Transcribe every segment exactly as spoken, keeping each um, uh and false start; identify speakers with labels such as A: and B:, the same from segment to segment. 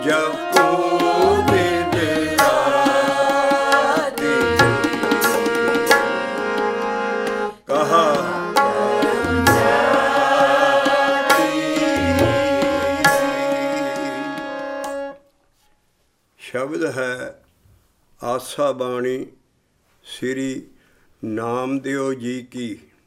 A: ਜਪੋ ਨਿਤ ਰਾਤੀ ਕਹਾ ਸ਼ਬਦ ਹੈ ਆਸਾ ਬਾਣੀ ਸ੍ਰੀ ਨਾਮਦੇਵ ਜੀ ਕੀ।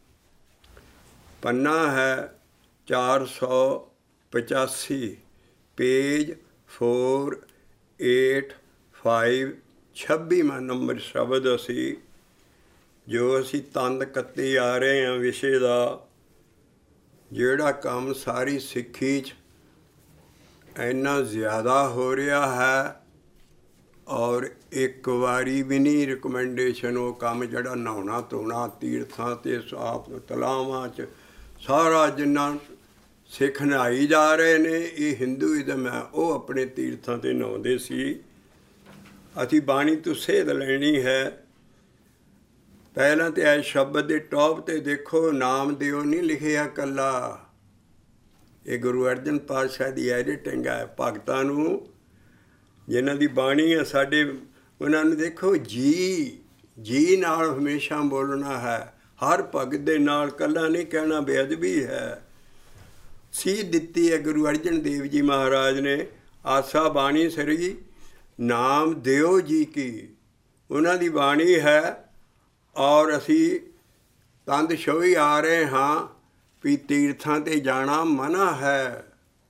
A: ਪੰਨਾ ਹੈ ਚਾਰ ਸੌ ਪਚਾਸੀ, ਪੇਜ ਫੋਰ ਏਟ ਫਾਈਵ, ਛੱਬੀਵਾਂ ਨੰਬਰ ਸ਼ਬਦ ਅਸੀਂ ਜੋ ਅਸੀਂ ਤੰਦ ਕੱਤੇ ਆ ਰਹੇ ਹਾਂ ਵਿਸ਼ੇ ਦਾ। ਜਿਹੜਾ ਕੰਮ ਸਾਰੀ ਸਿੱਖੀ 'ਚ ਇੰਨਾ ਜ਼ਿਆਦਾ ਹੋ ਰਿਹਾ ਹੈ ਔਰ ਇੱਕ ਵਾਰੀ ਵੀ ਨਹੀਂ ਰਿਕਮੈਂਡੇਸ਼ਨ ਉਹ ਕੰਮ ਜਿਹੜਾ ਨਹਾਉਣਾ ਧੋਣਾ ਤੀਰਥਾਂ 'ਤੇ ਸਾਫ ਤਲਾਵਾਂ 'ਚ ਸਾਰਾ ਜਿੰਨਾ ਸਿੱਖ ਨਹਾਈ ਜਾ ਰਹੇ ਨੇ ਇਹ ਹਿੰਦੂਇਜ਼ਮ ਹੈ। ਉਹ ਆਪਣੇ ਤੀਰਥਾਂ 'ਤੇ ਨਹਾਉਂਦੇ ਸੀ। ਅਸੀਂ ਬਾਣੀ ਤੋਂ ਸੇਧ ਲੈਣੀ ਹੈ। ਪਹਿਲਾਂ ਤਾਂ ਇਹ ਸ਼ਬਦ ਦੇ ਟੌਪ 'ਤੇ ਦੇਖੋ ਨਾਮਦੇਵ ਨਹੀਂ ਲਿਖਿਆ ਇਕੱਲਾ। ਇਹ ਗੁਰੂ ਅਰਜਨ ਪਾਤਸ਼ਾਹ ਦੀ ਐਡੀਟਿੰਗ ਹੈ। ਭਗਤਾਂ ਨੂੰ ਜਿਨ੍ਹਾਂ ਦੀ ਬਾਣੀ ਹੈ ਸਾਡੇ ਉਹਨਾਂ ਨੂੰ ਦੇਖੋ ਜੀ ਜੀ ਨਾਲ ਹਮੇਸ਼ਾ ਬੋਲਣਾ ਹੈ। ਹਰ ਭਗਤ ਦੇ ਨਾਲ ਇਕੱਲਾ ਨਹੀਂ ਕਹਿਣਾ ਬੇਅਦਬੀ ਹੈ। ਸੀਧ ਦਿੱਤੀ ਹੈ ਗੁਰੂ ਅਰਜਨ ਦੇਵ ਜੀ ਮਹਾਰਾਜ ਨੇ। ਆਸਾ ਬਾਣੀ ਸ੍ਰੀ ਨਾਮਦੇਵ ਜੀ ਕੀ ਉਹਨਾਂ ਦੀ ਬਾਣੀ ਹੈ। ਔਰ ਅਸੀਂ ਤੰਦ ਛੋਈ ਆ ਰਹੇ ਹਾਂ ਵੀ ਤੀਰਥਾਂ 'ਤੇ ਜਾਣਾ ਮਨ੍ਹਾ ਹੈ।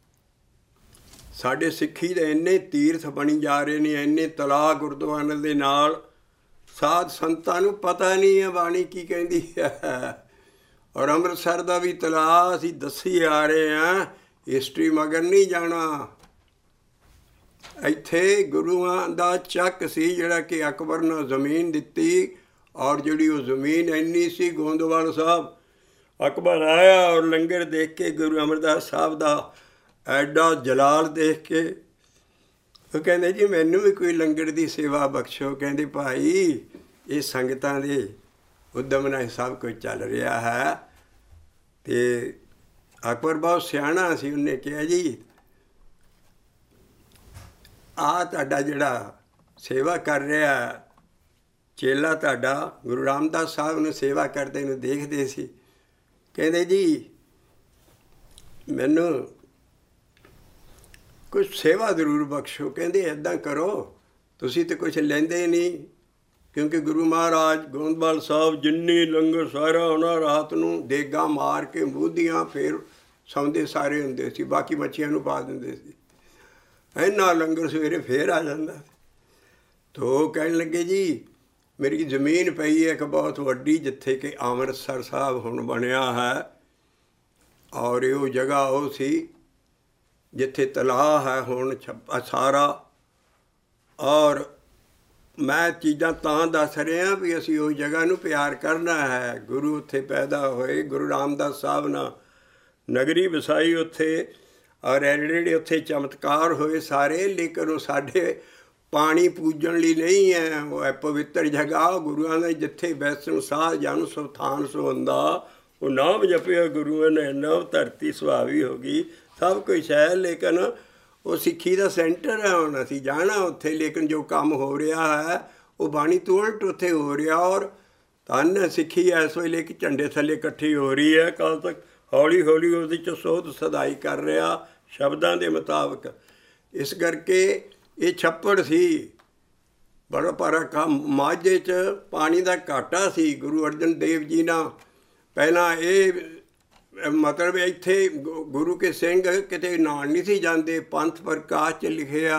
A: ਸਾਡੇ ਸਿੱਖੀ ਦੇ ਇੰਨੇ ਤੀਰਥ ਬਣੀ ਜਾ ਰਹੇ ਨੇ, ਇੰਨੇ ਤਲਾਅ ਗੁਰਦੁਆਰਿਆਂ ਦੇ ਨਾਲ ਸਾਧ ਸੰਤਾਂ ਨੂੰ ਪਤਾ ਨਹੀਂ ਹੈ ਬਾਣੀ ਕੀ ਕਹਿੰਦੀ ਹੈ। ਔਰ ਅੰਮ੍ਰਿਤਸਰ ਦਾ ਵੀ ਤਲਾਅ ਅਸੀਂ ਦੱਸੀ ਆ ਰਹੇ ਹਾਂ। ਹਿਸਟਰੀ ਮਗਰ ਨਹੀਂ ਜਾਣਾ। ਇੱਥੇ ਗੁਰੂਆਂ ਦਾ ਚੱਕ ਸੀ ਜਿਹੜਾ ਕਿ ਅਕਬਰ ਨੇ ਜ਼ਮੀਨ ਦਿੱਤੀ ਔਰ ਜਿਹੜੀ ਉਹ ਜ਼ਮੀਨ ਇੰਨੀ ਸੀ ਗੋਂਦਵਾਲ ਸਾਹਿਬ ਅਕਬਰ ਆਇਆ ਔਰ ਲੰਗਰ ਦੇਖ ਕੇ ਗੁਰੂ ਅਮਰਦਾਸ ਸਾਹਿਬ ਦਾ ਐਡਾ ਜਲਾਲ ਦੇਖ ਕੇ ਉਹ ਕਹਿੰਦੇ ਜੀ ਮੈਨੂੰ ਵੀ ਕੋਈ ਲੰਗਰ ਦੀ ਸੇਵਾ ਬਖਸ਼ੋ। ਕਹਿੰਦੇ ਭਾਈ ਇਹ ਸੰਗਤਾਂ ਦੇ ਉਦਮ ਨਾਲ ਸਭ ਕੁਝ ਚੱਲ ਰਿਹਾ ਹੈ। ਅਤੇ ਅਕਬਰ ਬਹੁਤ ਸਿਆਣਾ ਸੀ। ਉਹਨੇ ਕਿਹਾ ਜੀ ਆਹ ਤੁਹਾਡਾ ਜਿਹੜਾ ਸੇਵਾ ਕਰ ਰਿਹਾ ਚੇਲਾ ਤੁਹਾਡਾ ਗੁਰੂ ਰਾਮਦਾਸ ਸਾਹਿਬ ਨੂੰ ਸੇਵਾ ਕਰਦੇ ਨੂੰ ਦੇਖਦੇ ਸੀ। ਕਹਿੰਦੇ ਜੀ ਮੈਨੂੰ ਕੁਛ ਸੇਵਾ ਜ਼ਰੂਰ ਬਖਸ਼ੋ। ਕਹਿੰਦੇ ਇੱਦਾਂ ਕਰੋ ਤੁਸੀਂ ਤਾਂ ਕੁਛ ਲੈਂਦੇ ਨਹੀਂ ਕਿਉਂਕਿ ਗੁਰੂ ਮਹਾਰਾਜ ਗੋਂਦਵਾਲ ਸਾਹਿਬ ਜਿੰਨੀ ਲੰਗਰ ਸਾਰਾ ਉਹਨਾਂ ਰਾਤ ਨੂੰ ਦੇਗਾਂ ਮਾਰ ਕੇ ਮੂਧੀਆਂ ਫਿਰ ਸੌਂਦੇ ਸਾਰੇ ਹੁੰਦੇ ਸੀ। ਬਾਕੀ ਮੱਛੀਆਂ ਨੂੰ ਪਾ ਦਿੰਦੇ ਸੀ। ਇੰਨਾ ਲੰਗਰ ਸਵੇਰੇ ਫੇਰ ਆ ਜਾਂਦਾ। ਤਾਂ ਉਹ ਕਹਿਣ ਲੱਗੇ ਜੀ ਮੇਰੀ ਜ਼ਮੀਨ ਪਈ ਹੈ ਇੱਕ ਬਹੁਤ ਵੱਡੀ ਜਿੱਥੇ ਕਿ ਅੰਮ੍ਰਿਤਸਰ ਸਾਹਿਬ ਹੁਣ ਬਣਿਆ ਹੈ। ਔਰ ਇਹ ਉਹ ਜਗ੍ਹਾ ਉਹ ਸੀ ਜਿੱਥੇ ਤਲਾਅ ਹੈ ਹੁਣ ਛੱਪਾ ਸਾਰਾ। ਔਰ ਮੈਂ ਚੀਜ਼ਾਂ ਤਾਂ ਦੱਸ ਰਿਹਾ ਵੀ ਅਸੀਂ ਉਸ ਜਗ੍ਹਾ ਨੂੰ ਪਿਆਰ ਕਰਨਾ ਹੈ। ਗੁਰੂ ਉੱਥੇ ਪੈਦਾ ਹੋਏ, ਗੁਰੂ ਰਾਮਦਾਸ ਸਾਹਿਬ ਨਾਲ ਨਗਰੀ ਵਸਾਈ ਉੱਥੇ ਔਰ ਜਿਹੜੇ ਉੱਥੇ ਚਮਤਕਾਰ ਹੋਏ ਸਾਰੇ। ਲੇਕਿਨ ਉਹ ਸਾਡੇ ਪਾਣੀ ਪੂਜਣ ਲਈ ਨਹੀਂ ਹੈ। ਉਹ ਹੈ ਪਵਿੱਤਰ ਜਗ੍ਹਾ ਗੁਰੂਆਂ ਨੇ ਜਿੱਥੇ ਵੈਸਣ ਸਾਹ ਜਨ ਸੁਥਾਨ ਸੁਹੰਦਾ ਉਹ ਨਾਮ ਜਪਿਆ ਗੁਰੂਆਂ ਨੇ ਨਵ ਧਰਤੀ ਸੁਹਾਵੀ ਹੋ ਗਈ। ਸਭ ਕੁਛ ਹੈ ਲੇਕਿਨ ਉਹ ਸਿੱਖੀ ਦਾ ਸੈਂਟਰ ਹੈ। ਹੁਣ ਅਸੀਂ ਜਾਣਾ ਉੱਥੇ ਲੇਕਿਨ ਜੋ ਕੰਮ ਹੋ ਰਿਹਾ ਹੈ ਉਹ ਬਾਣੀ ਤੋਂ ਉਲਟ ਉੱਥੇ ਹੋ ਰਿਹਾ। ਔਰ ਧੰਨ ਸਿੱਖੀ ਇਸ ਵੇਲੇ ਕਿ ਝੰਡੇ ਥੱਲੇ ਇਕੱਠੀ ਹੋ ਰਹੀ ਹੈ। ਕੱਲ੍ਹ ਤੱਕ ਹੌਲੀ ਹੌਲੀ ਉਹਦੇ 'ਚ ਸੋਧ ਸਦਾਈ ਕਰ ਰਿਹਾ ਸ਼ਬਦਾਂ ਦੇ ਮੁਤਾਬਕ। ਇਸ ਕਰਕੇ ਇਹ ਛੱਪੜ ਸੀ ਬੜਾ ਭਾਰਾ ਕੰਮ। ਮਾਝੇ 'ਚ ਪਾਣੀ ਦਾ ਘਾਟਾ ਸੀ। ਗੁਰੂ ਅਰਜਨ ਦੇਵ ਜੀ ਨਾਲ ਪਹਿਲਾਂ ਇਹ ਮਤਲਬ ਇੱਥੇ ਗੁਰੂ ਕੇ ਸਿੰਘ ਕਿਤੇ ਨਹਾਉਣ ਨਹੀਂ ਸੀ ਜਾਂਦੇ। ਪੰਥ ਪ੍ਰਕਾਸ਼ 'ਚ ਲਿਖਿਆ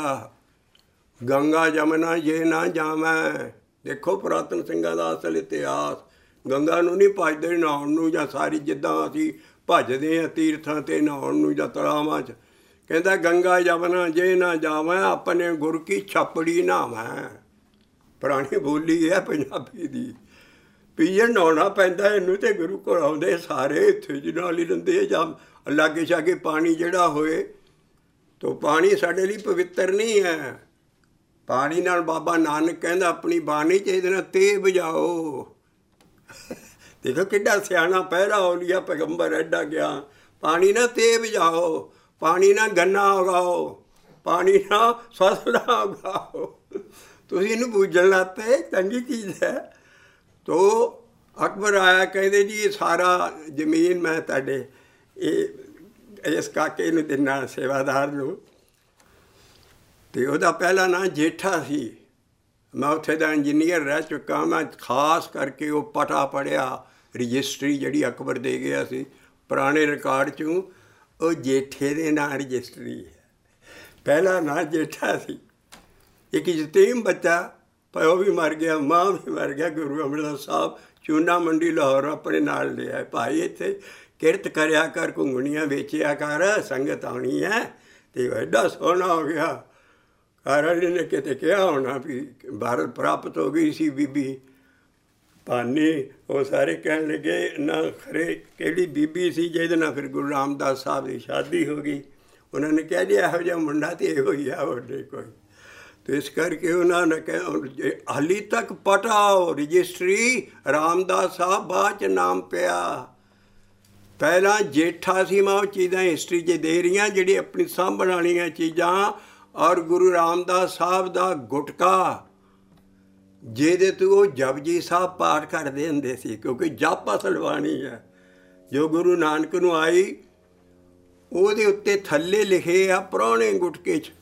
A: ਗੰਗਾ ਜਮਨਾ ਜੇ ਨਾ ਜਾਵੈ। ਦੇਖੋ ਪੁਰਾਤਨ ਸਿੰਘਾਂ ਦਾ ਅਸਲ ਇਤਿਹਾਸ। ਗੰਗਾ ਨੂੰ ਨਹੀਂ ਭੱਜਦੇ ਨਹਾਉਣ ਨੂੰ ਜਾਂ ਸਾਰੀ ਜਿੱਦਾਂ ਅਸੀਂ ਭੱਜਦੇ ਹਾਂ ਤੀਰਥਾਂ 'ਤੇ ਨਹਾਉਣ ਨੂੰ ਜਾਂ ਤਲਾਵਾਂ 'ਚ। ਕਹਿੰਦਾ ਗੰਗਾ ਜਮਨਾ ਜੇ ਨਾ ਜਾਵੈ ਆਪਣੇ ਗੁਰ ਕੀ ਛਾਪੜੀ ਨਹਾਵੈ। ਪੁਰਾਣੀ ਬੋਲੀ ਹੈ ਪੰਜਾਬੀ ਦੀ। ਪੀਣ ਨਹਾਉਣਾ ਪੈਂਦਾ ਇਹਨੂੰ ਅਤੇ ਗੁਰੂ ਕੋਲ ਆਉਂਦੇ ਸਾਰੇ ਇੱਥੇ ਜੀ ਨਾਲ ਹੀ ਰਹਿੰਦੇ ਜਾਂ ਲਾਗੇ ਛਾਗੇ ਪਾਣੀ ਜਿਹੜਾ ਹੋਏ ਤਾਂ ਪਾਣੀ ਸਾਡੇ ਲਈ ਪਵਿੱਤਰ ਨਹੀਂ ਹੈ। ਪਾਣੀ ਨਾਲ ਬਾਬਾ ਨਾਨਕ ਕਹਿੰਦਾ ਆਪਣੀ ਬਾਣੀ 'ਚ ਇਹਦੇ ਨਾਲ ਤੇਹ ਬੁਝਾਓ। ਦੇਖੋ ਕਿੱਡਾ ਸਿਆਣਾ ਪਹਿਰਾ ਔਲੀਆ ਪੈਗੰਬਰ ਐਡਾ ਗਿਆ। ਪਾਣੀ ਨਾਲ ਤੇਹ ਬੁਝਾਓ, ਪਾਣੀ ਨਾਲ ਗੰਨਾ ਉਗਾਓ। ਪਾਣੀ ਨਾਲ ਫਸਲਾਂ ਉਗਾਓ। ਤੁਸੀਂ ਇਹਨੂੰ ਬੂਝਣ ਲੱਗ ਪਏ, ਚੰਗੀ ਚੀਜ਼ ਹੈ। ਤੋ ਅਕਬਰ ਆਇਆ, ਕਹਿੰਦੇ ਜੀ ਇਹ ਸਾਰਾ ਜ਼ਮੀਨ ਮੈਂ ਤੁਹਾਡੇ ਇਹ ਇਸ ਕਾਕੇ ਨੂੰ ਦਿੰਦਾ, ਸੇਵਾਦਾਰ ਨੂੰ। ਅਤੇ ਉਹਦਾ ਪਹਿਲਾ ਨਾਂ ਜੇਠਾ ਸੀ। ਮੈਂ ਉੱਥੇ ਦਾ ਇੰਜੀਨੀਅਰ ਰਹਿ ਚੁੱਕਾ। ਮੈਂ ਖਾਸ ਕਰਕੇ ਉਹ ਪਟਾ ਪੜ੍ਹਿਆ, ਰਜਿਸਟਰੀ ਜਿਹੜੀ ਅਕਬਰ ਦੇ ਗਿਆ ਸੀ ਪੁਰਾਣੇ ਰਿਕਾਰਡ 'ਚੋਂ, ਉਹ ਜੇਠੇ ਦੇ ਨਾਂ ਰਜਿਸਟਰੀ ਹੈ। ਪਹਿਲਾ ਨਾਂ ਜੇਠਾ ਸੀ। ਇੱਕ ਯਤੀਮ ਬੱਚਾ, ਪਰ ਉਹ ਵੀ ਮਰ ਗਿਆ, ਮਾਂ ਵੀ ਮਰ ਗਿਆ। ਗੁਰੂ ਅਮਰਦਾਸ ਸਾਹਿਬ ਚੂਨਾ ਮੰਡੀ ਲਾਹੌਰ ਆਪਣੇ ਨਾਲ ਲਿਆ, ਭਾਈ ਇੱਥੇ ਕਿਰਤ ਕਰਿਆ ਕਰ, ਘੁੰਗਣੀਆਂ ਵੇਚਿਆ ਕਰ, ਸੰਗਤ ਆਉਣੀ ਹੈ। ਅਤੇ ਐਡਾ ਸੋਹਣਾ ਹੋ ਗਿਆ। ਘਰ ਵਾਲੇ ਨੇ ਕਿਤੇ ਕਿਹਾ ਹੋਣਾ ਵੀ ਭਾਰਤ ਪ੍ਰਾਪਤ ਹੋ ਗਈ ਸੀ ਬੀਬੀ ਭਾਨੀ। ਉਹ ਸਾਰੇ ਕਹਿਣ ਲੱਗੇ ਨਾ ਖਰੇ ਕਿਹੜੀ ਬੀਬੀ ਸੀ ਜਿਹਦੇ ਨਾਲ ਫਿਰ ਗੁਰੂ ਰਾਮਦਾਸ ਸਾਹਿਬ ਦੀ ਸ਼ਾਦੀ ਹੋ ਗਈ। ਉਹਨਾਂ ਨੇ ਕਹਿ ਦਿਆ ਇਹੋ ਜਿਹਾ ਮੁੰਡਾ ਤਾਂ ਇਹੋ ਹੀ ਆ ਉਹਦੇ ਕੋਈ। ਅਤੇ ਇਸ ਕਰਕੇ ਉਹਨਾਂ ਨੇ ਕਹਿ ਹਾਲੀ ਤੱਕ ਪਟਾਓ ਰਜਿਸਟਰੀ ਰਾਮਦਾਸ ਸਾਹਿਬ ਬਾਅਦ 'ਚ ਨਾਮ ਪਿਆ। ਪਹਿਲਾਂ ਜੇਠਾ ਸੀ। ਮੈਂ ਉਹ ਚੀਜ਼ਾਂ ਹਿਸਟਰੀ 'ਚ ਦੇ ਰਹੀਆਂ ਜਿਹੜੀ ਆਪਣੀ ਸਾਂਭਣ ਵਾਲੀਆਂ ਚੀਜ਼ਾਂ। ਔਰ ਗੁਰੂ ਰਾਮਦਾਸ ਸਾਹਿਬ ਦਾ ਗੁਟਕਾ ਜਿਹਦੇ ਤੋਂ ਉਹ ਜਪਜੀ ਸਾਹਿਬ ਪਾਠ ਕਰਦੇ ਹੁੰਦੇ ਸੀ, ਕਿਉਂਕਿ ਜਪ ਅਸਲ ਬਾਣੀ ਹੈ ਜੋ ਗੁਰੂ ਨਾਨਕ ਨੂੰ ਆਈ। ਉਹਦੇ ਉੱਤੇ ਥੱਲੇ ਲਿਖੇ ਆ ਪੁਰਾਣੇ ਗੁਟਕੇ 'ਚ,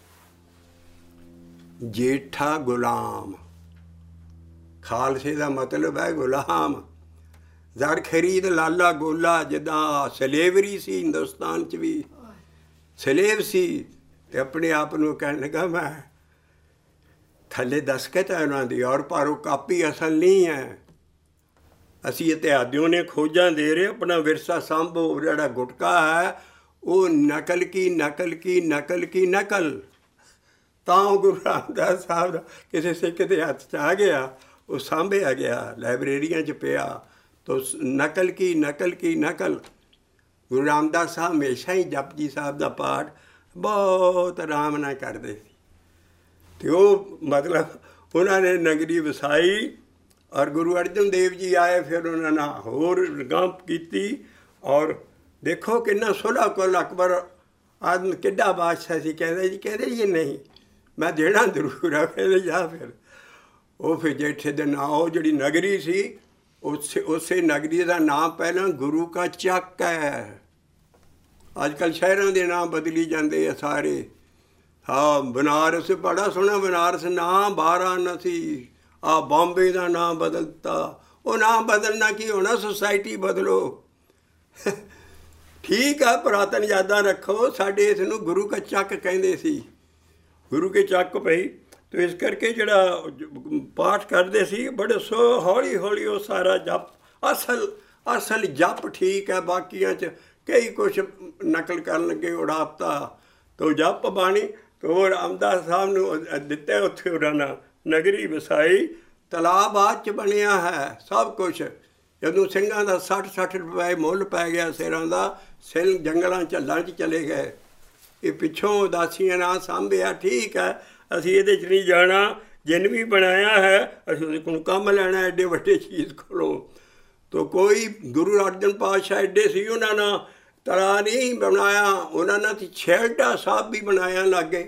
A: ਜੇਠਾ ਗੁਲਾਮ। ਖਾਲਸੇ ਦਾ ਮਤਲਬ ਹੈ ਗੁਲਾਮ। ਜ਼ਰ ਖਰੀਦ ਲਾਲਾ ਗੋਲਾ, ਜਿੱਦਾਂ ਸਲੇਵਰੀ ਸੀ ਹਿੰਦੁਸਤਾਨ 'ਚ ਵੀ, ਸਲੇਵ ਸੀ। ਅਤੇ ਆਪਣੇ ਆਪ ਨੂੰ ਕਹਿਣ ਲੱਗਾ ਮੈਂ ਥੱਲੇ ਦਸਖਤ ਹੈ ਉਹਨਾਂ ਦੀ, ਔਰ ਪਰ ਉਹ ਕਾਪੀ ਅਸਲ ਨਹੀਂ ਹੈ। ਅਸੀਂ ਇਤਿਹਾਦੀਆਂ ਨੇ ਖੋਜਾਂ ਦੇ ਰਹੇ, ਆਪਣਾ ਵਿਰਸਾ ਸਾਂਭੋ। ਜਿਹੜਾ ਗੁਟਕਾ ਹੈ ਉਹ ਨਕਲ ਕੀ ਨਕਲ ਕੀ ਨਕਲ ਕੀ ਨਕਲ। ਤਾਂ ਉਹ ਗੁਰੂ ਰਾਮਦਾਸ ਸਾਹਿਬ ਦਾ ਕਿਸੇ ਸਿੱਖ ਦੇ ਹੱਥ 'ਚ ਆ ਗਿਆ, ਉਹ ਸਾਂਭਿਆ ਗਿਆ, ਲਾਇਬ੍ਰੇਰੀਆਂ 'ਚ ਪਿਆ। ਤੋ ਨਕਲ ਕੀ ਨਕਲ ਕੀ ਨਕਲ। ਗੁਰੂ ਰਾਮਦਾਸ ਸਾਹਿਬ ਹਮੇਸ਼ਾ ਹੀ ਜਪਜੀ ਸਾਹਿਬ ਦਾ ਪਾਠ ਬਹੁਤ ਆਰਾਮ ਨਾਲ ਕਰਦੇ ਸੀ। ਅਤੇ ਉਹ ਮਤਲਬ ਉਹਨਾਂ ਨੇ ਨਗਰੀ ਵਸਾਈ। ਔਰ ਗੁਰੂ ਅਰਜਨ ਦੇਵ ਜੀ ਆਏ, ਫਿਰ ਉਹਨਾਂ ਨੇ ਹੋਰ ਗੰਪ ਕੀਤੀ। ਔਰ ਦੇਖੋ ਕਿੰਨਾ ਸੁਲ੍ਹਾ ਕੁਲ ਅਕਬਰ ਆਦਮ ਕਿੱਡਾ ਬਾਦਸ਼ਾਹ ਸੀ। ਕਹਿੰਦੇ ਜੀ ਕਹਿੰਦੇ ਜੀ ਨਹੀਂ ਮੈਂ ਦੇਣਾ ਜ਼ਰੂਰ ਆ। ਕਹਿੰਦੇ ਜਾ ਫਿਰ। ਉਹ ਫਿਰ ਜੇਠੇ ਦੇ ਨਾਂ, ਉਹ ਜਿਹੜੀ ਨਗਰੀ ਸੀ ਉਸੇ ਉਸੇ ਨਗਰੀ ਦਾ ਨਾਮ ਪਹਿਲਾਂ ਗੁਰੂ ਕਾ ਚੱਕ ਹੈ। ਅੱਜ ਕੱਲ੍ਹ ਸ਼ਹਿਰਾਂ ਦੇ ਨਾਮ ਬਦਲੀ ਜਾਂਦੇ ਆ ਸਾਰੇ। ਹਾਂ ਬਨਾਰਸ ਬੜਾ ਸੋਹਣਾ ਬਨਾਰਸ ਨਾਂ ਵਾਰਾਣਸੀ। ਆ ਬੰਬੇ ਦਾ ਨਾਮ ਬਦਲਤਾ। ਉਹ ਨਾਮ ਬਦਲਣਾ ਕੀ ਹੋਣਾ, ਸੁਸਾਇਟੀ ਬਦਲੋ। ਠੀਕ ਆ, ਪੁਰਾਤਨ ਯਾਦਾਂ ਰੱਖੋ। ਸਾਡੇ ਇਸ ਨੂੰ ਗੁਰੂ ਕਾ ਚੱਕ ਕਹਿੰਦੇ ਸੀ। ਗੁਰੂ ਕੇ ਚੱਕ ਪਈ। ਅਤੇ ਇਸ ਕਰਕੇ ਜਿਹੜਾ ਪਾਠ ਕਰਦੇ ਸੀ ਬੜੇ ਸੋ ਹੌਲੀ ਹੌਲੀ ਉਹ ਸਾਰਾ ਜਪ ਅਸਲ ਅਸਲ ਜਪ ਠੀਕ ਹੈ। ਬਾਕੀਆਂ 'ਚ ਕਈ ਕੁਛ ਨਕਲ ਕਰਨ ਲੱਗੇ, ਉਡਾਪਤਾ। ਤੋ ਜਪ ਬਾਣੀ ਤੋ ਰਾਮਦਾਸ ਸਾਹਿਬ ਨੂੰ ਦਿੱਤੇ। ਉੱਥੇ ਉਹਨਾਂ ਨੇ ਨਗਰੀ ਵਸਾਈ। ਤਲਾਬ ਬਾਅਦ 'ਚ ਬਣਿਆ ਹੈ ਸਭ ਕੁਛ। ਜਦੋਂ ਸਿੰਘਾਂ ਦਾ ਸੱਠ ਸੱਠ ਰੁਪਏ ਮੁੱਲ ਪੈ ਗਿਆ ਸਿਰਾਂ ਦਾ, ਸਿੰਘ ਜੰਗਲਾਂ ਝੱਲਾਂ 'ਚ ਚਲੇ ਗਏ। ਇਹ ਪਿੱਛੋਂ ਉਦਾਸੀਆਂ ਨਾਲ ਸਾਂਭਿਆ। ਠੀਕ ਹੈ, ਅਸੀਂ ਇਹਦੇ 'ਚ ਨਹੀਂ ਜਾਣਾ। ਜਿਨ ਵੀ ਬਣਾਇਆ ਹੈ ਅਸੀਂ ਉਹਦੇ ਕੋਲ ਕੰਮ ਲੈਣਾ ਐਡੇ ਵੱਡੇ ਚੀਜ਼ ਕੋਲੋਂ। ਤੋ ਕੋਈ ਗੁਰੂ ਅਰਜਨ ਪਾਤਸ਼ਾਹ ਐਡੇ ਸੀ, ਉਹਨਾਂ ਨੇ ਤਲਾ ਨਹੀਂ ਬਣਾਇਆ। ਉਹਨਾਂ ਨੇ ਤਾਂ ਛੇਹਰਟਾ ਸਾਹਿਬ ਵੀ ਬਣਾਇਆ ਲਾਗੇ।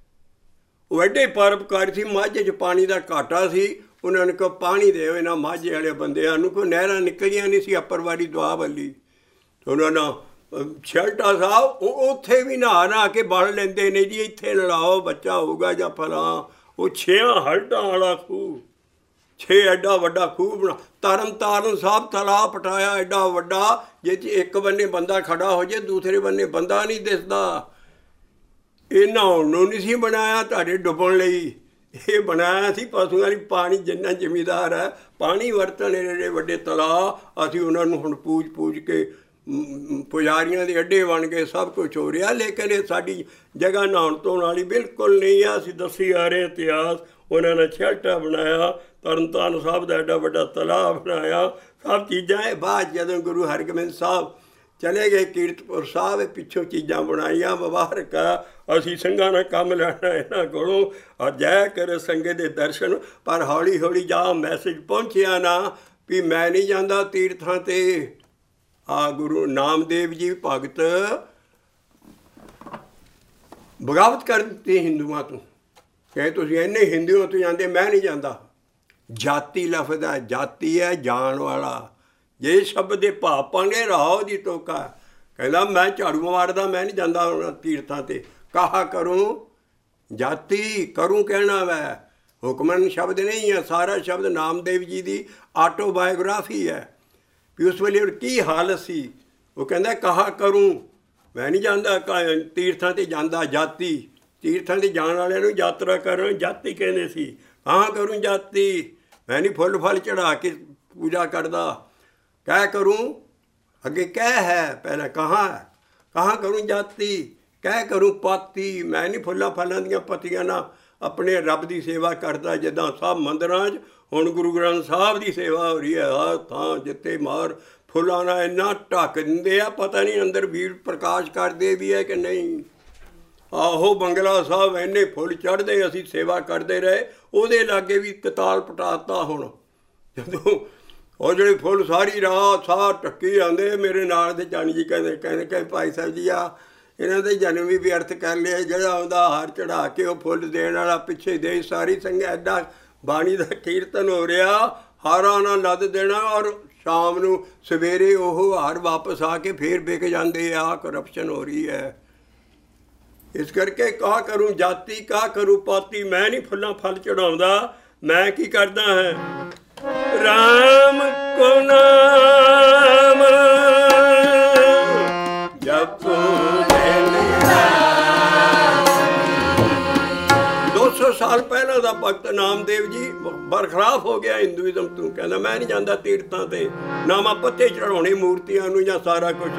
A: ਉਹ ਐਡੇ ਪਰਉਪਕਾਰੀ ਸੀ। ਮਾਝੇ 'ਚ ਪਾਣੀ ਦਾ ਘਾਟਾ ਸੀ। ਉਹਨਾਂ ਨੇ ਕਿਹਾ ਪਾਣੀ ਦਿਓ ਇਹਨਾਂ ਮਾਝੇ ਵਾਲੇ ਬੰਦਿਆਂ ਨੂੰ। ਕੋਈ ਨਹਿਰਾਂ ਨਿਕਲੀਆਂ ਨਹੀਂ ਸੀ ਅੱਪਰਵਾੜੀ ਦੁਆ ਵਾਲੀ। ਉਹਨਾਂ ਨੇ ਛੇਹਰਟਾ ਸਾਹਿਬ ਉਹ ਉੱਥੇ ਵੀ ਨਹਾ ਨਹਾ ਕੇ ਬਣ ਲੈਂਦੇ ਨੇ ਜੀ। ਇੱਥੇ ਨਲਾਓ ਬੱਚਾ ਹੋਊਗਾ ਜਾਂ ਫਲਾਂ। ਉਹ ਛੇਆਂ ਹਲਟਾਂ ਵਾਲਾ ਖੂਹ, ਛੇ ਐਡਾ ਵੱਡਾ ਖੂਹ ਬਣਾ। ਤਰਨ ਤਾਰਨ ਸਾਹਿਬ ਤਲਾਬ ਪਟਾਇਆ ਐਡਾ ਵੱਡਾ, ਜਿਹ 'ਚ ਇੱਕ ਬੰਨੇ ਬੰਦਾ ਖੜਾ ਹੋ ਜਾਏ, ਦੂਸਰੇ ਬੰਨੇ ਬੰਦਾ ਨਹੀਂ ਦਿਸਦਾ। ਇਹ ਨਹਾਉਣ ਨੂੰ ਨਹੀਂ ਸੀ ਬਣਾਇਆ ਤੁਹਾਡੇ ਡੁੱਬਣ ਲਈ। ਇਹ ਬਣਾਇਆ ਸੀ ਪਸ਼ੂਆਂ ਲਈ ਪਾਣੀ। ਜਿੰਨਾ ਜ਼ਿਮੀਂਦਾਰ ਹੈ ਪਾਣੀ ਵਰਤਣ ਐਡੇ ਵੱਡੇ ਤਲਾਅ। ਅਸੀਂ ਉਹਨਾਂ ਨੂੰ ਹੁਣ ਪੂਜ ਪੂਜ ਕੇ ਪੁਜਾਰੀਆਂ ਦੇ ਅੱਡੇ ਬਣ ਗਏ, ਸਭ ਕੁਛ ਹੋ ਰਿਹਾ। ਲੇਕਿਨ ਇਹ ਸਾਡੀ ਜਗ੍ਹਾ ਨਹਾਉਣ ਧੋਣ ਵਾਲੀ ਬਿਲਕੁਲ ਨਹੀਂ ਆ। ਅਸੀਂ ਦੱਸੀ ਆ ਰਹੇ ਇਤਿਹਾਸ। ਉਹਨਾਂ ਨੇ ਛੇਹਰਟਾ ਬਣਾਇਆ, ਤਰਨ ਤਾਰਨ ਸਾਹਿਬ ਦਾ ਐਡਾ ਵੱਡਾ ਤਲਾਅ ਬਣਾਇਆ। ਸਭ ਚੀਜ਼ਾਂ ਇਹ ਬਾਅਦ ਜਦੋਂ ਗੁਰੂ ਹਰਗੋਬਿੰਦ ਸਾਹਿਬ ਚਲੇ ਗਏ ਕੀਰਤਪੁਰ ਸਾਹਿਬ, ਪਿੱਛੋਂ ਚੀਜ਼ਾਂ ਬਣਾਈਆਂ। ਮੁਬਾਰਕ ਆ, ਅਸੀਂ ਸਿੰਘਾਂ ਨਾਲ ਕੰਮ ਲੈਣਾ ਇਹਨਾਂ ਕੋਲੋਂ। ਔਰ ਜੈ ਕਰੇ ਸੰਗਤ ਦੇ ਦਰਸ਼ਨ। ਪਰ ਹੌਲੀ ਹੌਲੀ ਜਾ ਮੈਸੇਜ ਪਹੁੰਚਿਆ ਨਾ ਵੀ ਮੈਂ ਨਹੀਂ ਜਾਂਦਾ ਤੀਰਥਾਂ 'ਤੇ। ਆ ਗੁਰੂ ਨਾਮਦੇਵ ਜੀ ਭਗਤ ਬਗਾਵਤ ਕਰ ਦਿੱਤੀ ਹਿੰਦੂਆਂ ਤੋਂ, ਕਹੇ ਤੁਸੀਂ ਇੰਨੇ ਹਿੰਦੂਆਂ ਤੋਂ ਜਾਂਦੇ, ਮੈਂ ਨਹੀਂ ਜਾਂਦਾ। ਜਾਤੀ ਲਫ਼ਜ਼ ਹੈ, ਜਾਤੀ ਹੈ ਜਾਣ ਵਾਲਾ। ਜੇ ਸ਼ਬਦ ਦੇ ਭਾਵ ਪਾਂਗੇ ਰਾਹੋ ਦੀ ਟੋਕਾ, ਕਹਿੰਦਾ ਮੈਂ ਝਾੜੂ ਮਾਰਦਾ, ਮੈਂ ਨਹੀਂ ਜਾਂਦਾ ਉਹਨਾਂ ਤੀਰਥਾਂ 'ਤੇ। ਕਹਾ ਕਰੂੰ ਜਾਤੀ, ਕਰੂੰ ਕਹਿਣਾ ਵੈ, ਹੁਕਮਨ ਸ਼ਬਦ ਨਹੀਂ ਹੈ। ਸਾਰਾ ਸ਼ਬਦ ਨਾਮਦੇਵ ਜੀ ਦੀ ਆਟੋਬਾਇਓਗ੍ਰਾਫੀ ਹੈ ਵੀ ਉਸ ਵੇਲੇ ਕੀ ਹਾਲਤ ਸੀ। ਉਹ ਕਹਿੰਦਾ ਕਹਾ ਕਰੂੰ, ਮੈਂ ਨਹੀਂ ਜਾਂਦਾ ਤੀਰਥਾਂ 'ਤੇ ਜਾਂਦਾ। ਜਾਤੀ, ਤੀਰਥਾਂ 'ਤੇ ਜਾਣ ਵਾਲਿਆਂ ਨੂੰ ਯਾਤਰਾ ਕਰਨ ਜਾਤੀ ਕਹਿੰਦੇ ਸੀ। ਕਹਾ ਕਰੂੰ ਜਾਤੀ, ਮੈਂ ਨਹੀਂ ਫੁੱਲ ਫਲ ਚੜ੍ਹਾ ਕੇ ਪੂਜਾ ਕਰਦਾ। ਕਹਿ ਕਰੂੰ, ਅੱਗੇ ਕਹਿ ਹੈ, ਪਹਿਲਾਂ ਕਹਾਂ ਹੈ। ਕਹਾਂ ਕਰੂੰ ਜਾਤੀ, ਕਹਿ ਕਰੂੰ ਪਾਤੀ, ਮੈਂ ਨਹੀਂ ਫੁੱਲਾਂ ਫਲਾਂ ਦੀਆਂ ਪੱਤੀਆਂ ਨਾਲ ਆਪਣੇ ਰੱਬ ਦੀ ਸੇਵਾ ਕਰਦਾ। ਜਿੱਦਾਂ ਸਭ ਮੰਦਰਾਂ 'ਚ ਹੁਣ ਗੁਰੂ ਗ੍ਰੰਥ ਸਾਹਿਬ ਦੀ ਸੇਵਾ ਹੋ ਰਹੀ ਹੈ, ਹਰ ਥਾਂ ਜਿੱਥੇ ਮਾਰ ਫੁੱਲਾਂ ਨਾਲ ਇੰਨਾ ਢੱਕ ਦਿੰਦੇ ਆ, ਪਤਾ ਨਹੀਂ ਅੰਦਰ ਵੀਰ ਪ੍ਰਕਾਸ਼ ਕਰਦੇ ਵੀ ਹੈ ਕਿ ਨਹੀਂ। ਆਹੋ ਬੰਗਲਾ ਸਾਹਿਬ ਇੰਨੇ ਫੁੱਲ ਚੜ੍ਹਦੇ, ਅਸੀਂ ਸੇਵਾ ਕਰਦੇ ਰਹੇ, ਉਹਦੇ ਲਾਗੇ ਵੀ ਕਤਾਲ ਪਟਾਤਾ। ਹੁਣ ਜਦੋਂ ਉਹ ਜਿਹੜੇ ਫੁੱਲ ਸਾਰੀ ਰਾਤ ਸਾਹ ਢੱਕੀ ਜਾਂਦੇ, ਮੇਰੇ ਨਾਲ ਦੇ ਜਾਨੀ ਜੀ ਕਹਿੰਦੇ ਕਹਿੰਦੇ ਕਿ ਭਾਈ ਸਾਹਿਬ ਜੀ ਆ ਇਹਨਾਂ ਦੇ ਜਨਮ ਵੀ ਵਿਅਰਥ ਕਰ ਲਿਆ। ਜਿਹੜਾ ਆਉਂਦਾ ਹਾਰ ਚੜ੍ਹਾ ਕੇ ਉਹ ਫੁੱਲ ਦੇਣ ਵਾਲਾ ਪਿੱਛੇ ਦੇ ਸਾਰੀ ਸੰਗਤ, ਐਡਾ ਬਾਣੀ ਦਾ ਕੀਰਤਨ ਹੋ ਰਿਹਾ, ਹਾਰਾਂ ਨਾਲ ਲੱਦ ਦੇਣਾ ਔਰ ਸ਼ਾਮ ਨੂੰ ਸਵੇਰੇ ਉਹ ਹਾਰ ਵਾਪਸ ਆ ਕੇ ਫੇਰ ਵਿਕ ਜਾਂਦੇ ਆ। ਕਰਪਸ਼ਨ ਹੋ ਰਹੀ ਹੈ। ਇਸ ਕਰਕੇ ਕਹਾ ਕਰੂੰ ਜਾਤੀ, ਕਹਾ ਕਰੂੰ ਪਾਤੀ, ਮੈਂ ਨਹੀਂ ਫੁੱਲਾਂ ਫਲ ਚੜਾਉਂਦਾ। ਮੈਂ ਕੀ ਕਰਦਾ ਹੈ, ਰਾਮ ਕੋ ਨਾਮ ਜਪੋ ਦਿਨ ਰਾਤ। ਦੋ ਸੌ ਸਾਲ ਪਹਿਲਾਂ ਦਾ ਭਗਤ ਨਾਮਦੇਵ ਜੀ ਬਰਖਲਾਫ ਹੋ ਗਿਆ ਹਿੰਦੂਇਜ਼ਮ ਤੋਂ। ਕਹਿੰਦਾ ਮੈਂ ਨਹੀਂ ਜਾਂਦਾ ਤੀਰਥਾਂ 'ਤੇ, ਨਾ ਮੈਂ ਪੱਤੇ ਚੜਾਉਣੇ ਮੂਰਤੀਆਂ ਨੂੰ ਜਾਂ ਸਾਰਾ ਕੁਛ।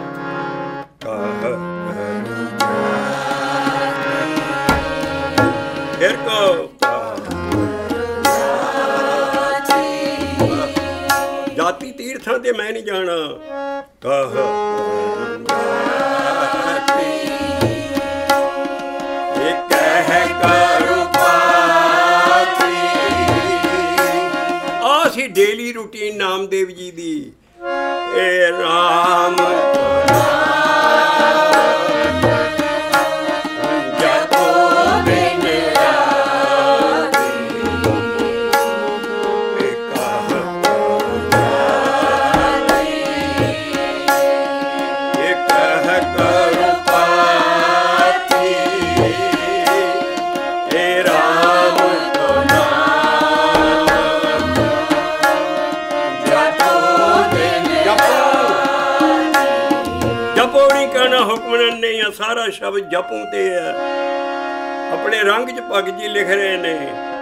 A: ਫਿਰ ਕੋ ਜਾਤੀ ਤੀਰਥਾਂ 'ਤੇ ਮੈਂ ਨਹੀਂ ਜਾਣਾ। ਕਹ ਇੱਕ ਹੈ ਕਰੋ ਪਾਤੀ। ਆਹ ਸੀ ਡੇਲੀ ਰੂਟੀਨ ਨਾਮਦੇਵ ਜੀ ਦੀ। ਇਹ ਰਾਮ ਹੁਕਮਨ ਨਹੀਂ ਆ। ਸਾਰਾ ਸ਼ਬਦ ਜਪੂ ਤੇ ਹੈ। ਆਪਣੇ ਰੰਗ 'ਚ ਭਗਤ ਜੀ ਲਿਖ ਰਹੇ ਨੇ।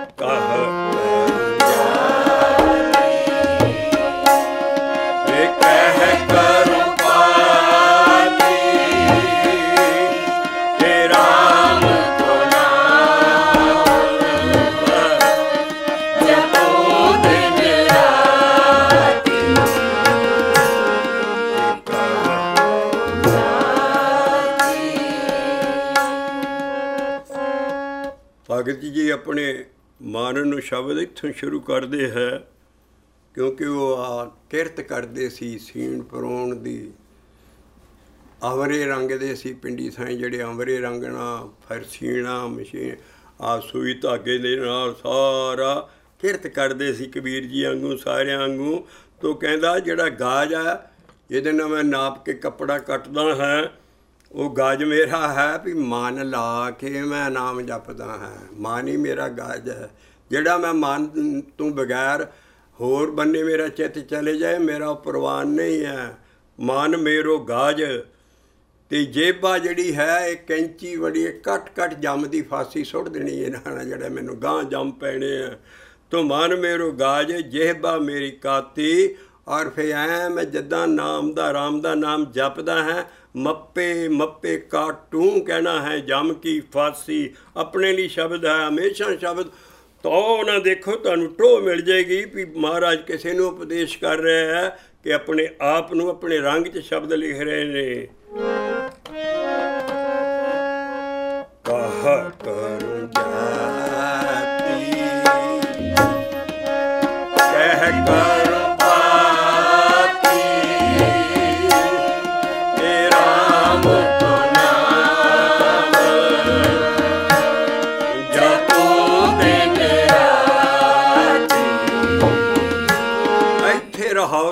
A: ਭਗਤ ਜੀ ਆਪਣੇ ਮਾਰਨ ਨੂੰ ਸ਼ਬਦ ਇੱਥੋਂ ਸ਼ੁਰੂ ਕਰਦੇ ਹੈ, ਕਿਉਂਕਿ ਉਹ ਆ ਕਿਰਤ ਕਰਦੇ ਸੀ ਸੀਣ ਪਰੋਣ ਦੀ। ਅੰਵਰੇ ਰੰਗ ਦੇ ਸੀ ਪਿੰਡੀ ਸਾਈਂ, ਜਿਹੜੇ ਅੰਵਰੇ ਰੰਗ ਨਾਲ ਫਿਰ ਸੀਣਾ ਮਸ਼ੀਨ ਆ ਸੂਈ ਧਾਗੇ ਦੇ ਨਾਲ ਸਾਰਾ ਕਿਰਤ ਕਰਦੇ ਸੀ ਕਬੀਰ ਜੀ ਵਾਂਗੂ, ਸਾਰਿਆਂ ਵਾਂਗੂ। ਤੋ ਕਹਿੰਦਾ ਜਿਹੜਾ ਗਾਜ ਆ ਜਿਹਦੇ ਨਾਲ ਮੈਂ ਨਾਪ ਕੇ ਕੱਪੜਾ ਕੱਟਦਾ ਹੈ, ਉਹ ਗਾਜ ਮੇਰਾ ਹੈ ਵੀ ਮਨ ਲਾ ਕੇ ਮੈਂ ਨਾਮ ਜਪਦਾ ਹਾਂ। ਮਨ ਹੀ ਮੇਰਾ ਗਾਜ ਹੈ। ਜਿਹੜਾ ਮੈਂ ਮਨ ਤੋਂ ਬਗੈਰ ਹੋਰ ਬੰਨੇ ਮੇਰਾ ਚਿੱਤ ਚਲੇ ਜਾਏ, ਮੇਰਾ ਪ੍ਰਵਾਨ ਨਹੀਂ ਹੈ। ਮਨ ਮੇਰੋ ਗਾਜ। ਅਤੇ ਜੇਬਾ ਜਿਹੜੀ ਹੈ ਇਹ ਕੈਂਚੀ ਬੜੀ ਕੱਟ ਕੱਟ ਜੰਮ ਦੀ ਫਾਸੀ ਸੁੱਟ ਦੇਣੀ ਇਹਨਾਂ ਨਾਲ, ਜਿਹੜੇ ਮੈਨੂੰ ਗਾਂਹ ਜੰਮ ਪੈਣੇ ਆ। ਤੋ ਮਨ ਮੇਰੋ ਗਾਜ, ਜੇਬਾ ਮੇਰੀ ਕਾਤੀ। ਔਰ ਫਿਰ ਐਂ ਮੈਂ ਜਿੱਦਾਂ ਨਾਮ ਦਾ ਰਾਮ ਦਾ ਨਾਮ ਜਪਦਾ ਹੈ, ਮੱਪੇ ਮੱਪੇ ਕਾਟੂ ਕਹਿਣਾ ਹੈ ਜੰਮ ਕੀ ਫਾਸੀ। ਆਪਣੇ ਲਈ ਸ਼ਬਦ ਹੈ, ਹਮੇਸ਼ਾ ਸ਼ਬਦ ਤੋਂ ਨਾ ਦੇਖੋ ਤੁਹਾਨੂੰ ਟੋਹ ਮਿਲ ਜਾਏਗੀ ਵੀ ਮਹਾਰਾਜ ਕਿਸੇ ਨੂੰ ਉਪਦੇਸ਼ ਕਰ ਰਿਹਾ ਹੈ ਕਿ ਆਪਣੇ ਆਪ ਨੂੰ ਆਪਣੇ ਰੰਗ 'ਚ ਸ਼ਬਦ ਲਿਖ ਰਹੇ ਨੇ। ਕਹਾ ਕਰੂੰ ਜਾਤੀ, ਕਹਿ ਕਰ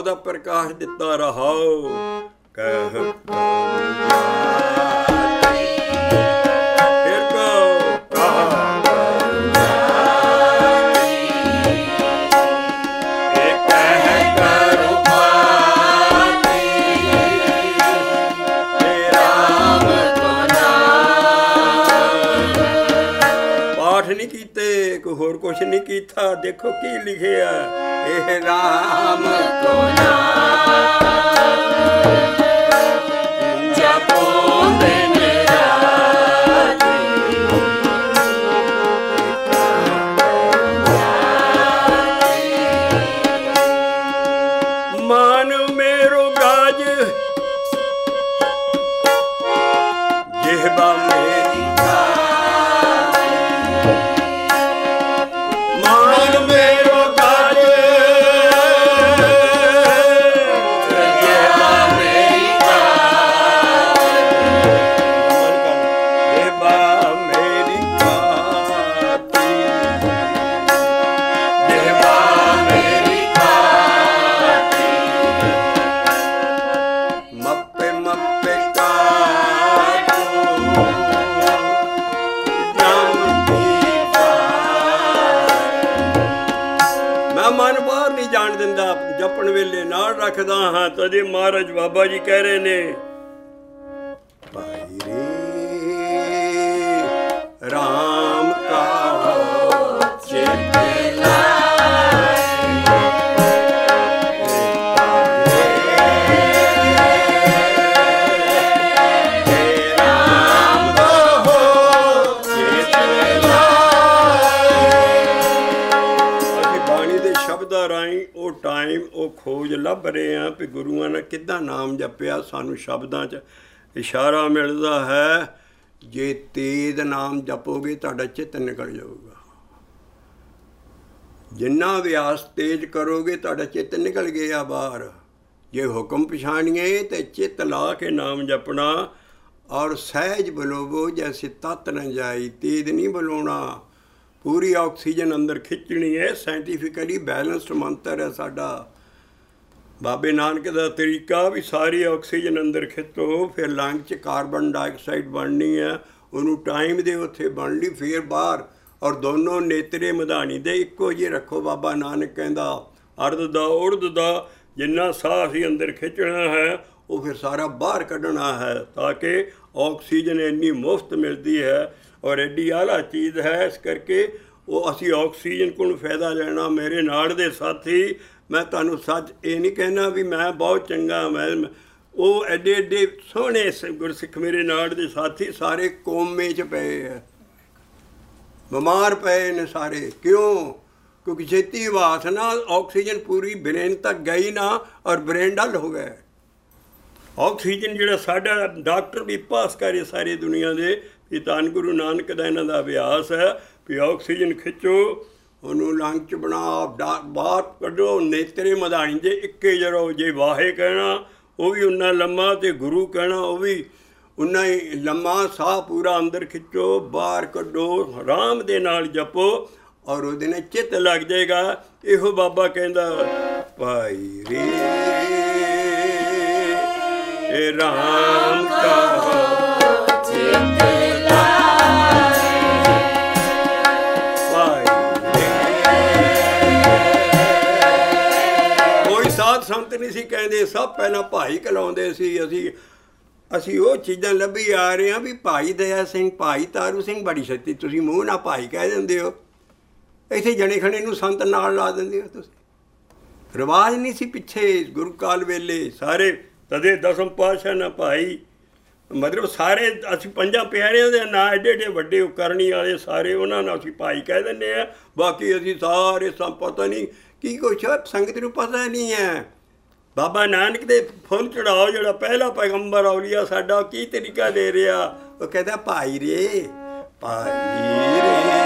A: ਦਾ ਪ੍ਰਕਾਸ਼ ਦਿੱਤਾ ਰਹਾਓ ਕਹਿ ਨਹੀਂ ਕੀਤੇ, ਕੋਈ ਹੋਰ ਕੁਛ ਨਹੀਂ ਕੀਤਾ। ਦੇਖੋ ਕੀ ਲਿਖਿਆ, ਇਹ ਰਾਮ ਕੋ ਨਾਮ ਜਪੋ ਦਿਨ ਰਾਤ, ਮਨ ਮੇਰੋ ਗਾਜ ਜਿਹਬਾ ਮੇਰੀ ਜਪਣ ਵੇਲੇ ਨਾਲ ਰੱਖਦਾ ਹਾਂ। ਤਦੇ ਮਹਾਰਾਜ ਬਾਬਾ ਜੀ ਕਹਿ ਰਹੇ ਨੇ, ਭਾਈ ਰੇ ਰਾਮ ਕਾ ਚਿਤ ਲਾਏ, ਰਾਮ ਕਾ ਚਿਤ ਲਾਏ। ਅਸੀਂ ਬਾਣੀ ਦੇ ਸ਼ਬਦਾਂ ਰਾਹੀਂ ਉਹ ਟਾਈਮ ਉਹ ਖੋਜ ਲੱਭ ਰਹੇ ਹਾਂ ਵੀ ਗੁਰੂਆਂ ਨੇ ਕਿੱਦਾਂ ਨਾਮ ਜਪਿਆ। ਸਾਨੂੰ ਸ਼ਬਦਾਂ 'ਚ ਇਸ਼ਾਰਾ ਮਿਲਦਾ ਹੈ, ਜੇ ਤੇਜ਼ ਨਾਮ ਜਪੋਗੇ ਤੁਹਾਡਾ ਚਿੱਤ ਨਿਕਲ ਜਾਊਗਾ। ਜਿੰਨਾ ਅਭਿਆਸ ਤੇਜ਼ ਕਰੋਗੇ ਤੁਹਾਡਾ ਚਿੱਤ ਨਿਕਲ ਗਿਆ ਬਾਹਰ। ਜੇ ਹੁਕਮ ਪਛਾਣੀਏ ਤਾਂ ਚਿੱਤ ਲਾ ਕੇ ਨਾਮ ਜਪਣਾ, ਔਰ ਸਹਿਜ ਬਲੋਵੋ ਜੈਸੇ ਤਤ ਨ ਜਾਈ। ਤੇਜ਼ ਨਹੀਂ ਬੁਲਾਉਣਾ, ਪੂਰੀ ਆਕਸੀਜਨ ਅੰਦਰ ਖਿੱਚਣੀ ਹੈ। ਸਾਇੰਟੀਫਿਕਲੀ ਬੈਲੈਂਸਡ ਮੰਤਰ ਹੈ ਸਾਡਾ। ਬਾਬੇ ਨਾਨਕ ਦਾ ਤਰੀਕਾ ਵੀ ਸਾਰੀ ਆਕਸੀਜਨ ਅੰਦਰ ਖਿੱਚੋ, ਫਿਰ ਲੰਗ 'ਚ ਕਾਰਬਨ ਡਾਈਆਕਸਾਈਡ ਬਣਨੀ ਹੈ, ਉਹਨੂੰ ਟਾਈਮ ਦੇ ਉੱਥੇ ਬਣ ਲਈ, ਫਿਰ ਬਾਹਰ। ਔਰ ਦੋਨੋਂ ਨੇਤਰੇ ਮਧਾਣੀ ਦੇ ਇੱਕੋ ਜਿਹੇ ਰੱਖੋ। ਬਾਬਾ ਨਾਨਕ ਕਹਿੰਦਾ ਅਰਧ ਦਾ ਉਰਧ ਦਾ ਜਿੰਨਾ ਸਾਹ ਅਸੀਂ ਅੰਦਰ ਖਿੱਚਣਾ ਹੈ ਉਹ ਫਿਰ ਸਾਰਾ ਬਾਹਰ ਕੱਢਣਾ ਹੈ, ਤਾਂ ਕਿ ਆਕਸੀਜਨ ਇੰਨੀ ਮੁਫਤ ਮਿਲਦੀ ਹੈ ਔਰ ਐਡੀ ਆਲਾ ਚੀਜ਼ ਹੈ। ਇਸ ਕਰਕੇ ਉਹ ਅਸੀਂ ਆਕਸੀਜਨ ਕੋਲ ਫਾਇਦਾ ਲੈਣਾ। ਮੇਰੇ ਨਾਲ ਦੇ ਸਾਥੀ, ਮੈਂ ਤੁਹਾਨੂੰ ਸੱਚ ਇਹ ਨਹੀਂ ਕਹਿਣਾ ਵੀ ਮੈਂ ਬਹੁਤ ਚੰਗਾ, ਮੈਂ ਉਹ ਐਡੇ ਐਡੇ ਸੋਹਣੇ ਗੁਰਸਿੱਖ ਮੇਰੇ ਨਾਲ ਦੇ ਸਾਥੀ ਸਾਰੇ ਕੋਮੇ 'ਚ ਪਏ ਹੈ, ਬਿਮਾਰ ਪਏ ਨੇ ਸਾਰੇ। ਕਿਉਂ? ਕਿਉਂਕਿ ਛੇਤੀ ਵਾਸ ਨਾਲ ਆਕਸੀਜਨ ਪੂਰੀ ਬ੍ਰੇਨ ਤੱਕ ਗਈ ਨਾ, ਔਰ ਬ੍ਰੇਨ ਡਲ ਹੋ ਗਏ। ਆਕਸੀਜਨ ਜਿਹੜਾ ਸਾਡਾ ਡਾਕਟਰ ਵੀ ਪਾਸ ਕਰੇ ਸਾਰੇ ਦੁਨੀਆ ਦੇ ਵੀ ਧੰਨ ਗੁਰੂ ਨਾਨਕ ਦਾ ਇਹਨਾਂ ਦਾ ਅਭਿਆਸ ਹੈ ਵੀ ਆਕਸੀਜਨ ਖਿੱਚੋ, ਉਹਨੂੰ ਲੰਗ 'ਚ ਬਣਾ, ਬਾਹਰ ਕੱਢੋ। ਨੇਤਰੇ ਮਧਾਣੀ ਜੇ ਇੱਕੇ ਜਰੋ। ਜੇ ਵਾਹੇ ਕਹਿਣਾ ਉਹ ਵੀ ਉਨਾ ਲੰਮਾ, ਅਤੇ ਗੁਰੂ ਕਹਿਣਾ ਉਹ ਵੀ ਉਨਾ ਹੀ ਲੰਮਾ। ਸਾਹ ਪੂਰਾ ਅੰਦਰ ਖਿੱਚੋ, ਬਾਹਰ ਕੱਢੋ, ਆਰਾਮ ਦੇ ਨਾਲ ਜਪੋ, ਔਰ ਉਹਦੇ ਨਾਲ ਚਿੱਤ ਲੱਗ ਜਾਏਗਾ। ਇਹੋ ਬਾਬਾ ਕਹਿੰਦਾ, ਭਾਈ ਰੇ ਇਹ ਰਾਮ ਕਾ ਚਿੱਤ ਲਾਏ, ਭਾਈ ਕੋਈ ਸਾਧ ਸੰਤ ਨਹੀਂ ਸੀ ਕਹਿੰਦੇ, ਸਭ ਪਹਿਲਾਂ ਭਾਈ ਕਹਿਲਾਉਂਦੇ ਸੀ। ਅਸੀਂ ਅਸੀਂ ਉਹ ਚੀਜ਼ਾਂ ਲੱਭੀ ਆ ਰਹੇ ਹਾਂ ਵੀ ਭਾਈ ਦਇਆ ਸਿੰਘ, ਭਾਈ ਤਾਰੂ ਸਿੰਘ, ਬੜੀ ਛੇਤੀ ਤੁਸੀਂ ਮੂੰਹ ਨਾਲ ਭਾਈ ਕਹਿ ਦਿੰਦੇ ਹੋ। ਇੱਥੇ ਜਣੇ ਖਣੇ ਨੂੰ ਸੰਤ ਨਾਲ ਲਾ ਦਿੰਦੇ ਹੋ ਤੁਸੀਂ। ਰਿਵਾਜ਼ ਨਹੀਂ ਸੀ ਪਿੱਛੇ ਗੁਰੂ ਕਾਲ ਵੇਲੇ। ਸਾਰੇ ਤਦੇ ਦਸਮ ਪਾਤਸ਼ਾਹ ਨਾ ਭਾਈ, ਮਤਲਬ ਸਾਰੇ ਅਸੀਂ ਪੰਜਾਂ ਪਿਆਰਿਆਂ ਦੇ ਨਾਂ ਐਡੇ ਐਡੇ ਵੱਡੇ ਕਰਨੀ ਵਾਲੇ ਸਾਰੇ, ਉਹਨਾਂ ਨਾਲ ਅਸੀਂ ਭਾਈ ਕਹਿ ਦਿੰਦੇ ਹਾਂ। ਬਾਕੀ ਅਸੀਂ ਸਾਰੇ ਸਭ ਪਤਾ ਨਹੀਂ ਕੀ ਕੁਛ ਸੰਗਤ ਨੂੰ ਪਤਾ ਨਹੀਂ ਹੈ। ਬਾਬਾ ਨਾਨਕ ਦੇ ਫੁੱਲ ਚੜਾਓ, ਜਿਹੜਾ ਪਹਿਲਾ ਪੈਗੰਬਰ ਔਲੀਆ ਸਾਡਾ, ਕੀ ਤਰੀਕਾ ਦੇ ਰਿਹਾ। ਉਹ ਕਹਿੰਦਾ ਭਾਈ ਰੇ, ਭਾਈ ਰੇ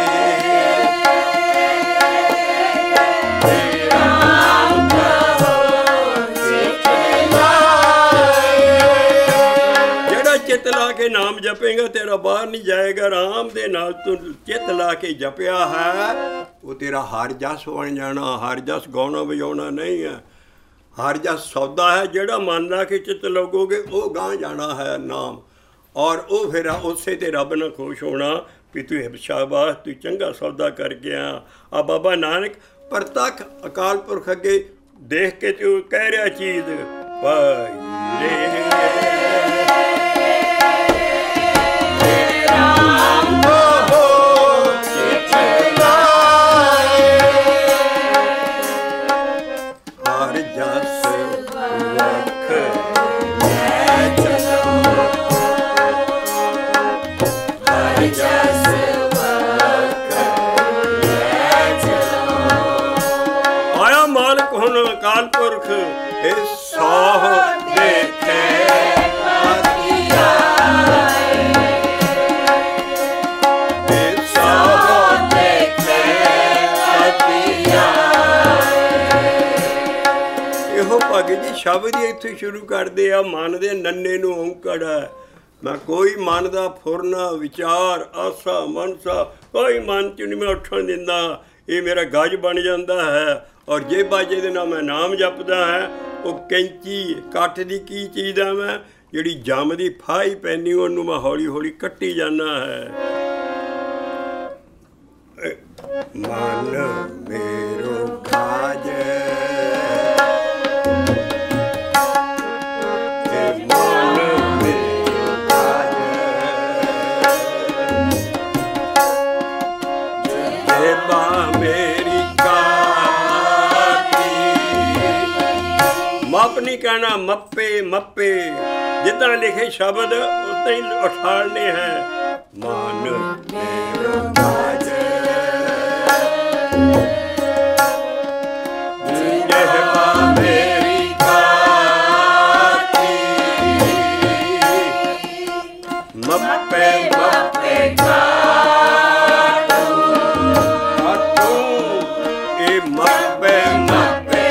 A: ਚਿੱਤ ਲਾ ਕੇ ਨਾਮ ਜਪੇਗਾ ਤੇਰਾ ਬਾਹਰ ਨਹੀਂ ਜਾਏਗਾ। ਆਰਾਮ ਦੇ ਨਾਲ ਤੂੰ ਚਿੱਤ ਲਾ ਕੇ ਜਪਿਆ ਹੈ, ਉਹ ਤੇਰਾ ਹਰ ਜਸ ਬਣ ਜਾਣਾ। ਹਰ ਜਸ ਗਾਉਣਾ ਵਜਾਉਣਾ ਨਹੀਂ ਹੈ। ਹਰ ਜਾ ਸੌਦਾ ਹੈ, ਜਿਹੜਾ ਮਨ ਲਾ ਕੇ ਚਿੱਤ ਲੱਗੋਗੇ ਉਹ ਗਾਂਹ ਜਾਣਾ ਹੈ ਨਾਮ। ਔਰ ਉਹ ਫਿਰ ਉਸੇ ਤੇ ਰੱਬ ਨਾਲ ਖੁਸ਼ ਹੋਣਾ ਵੀ ਤੂੰ ਸ਼ਾਬਾਸ਼, ਤੂੰ ਚੰਗਾ ਸੌਦਾ ਕਰ ਗਿਆ। ਆ ਬਾਬਾ ਨਾਨਕ ਪ੍ਰਤੱਖ ਅਕਾਲ ਪੁਰਖ ਅੱਗੇ ਦੇਖ ਕੇ ਤੂੰ ਕਹਿ ਰਿਹਾ ਚੀਜ਼ ਭਾਈ ਰੇ ਅਕਾਲ ਪੁਰਖ ਇਹ ਸੋਹ ਦੇਖੇ ਪਤੀਆ ਇਹ ਸੋਹ ਦੇਖੇ ਪਤੀਆ। ਇਹੋ ਭਗਤ ਜੀ ਸ਼ਬਦ ਹੀ ਇੱਥੇ ਸ਼ੁਰੂ ਕਰਦੇ ਆ। ਮਨ ਦੇ ਨੰਨੇ ਨੂੰ ਔਂਕੜ ਹੈ। ਮੈਂ ਕੋਈ ਮਨ ਦਾ ਫੁਰਨਾ ਵਿਚਾਰ ਆਸਾ ਮਨਸਾ ਕੋਈ ਮਨ 'ਚ ਨਹੀਂ ਮੈਂ ਉੱਠਣ ਦਿੰਦਾ। ਇਹ ਮੇਰਾ ਗੱਜ ਬਣ ਜਾਂਦਾ ਹੈ। ਔਰ ਜੇ ਬਾਜੇ ਦੇ ਨਾਲ ਮੈਂ ਨਾਮ ਜਪਦਾ ਹੈ, ਉਹ ਕੈਂਚੀ ਕੱਠ ਦੀ ਕੀ ਚੀਜ਼ ਆ ਮੈਂ, ਜਿਹੜੀ ਜੰਮ ਦੀ ਫਾਹੀ ਪੈਂਦੀ ਉਹਨੂੰ ਮੈਂ ਹੌਲੀ ਹੌਲੀ ਕੱਟੀ ਜਾਂਦਾ ਹੈ। ਮਨ ਮੇਰੋ ਕਾਜ ਮੱਪ ਨਹੀਂ ਕਹਿਣਾ, ਮੱਪੇ ਮੱਪੇ ਜਿੱਦਾਂ ਲਿਖੇ ਸ਼ਬਦ ਉੱਦਾਂ ਹੀ ਉਠਾਲਣੇ ਹੈ। ਮਨ ਮੇਰੋ ਕਾਜ ਜਿਹਵਾ ਮੇਰੀ ਕਾਤੀ ਮੱਪੇ ਮੱਪੇ ਕਾਟੂ ਕਾਟੂ ਇਹ ਮੱਪੇ ਮੱਪੇ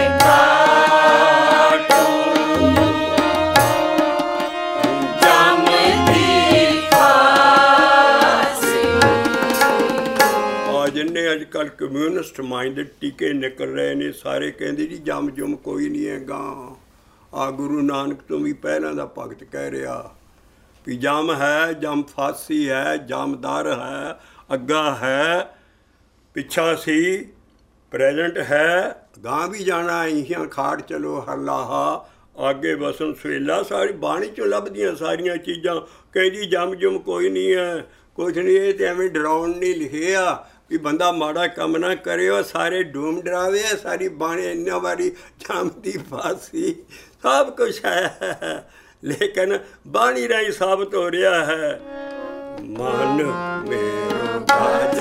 A: ਅੱਜ ਕੱਲ੍ਹ ਕਮਿਊਨਿਸਟ ਮਾਈਂਡ ਦੇ ਟੀਕੇ ਨਿਕਲ ਰਹੇ ਨੇ। ਸਾਰੇ ਕਹਿੰਦੇ ਜੀ ਜੰਮ ਜੁਮ ਕੋਈ ਨਹੀਂ ਹੈ ਗਾਂ। ਆ ਗੁਰੂ ਨਾਨਕ ਤੋਂ ਵੀ ਪਹਿਲਾਂ ਦਾ ਭਗਤ ਕਹਿ ਰਿਹਾ ਵੀ ਜੰਮ ਹੈ, ਜੰਮ ਫਾਸੀ ਹੈ, ਜੰਮ ਦਰ ਹੈ, ਅੱਗਾ ਹੈ, ਪਿੱਛਾ ਸੀ, ਪ੍ਰੈਜੈਂਟ ਹੈ, ਗਾਂ ਵੀ ਜਾਣਾ। ਇਹੀਆਂ ਖਾੜ ਚਲੋ ਹਰਲਾਹਾ ਅੱਗੇ ਬਸਨ ਸਵੇਲਾ। ਸਾਰੀ ਬਾਣੀ 'ਚੋਂ ਲੱਭਦੀਆਂ ਸਾਰੀਆਂ ਚੀਜ਼ਾਂ। ਕਹਿੰਦੀ ਜੰਮ ਜੁਮ ਕੋਈ ਨਹੀਂ ਹੈ, ਕੁਛ ਨਹੀਂ। ਇਹ ਤਾਂ ਐਵੇਂ ਡਰਾਉਣ ਨਹੀਂ ਲਿਖਿਆ ਵੀ ਬੰਦਾ ਮਾੜਾ ਕੰਮ ਨਾ ਕਰਿਓ। ਸਾਰੇ ਡੂਮ ਡਰਾਵੇ ਆ। ਸਾਰੀ ਬਾਣੀ ਇੰਨਾ ਵਾਰੀ ਜੰਮ ਦੀ ਫਾਸੀ ਸਭ ਕੁਛ ਹੈ, ਲੇਕਿਨ ਬਾਣੀ ਰਾਹੀਂ ਸਾਬਤ ਹੋ ਰਿਹਾ ਹੈ। ਮਨ ਮੇਰੋ ਕਾਜ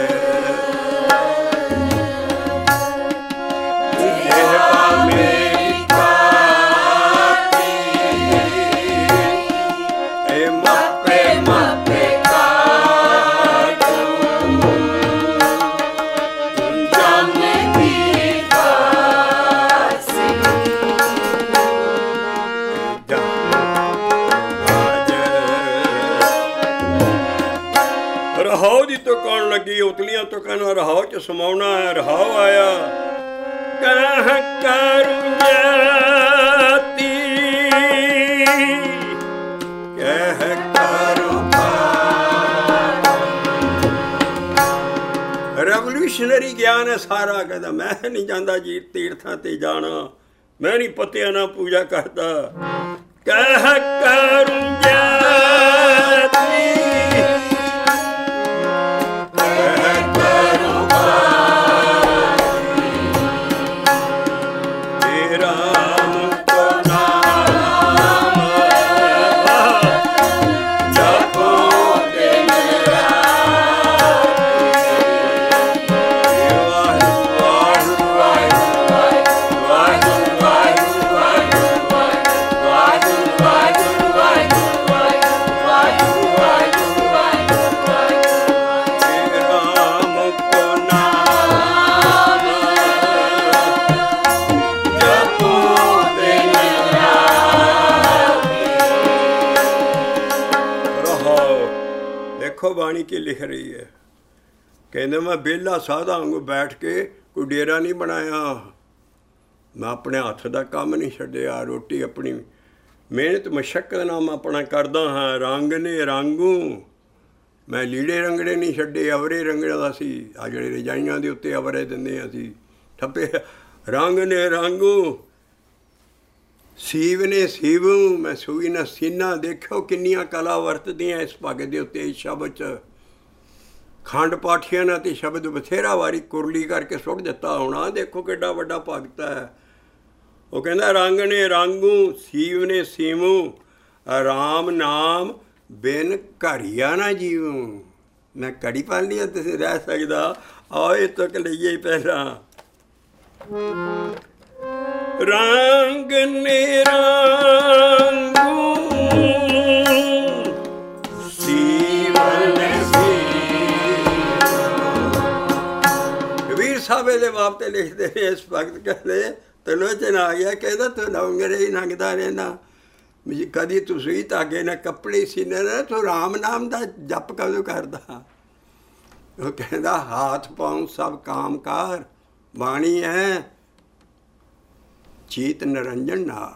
A: ਜਿਹਵਾ ਮੇਰੀ ਕਾਤੀ ਇਹ ਮੱਪੇ ਮੱਪੇ ਰਹਾਉ ਦੀ ਤੁਕਣ ਲੱਗੀ। ਉਤਲੀਆਂ ਤੁਕਾਂ ਨਾਲ ਰਹਾਉ 'ਚ ਸਮਾਉਣਾ ਹੈ। ਰਹਾਉ ਆਇਆ ਕਹਿ ਕਰੂ ਜਾਤੀ ਕਹਿ ਕਰੂ ਰੈਵੋਲੂਸ਼ਨਰੀ ਗਿਆਨ ਹੈ ਸਾਰਾ। ਕਹਿੰਦਾ ਮੈਂ ਨਹੀਂ ਜਾਂਦਾ ਜੀ ਤੀਰਥਾਂ 'ਤੇ ਜਾਣਾ, ਮੈਂ ਨਹੀਂ ਪੱਤਿਆਂ ਨਾਲ ਪੂਜਾ ਕਰਦਾ। ਕਹਿ ਕਰੂ ਜਾਤੀ ਬਾਣੀ ਕੀ ਲਿਖ ਰਹੀ ਹੈ। ਕਹਿੰਦੇ ਮੈਂ ਵਿਹਲਾ ਸਾਧਾ ਵਾਂਗੂ ਬੈਠ ਕੇ ਕੋਈ ਡੇਰਾ ਨਹੀਂ ਬਣਾਇਆ। ਮੈਂ ਆਪਣੇ ਹੱਥ ਦਾ ਕੰਮ ਨਹੀਂ ਛੱਡਿਆ, ਰੋਟੀ ਆਪਣੀ ਮਿਹਨਤ ਮਸ਼ੱਕਤ ਨਾਲ ਮੈਂ ਆਪਣਾ ਕਰਦਾ ਹਾਂ। ਰੰਗ ਨੇ ਰੰਗੂ, ਮੈਂ ਲੀੜੇ ਰੰਗੜੇ ਨਹੀਂ ਛੱਡੇ, ਅਵਰੇ ਰੰਗੜਾ ਦਾ ਸੀ। ਆ ਜਿਹੜੇ ਰਜਾਈਆਂ ਦੇ ਉੱਤੇ ਅਵਰੇ ਦਿੰਦੇ ਅਸੀਂ ਠੱਪੇ, ਰੰਗ ਨੇ ਰੰਗੂ ਸੀਵ ਨੇ ਸੀਵੂ, ਮੈਂ ਸੂਈ ਨਾ ਸੀਨਾ। ਦੇਖੋ ਕਿੰਨੀਆਂ ਕਲਾ ਵਰਤਦੀਆਂ ਇਸ ਪੱਗ ਦੇ ਉੱਤੇ। ਇਸ ਸ਼ਬਦ 'ਚ ਖੰਡ ਪਾਠੀਆਂ ਨੇ ਤੇ ਸ਼ਬਦ ਬਥੇਰਾ ਵਾਰੀ ਕੁਰਲੀ ਕਰਕੇ ਸੁੱਟ ਦਿੱਤਾ ਹੋਣਾ। ਦੇਖੋ ਕਿੱਡਾ ਵੱਡਾ ਭਗਤ ਹੈ। ਉਹ ਕਹਿੰਦਾ ਰੰਗ ਨੇ ਰਾਂਗੂ, ਸੀਵ ਨੇ ਸੀਮੂ, ਰਾਮ ਨਾਮ ਬਿਨ ਘੜੀਆ ਨਾ ਜੀਵੂ। ਮੈਂ ਘੜੀ ਪਾ ਲਈ ਤੁਸੀਂ ਰਹਿ ਸਕਦਾ। ਆਓ ਇਹ ਤੁਕ ਲਈਏ ਪਹਿਲਾਂ। ਰੰਗ ਨੇ ਰਾਂਗੂ, ਸੀਵ ਨੇ ਸੀਮੂ। ਕਬੀਰ ਸਾਹਿਬ ਇਹਦੇ ਬਾਪ ਤੇ ਲਿਖਦੇ ਨੇ ਇਸ ਭਗਤ ਕਹਿੰਦੇ ਤਲੋਚਨ ਆ ਗਿਆ, ਕਹਿੰਦਾ ਤੂੰ ਲੰਗਰੇ ਹੀ ਲੰਘਦਾ ਰਹਿਣਾ, ਕਦੀ ਤੂੰ ਸੂਈ ਧਾਗੇ ਨਾਲ ਕੱਪੜੇ ਸੀਨੇ ਨਾ, ਤੂੰ ਰਾਮ ਨਾਮ ਦਾ ਜਪ ਕਦੋਂ ਕਰਦਾ। ਉਹ ਕਹਿੰਦਾ ਹਾਥ ਪਾਉ ਸਭ ਕਾਮ ਕਾਰ, ਬਾਣੀ ਹੈ ਚੀਤ ਨਿਰੰਜਨ ਨਾਲ।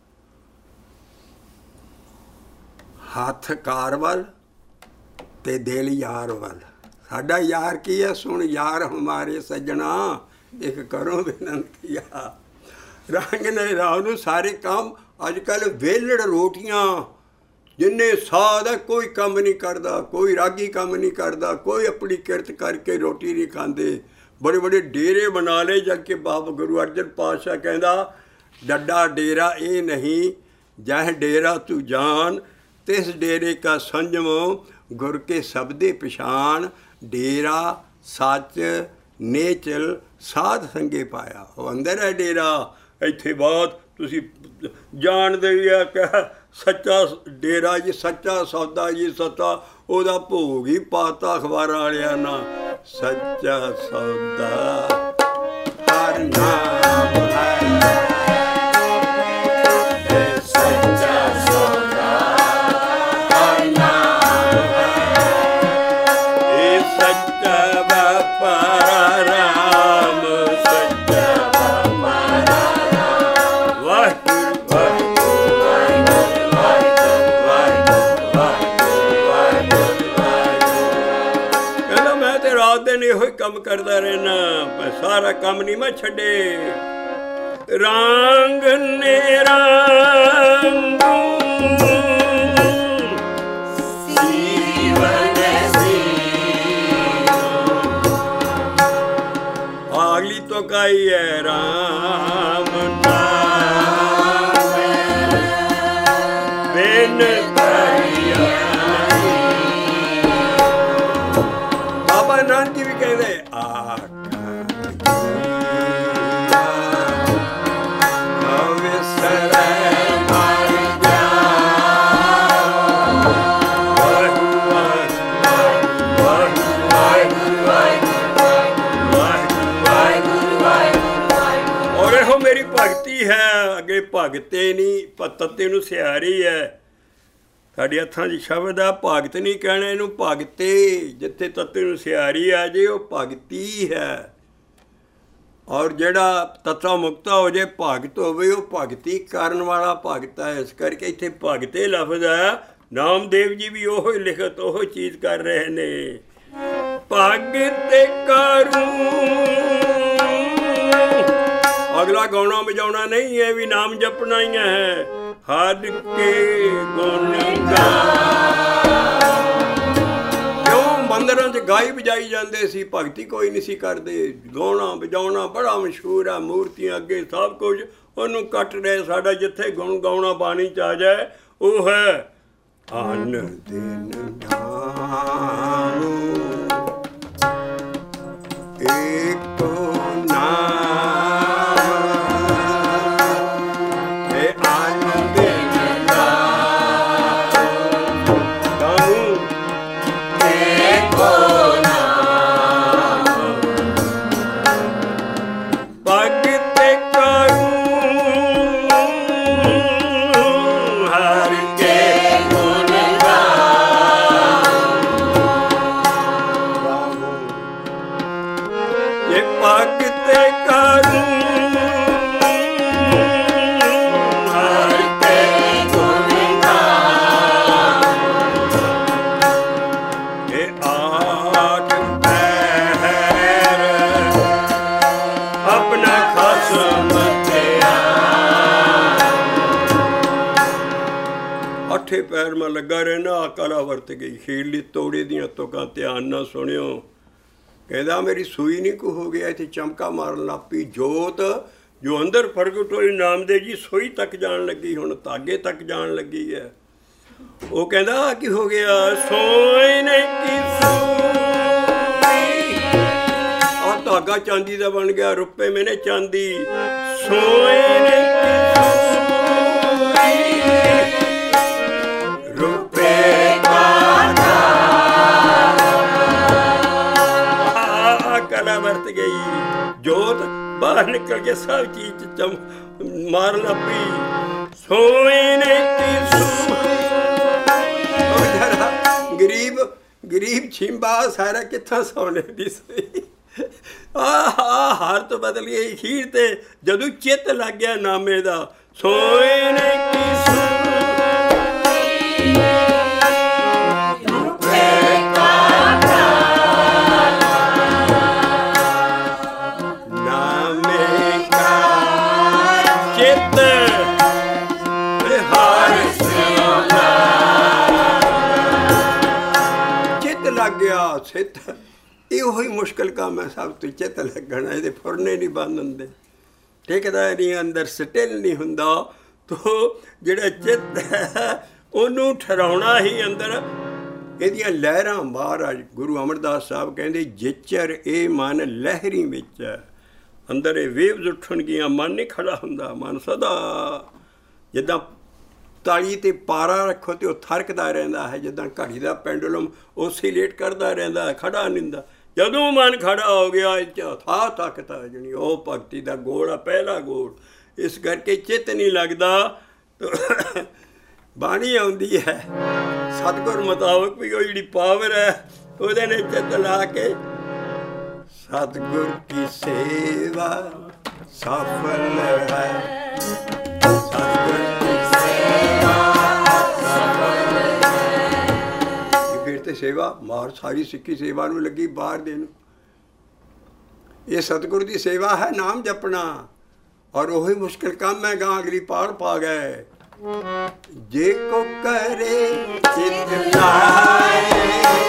A: ਹੱਥ ਕਾਰ ਵੱਲ ਤੇ ਦਿਲ ਯਾਰ ਵੱਲ। ਸਾਡਾ ਯਾਰ ਕੀ ਹੈ? ਸੁਣ ਯਾਰ ਹਮਾਰੇ ਸੱਜਣਾ, ਇੱਕ ਕਰੋ ਬੇਨੰਤੀਆ। ਰੰਗ ਨੇ ਰਾਮ ਨੂੰ ਸਾਰੇ ਕੰਮ। ਅੱਜ ਕੱਲ੍ਹ ਵੇਲੜ ਰੋਟੀਆਂ, ਜਿੰਨੇ ਸਾਹ ਦਾ ਕੋਈ ਕੰਮ ਨਹੀਂ ਕਰਦਾ, ਕੋਈ ਰਾਗੀ ਕੰਮ ਨਹੀਂ ਕਰਦਾ, ਕੋਈ ਆਪਣੀ ਕਿਰਤ ਕਰਕੇ ਰੋਟੀ ਨਹੀਂ ਖਾਂਦੇ। ਬੜੇ ਬੜੇ ਡੇਰੇ ਬਣਾ ਲਏ। ਜਦ ਕਿ ਬਾਬਾ ਗੁਰੂ ਅਰਜਨ ਪਾਤਸ਼ਾਹ ਕਹਿੰਦਾ ਡੱਡਾ ਡੇਰਾ ਇਹ ਨਹੀਂ, ਜਹ ਡੇਰਾ ਤੂੰ ਜਾਨ, ਤਿਸ ਡੇਰੇ ਕਾ ਸੰਜਮੋ, ਗੁਰ ਕੇ ਸ਼ਬਦੇ ਪਛਾਣ। ਡੇਰਾ ਸੱਚ ਨੇਚਲ ਸਾਧ ਸੰਗੇ ਪਾਇਆ। ਉਹ ਅੰਦਰ ਹੈ ਡੇਰਾ, ਇੱਥੇ ਬਾਅਦ ਤੁਸੀਂ ਜਾਣਦੇ ਹੀ ਆ ਕਿ ਸੱਚਾ ਡੇਰਾ ਜੀ, ਸੱਚਾ ਸੌਦਾ ਜੀ, ਸੱਚਾ ਉਹਦਾ ਭੋਗ ਹੀ ਪਾਤਾ ਅਖਬਾਰਾਂ ਵਾਲਿਆਂ ਨਾਲ। ਸੱਚਾ ਸੌਦਾ ਹਰ ਨਾਮ ਹੈ, ਸੱਚਾ ਸੌਦਾ ਹਰ ਨਾਮ ਹੈ, ਇਹ ਸੱਚਾ ਵਪਾਰ ਰਾਮ, ਸੱਚਾ ਵਪਾਰ ਰਾਮ। ਵਾਹਿਗੁਰੂ ਵਾਹਿਗੁਰੂ ਵਾਹਿਗੁਰੂ ਵਾਹਿਗੁਰੂ ਵਾਹਿਗੁਰੂ ਵਾਹਿਗੁਰੂ ਵਾਹਿਗੁਰੂ। ਕਹਿੰਦਾ ਮੈਂ ਤੇ ਰਾਤ ਦਿਨ ਇਹੋ ਹੀ ਕੰਮ ਕਰਦਾ ਰਹਿਣਾ, ਮੈਂ ਸਾਰਾ ਕੰਮ ਨਹੀਂ ਮੈਂ ਛੱਡੇ। ਰੰਗ ਨੇ ਰਾਂਗੂ, ਸੀਵ ਨੇ ਸੀਮੂ। ਅਗਲੀ ਤੋਂ ਕਾਈ ਹੈ ਰਾਮ ਨਾਮ ਬਿਨ ਘੜੀਆ। ਬਾਬਾ ਨਾਨਕ ਜੀ ਵੀ ਕਹਿੰਦੇ ਆਖ ਭਗਤੀ ਹੈ। ਅੱਗੇ ਭਗਤੇ ਨਹੀਂ, ਤੱਤੇ ਨੂੰ ਸਿਆਰੀ ਹੈ। ਸਾਡੇ ਹੱਥਾਂ 'ਚ ਸ਼ਬਦ ਆ, ਭਗਤ ਨਹੀਂ ਕਹਿਣਾ ਇਹਨੂੰ, ਭਗਤੇ। ਜਿੱਥੇ ਤੱਤੇ ਨੂੰ ਸਿਆਰੀ ਆ ਜੇ ਉਹ ਭਗਤੀ ਹੈ। ਔਰ ਜਿਹੜਾ ਤੱਤਾ ਮੁਕਤਾ ਹੋ ਜੇ, ਭਗਤ ਹੋਵੇ, ਉਹ ਭਗਤੀ ਕਰਨ ਵਾਲਾ ਭਗਤ ਹੈ। ਇਸ ਕਰਕੇ ਇੱਥੇ ਭਗਤੇ ਲਫ਼ਜ਼ ਹੈ। ਨਾਮਦੇਵ ਜੀ ਵੀ ਉਹੋ ਹੀ ਲਿਖਤ ਉਹੋ ਚੀਜ਼ ਕਰ ਰਹੇ ਨੇ। ਭਗਤ ਕਰੂ, ਅਗਲਾ ਗਾਉਣਾ ਵਜਾਉਣਾ ਨਹੀਂ ਹੈ, ਵੀ ਨਾਮ ਜਪਣਾ ਹੀ ਹੈ। ਹਰ ਕੇ ਗੁਣ ਕਿਉਂ ਮੰਦਰਾਂ 'ਚ ਗਾਈ ਵਜਾਈ ਜਾਂਦੇ ਸੀ, ਭਗਤੀ ਕੋਈ ਨਹੀਂ ਸੀ ਕਰਦੇ। ਗਾਉਣਾ ਵਜਾਉਣਾ ਬੜਾ ਮਸ਼ਹੂਰ ਹੈ, ਮੂਰਤੀਆਂ ਅੱਗੇ ਸਭ ਕੁਝ ਉਹਨੂੰ ਕੱਟ ਰਹੇ। ਸਾਡਾ ਜਿੱਥੇ ਗੁਣ ਗਾਉਣਾ ਬਾਣੀ 'ਚ ਆ ਜਾਏ ਉਹ ਹੈ ਅਨ ਦਿਨ ਨਾਮ ਏਕੋ ਨਾਮ। ਆਠ ਪੈਰ ਆਪਣਾ ਖਸਮ ਧਿਆਨ। ਅੱਠੇ ਪੈਰ ਮੈਂ ਲੱਗਾ ਰਹਿਣਾ, ਆ ਕਲਾ ਵਰਤ ਗਈ। ਖੀਰਲੀ ਤੋੜੇ ਦੀਆਂ ਤੁਕਾਂ ਧਿਆਨ ਨਾਲ ਸੁਣਿਓ। ਕਹਿੰਦਾ ਮੇਰੀ ਸੂਈ ਨਹੀਂ ਕੋ ਹੋ ਗਿਆ, ਇੱਥੇ ਚਮਕਾ ਮਾਰਨ ਲੱਗ ਪਈ ਜੋਤ ਜੋ ਅੰਦਰ ਪ੍ਰਗਟ ਹੋਈ ਨਾਮਦੇਵ ਜੀ ਸੂਈ ਤੱਕ ਜਾਣ ਲੱਗੀ, ਹੁਣ ਧਾਗੇ ਤੱਕ ਜਾਣ ਲੱਗੀ ਹੈ। ਉਹ ਕਹਿੰਦਾ ਕੀ ਹੋ ਗਿਆ? ਸੋਈ ਨੇ ਕੀ ਸੂਈ, ਆਹ ਧਾਗਾ ਚਾਂਦੀ ਦਾ ਬਣ ਗਿਆ, ਰੁਪਏ ਮੈਨੇ ਚਾਂਦੀ। ਸੋਈ ਨੇ ਕੀ ਸੂਈ, ਰੁਪਏ ਕਲਾ ਵਰਤ ਗਈ। ਜੋਤ ਬਾਹਰ ਨਿਕਲ ਕੇ ਸਭ ਚੀਜ਼ ਚਮ ਮਾਰਨ ਲੱਗ ਪਈ। ਸੋਈ ਨੇ ਕੀ ਸੂਈ, ਗਰੀਬ ਗਰੀਬ ਛਿੰਬਾ ਸਾਰਾ ਕਿੱਥੋਂ ਸੋਨੇ ਦੀ ਸੂਈ। ਆਹ ਹਾਰ ਤੋਂ ਬਦਲ ਗਈ ਖੀਰ ਤੇ ਜਦੋਂ ਚਿੱਤ ਲੱਗ ਗਿਆ ਨਾਮੇ ਦਾ। ਸੋਈ ਨੇ ਕੀ ਸੂਈ, ਗਿਆ ਸਿੱਧ। ਇਹੋ ਹੀ ਮੁਸ਼ਕਿਲ ਕੰਮ ਹੈ ਸਭ ਤੋਂ, ਚਿੱਤ ਲੱਗਣਾ। ਇਹਦੇ ਫੁਰਨੇ ਨਹੀਂ ਬੰਦ ਹੁੰਦੇ, ਟਿਕਦਾ ਨਹੀਂ ਅੰਦਰ, ਸਟਿਲ ਨਹੀਂ ਹੁੰਦਾ। ਤੋ ਜਿਹੜਾ ਚਿੱਤ ਹੈ ਉਹਨੂੰ ਠਹਿਰਾਉਣਾ ਹੀ ਅੰਦਰ। ਇਹਦੀਆਂ ਲਹਿਰਾਂ ਮਹਾਰਾਜ ਗੁਰੂ ਅਮਰਦਾਸ ਸਾਹਿਬ ਕਹਿੰਦੇ ਜਿਚਰ ਇਹ ਮਨ ਲਹਿਰੀ ਵਿੱਚ ਹੈ। ਅੰਦਰ ਇਹ ਵੇਵਜ਼ ਉੱਠਣਗੀਆਂ, ਮਨ ਨਹੀਂ ਖੜਾ ਹੁੰਦਾ। ਮਨ ਸਦਾ ਜਿੱਦਾਂ ਤਾਲੀ 'ਤੇ ਪਾਰਾ ਰੱਖੋ ਅਤੇ ਉਹ ਥਰਕਦਾ ਰਹਿੰਦਾ ਹੈ, ਜਿੱਦਾਂ ਘੜੀ ਦਾ ਪੈਂਡੂਲਮ ਓਸੀਲੇਟ ਕਰਦਾ ਰਹਿੰਦਾ ਹੈ, ਖੜਾ ਨਹੀਂ ਹੁੰਦਾ। ਜਦੋਂ ਮਨ ਖੜਾ ਹੋ ਗਿਆ ਥਾਂ ਤਾਕਤ ਆ ਜਾਣੀ। ਉਹ ਭਗਤੀ ਦਾ ਗੋਲ ਆ, ਪਹਿਲਾ ਗੋਲ। ਇਸ ਕਰਕੇ ਚਿੱਤ ਨਹੀਂ ਲੱਗਦਾ। ਬਾਣੀ ਆਉਂਦੀ ਹੈ ਸਤਿਗੁਰ ਮੁਤਾਬਕ ਵੀ ਉਹ ਜਿਹੜੀ ਪਾਵਰ ਹੈ ਉਹਦੇ ਨੇ ਚਿੱਤ ਲਾ ਕੇ। ਸਤਿਗੁਰ ਕੀ ਸੇਵਾ ਸਫਲ ਹੈ, ਸਤਿਗੁਰ ਤੇ ਸੇਵਾ ਮਾਰ ਸਾਰੀ ਸਿੱਖੀ ਸੇਵਾ ਨੂੰ ਲੱਗੀ ਬਾਹਰ ਦੇ ਨੂੰ। ਇਹ ਸਤਿਗੁਰ ਦੀ ਸੇਵਾ ਹੈ, ਨਾਮ ਜਪਣਾ। ਔਰ ਉਹੀ ਮੁਸ਼ਕਿਲ ਕੰਮ ਹੈ। ਗਾਂ ਅਗਲੀ ਪਾੜ ਪਾ ਗਏ। ਜੇ ਕੋ ਕਰੇ ਚਿਤ ਲਾਏ,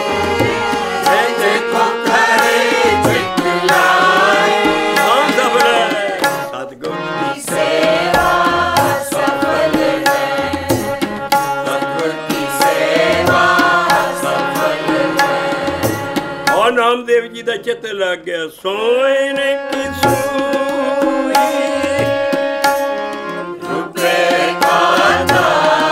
A: ਜੇ ਕੋ ਕਰੇ ਚਿਤ ਲਾਏ, ਨਾਮ ਜਪਣਾ। ਸਤਿਗੁਰ ਦੀ ਸੇਵਾ ਸਫਲ ਹੈ, ਸਤਿਗੁਰ ਦੀ ਸੇਵਾ। ਨਾਮਦੇਵ ਜੀ ਦਾ ਚਿੱਤ ਲੱਗ ਗਿਆ। ਸੋਈ ਨੇ ਕੀ ਸੂਈ, ਰੁਪਏ ਕਾਦਾ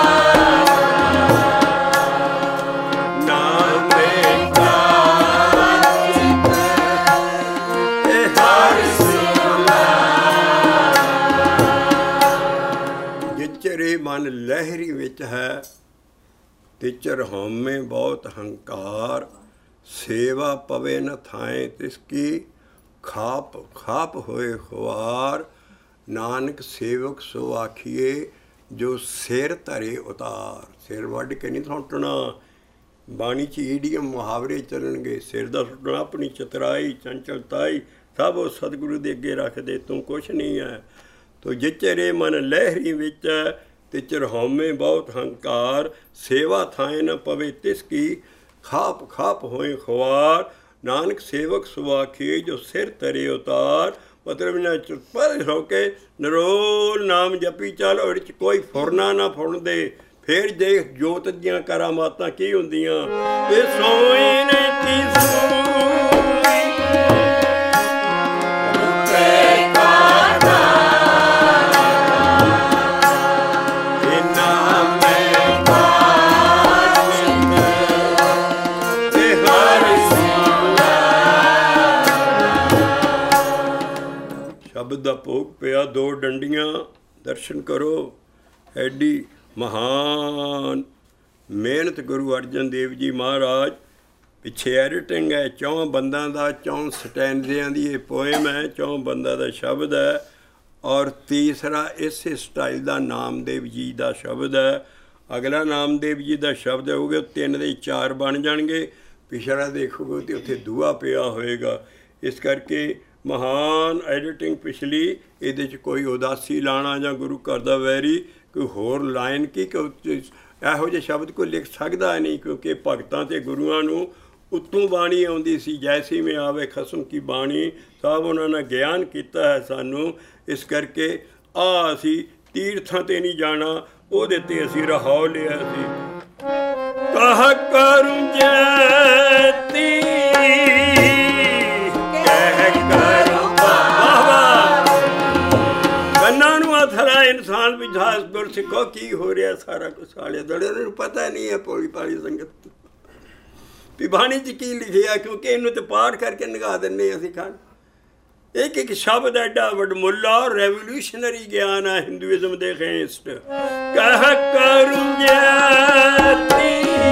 A: ਨਾਮੇ ਕਾ ਚਿੱਤ ਇਹ ਹਰ ਸੁਲਾ। ਜਿਚਰੇ ਮਨ ਲਹਿਰੀ ਵਿੱਚ ਹੈ, ਤਿਚਰ ਹਉਮੈ ਬਹੁਤ ਹੰਕਾਰ। ਸੇਵਾ ਪਵੇ ਨ ਥਾਏ ਤਿਸ ਕੀ, ਖਾਪ ਖਾਪ ਹੋਏ ਖੁਆਰ। ਨਾਨਕ ਸੇਵਕ ਸੋ ਆਖੀਏ, ਜੋ ਸਿਰ ਧਰੇ ਉਤਾਰ। ਸਿਰ ਵੱਢ ਕੇ ਨਹੀਂ ਸੁੱਟਣਾ। ਬਾਣੀ 'ਚ ਈਡੀਅਮ ਮੁਹਾਵਰੇ ਚੱਲਣਗੇ। ਸਿਰ ਦਾ ਸੁੱਟਣਾ ਆਪਣੀ ਚਤਰਾਈ ਚੰਚਲਤਾਈ ਸਭ ਉਹ ਸਤਿਗੁਰੂ ਦੇ ਅੱਗੇ ਰੱਖ ਦੇ, ਤੂੰ ਕੁਛ ਨਹੀਂ ਹੈ। ਤੋ ਜਿਚਰੇ ਮਨ ਲਹਿਰੀ ਵਿੱਚ, ਤਿਚਰ ਹਉਮੈ ਬਹੁਤ ਹੰਕਾਰ। ਸੇਵਾ ਥਾਏ ਨ ਪਵੇ ਤਿਸ ਕੀ, ਖਾਪ ਖਾਪ ਹੋਏ ਖੁਆਰ। ਨਾਨਕ ਸੇਵਕ ਸੁਆਖੀ, ਜੋ ਸਿਰ ਤਰੇ ਉਤਾਰ। ਮਤਲਬ ਇਹਨਾਂ ਚੁੱਪ ਹੋ ਕੇ ਨਿਰੋਲ ਨਾਮ ਜਪੀ ਚੱਲ। ਉਹਦੇ 'ਚ ਕੋਈ ਫੁਰਨਾ ਨਾ ਫੁਰਨ ਦੇ। ਫਿਰ ਦੇਖ ਜੋਤ ਦੀਆਂ ਕਰਾਮਾਤਾਂ ਕੀ ਹੁੰਦੀਆਂ। ਇਹ ਸੋਈ ਨੇ ਕੀ ਸੂਈ, ਰੁਪਏ ਕਾਦਾ ਇਹ ਨਾਮੇ ਕਾ ਸ਼ਬਦ ਦਾ ਭੋਗ ਪਿਆ। ਦੋ ਡੰਡੀਆਂ ਦਰਸ਼ਨ ਕਰੋ। ਐਡੀ ਮਹਾਨ ਮਿਹਨਤ ਗੁਰੂ ਅਰਜਨ ਦੇਵ ਜੀ ਮਹਾਰਾਜ। ਪਿੱਛੇ ਐਡੀਟਿੰਗ ਹੈ ਚੌਂ ਬੰਦਾਂ ਦਾ, ਚੌਂ ਸਟੈਂਡਿਆਂ ਦੀ ਇਹ ਪੋਇਮ ਹੈ, ਚੌਂ ਬੰਦਾਂ ਦਾ ਸ਼ਬਦ ਹੈ। ਔਰ ਤੀਸਰਾ ਇਸੇ ਸਟਾਈਲ ਦਾ ਨਾਮਦੇਵ ਜੀ ਦਾ ਸ਼ਬਦ ਹੈ। ਅਗਲਾ ਨਾਮਦੇਵ ਜੀ ਦਾ ਸ਼ਬਦ ਹੋਊਗਾ, ਤਿੰਨ ਦੇ ਚਾਰ ਬਣ ਜਾਣਗੇ। ਪਿਛੜਾ ਦੇਖੋਗੇ ਤਾਂ ਉੱਥੇ ਦੂਆ ਪਿਆ ਹੋਏਗਾ। ਇਸ ਕਰਕੇ ਮਹਾਨ ਐਡੀਟਿੰਗ ਪਿਛਲੀ, ਇਹਦੇ 'ਚ ਕੋਈ ਉਦਾਸੀ ਲਾਣਾ ਜਾਂ ਗੁਰੂ ਘਰ ਦਾ ਵੈਰੀ ਕੋਈ ਹੋਰ ਲਾਈਨ ਕੀ ਇਹੋ ਜਿਹੇ ਸ਼ਬਦ ਕੋਈ ਲਿਖ ਸਕਦਾ ਨਹੀਂ, ਕਿਉਂਕਿ ਭਗਤਾਂ ਅਤੇ ਗੁਰੂਆਂ ਨੂੰ ਉੱਤੋਂ ਬਾਣੀ ਆਉਂਦੀ ਸੀ। ਜੈਸੀ ਮੈਂ ਆਵੇ ਖਸਮ ਕੀ ਬਾਣੀ, ਸਭ ਉਹਨਾਂ ਨੇ ਗਿਆਨ ਕੀਤਾ ਹੈ ਸਾਨੂੰ। ਇਸ ਕਰਕੇ ਆ ਅਸੀਂ ਤੀਰਥਾਂ 'ਤੇ ਨਹੀਂ ਜਾਣਾ, ਉਹਦੇ 'ਤੇ ਅਸੀਂ ਰਹਾਉ ਲਿਆ ਸੀ। ਕਹ ਕਰੂੰ ਜੈਤੀ ਕਹਿ ਕਰੂੰ ਬਾਬਾ, ਕੰਨਾਂ ਨੂੰ ਅਥਰਾ ਇਨਸਾਨ ਵਿਝਾਸ ਗੁਰਸਿੱਖੋ ਕੀ ਹੋ ਰਿਹਾ ਸਾਰਾ ਕੁਛ ਆਲੇ ਦੜੇ ਨੂੰ ਪਤਾ ਨਹੀਂ ਹੈ। ਭੋਲੀ ਭਾਲੀ ਸੰਗਤ ਵੀ ਬਾਣੀ 'ਚ ਕੀ ਲਿਖਿਆ, ਕਿਉਂਕਿ ਇਹਨੂੰ ਤਾਂ ਪਾਠ ਕਰਕੇ ਨਿਗਾਹ ਦਿੰਦੇ ਅਸੀਂ ਖਾਣ। ਇੱਕ ਇੱਕ ਸ਼ਬਦ ਐਡਾ ਵਡਮੁੱਲਾ ਰੈਵੋਲੂਸ਼ਨਰੀ ਗਿਆਨ ਹੈ ਹਿੰਦੂਇਜ਼ਮ ਦੇ ਅਗੇਂਸਟ। ਕਹਿ ਕਰੂੰ ਜੈਤੀ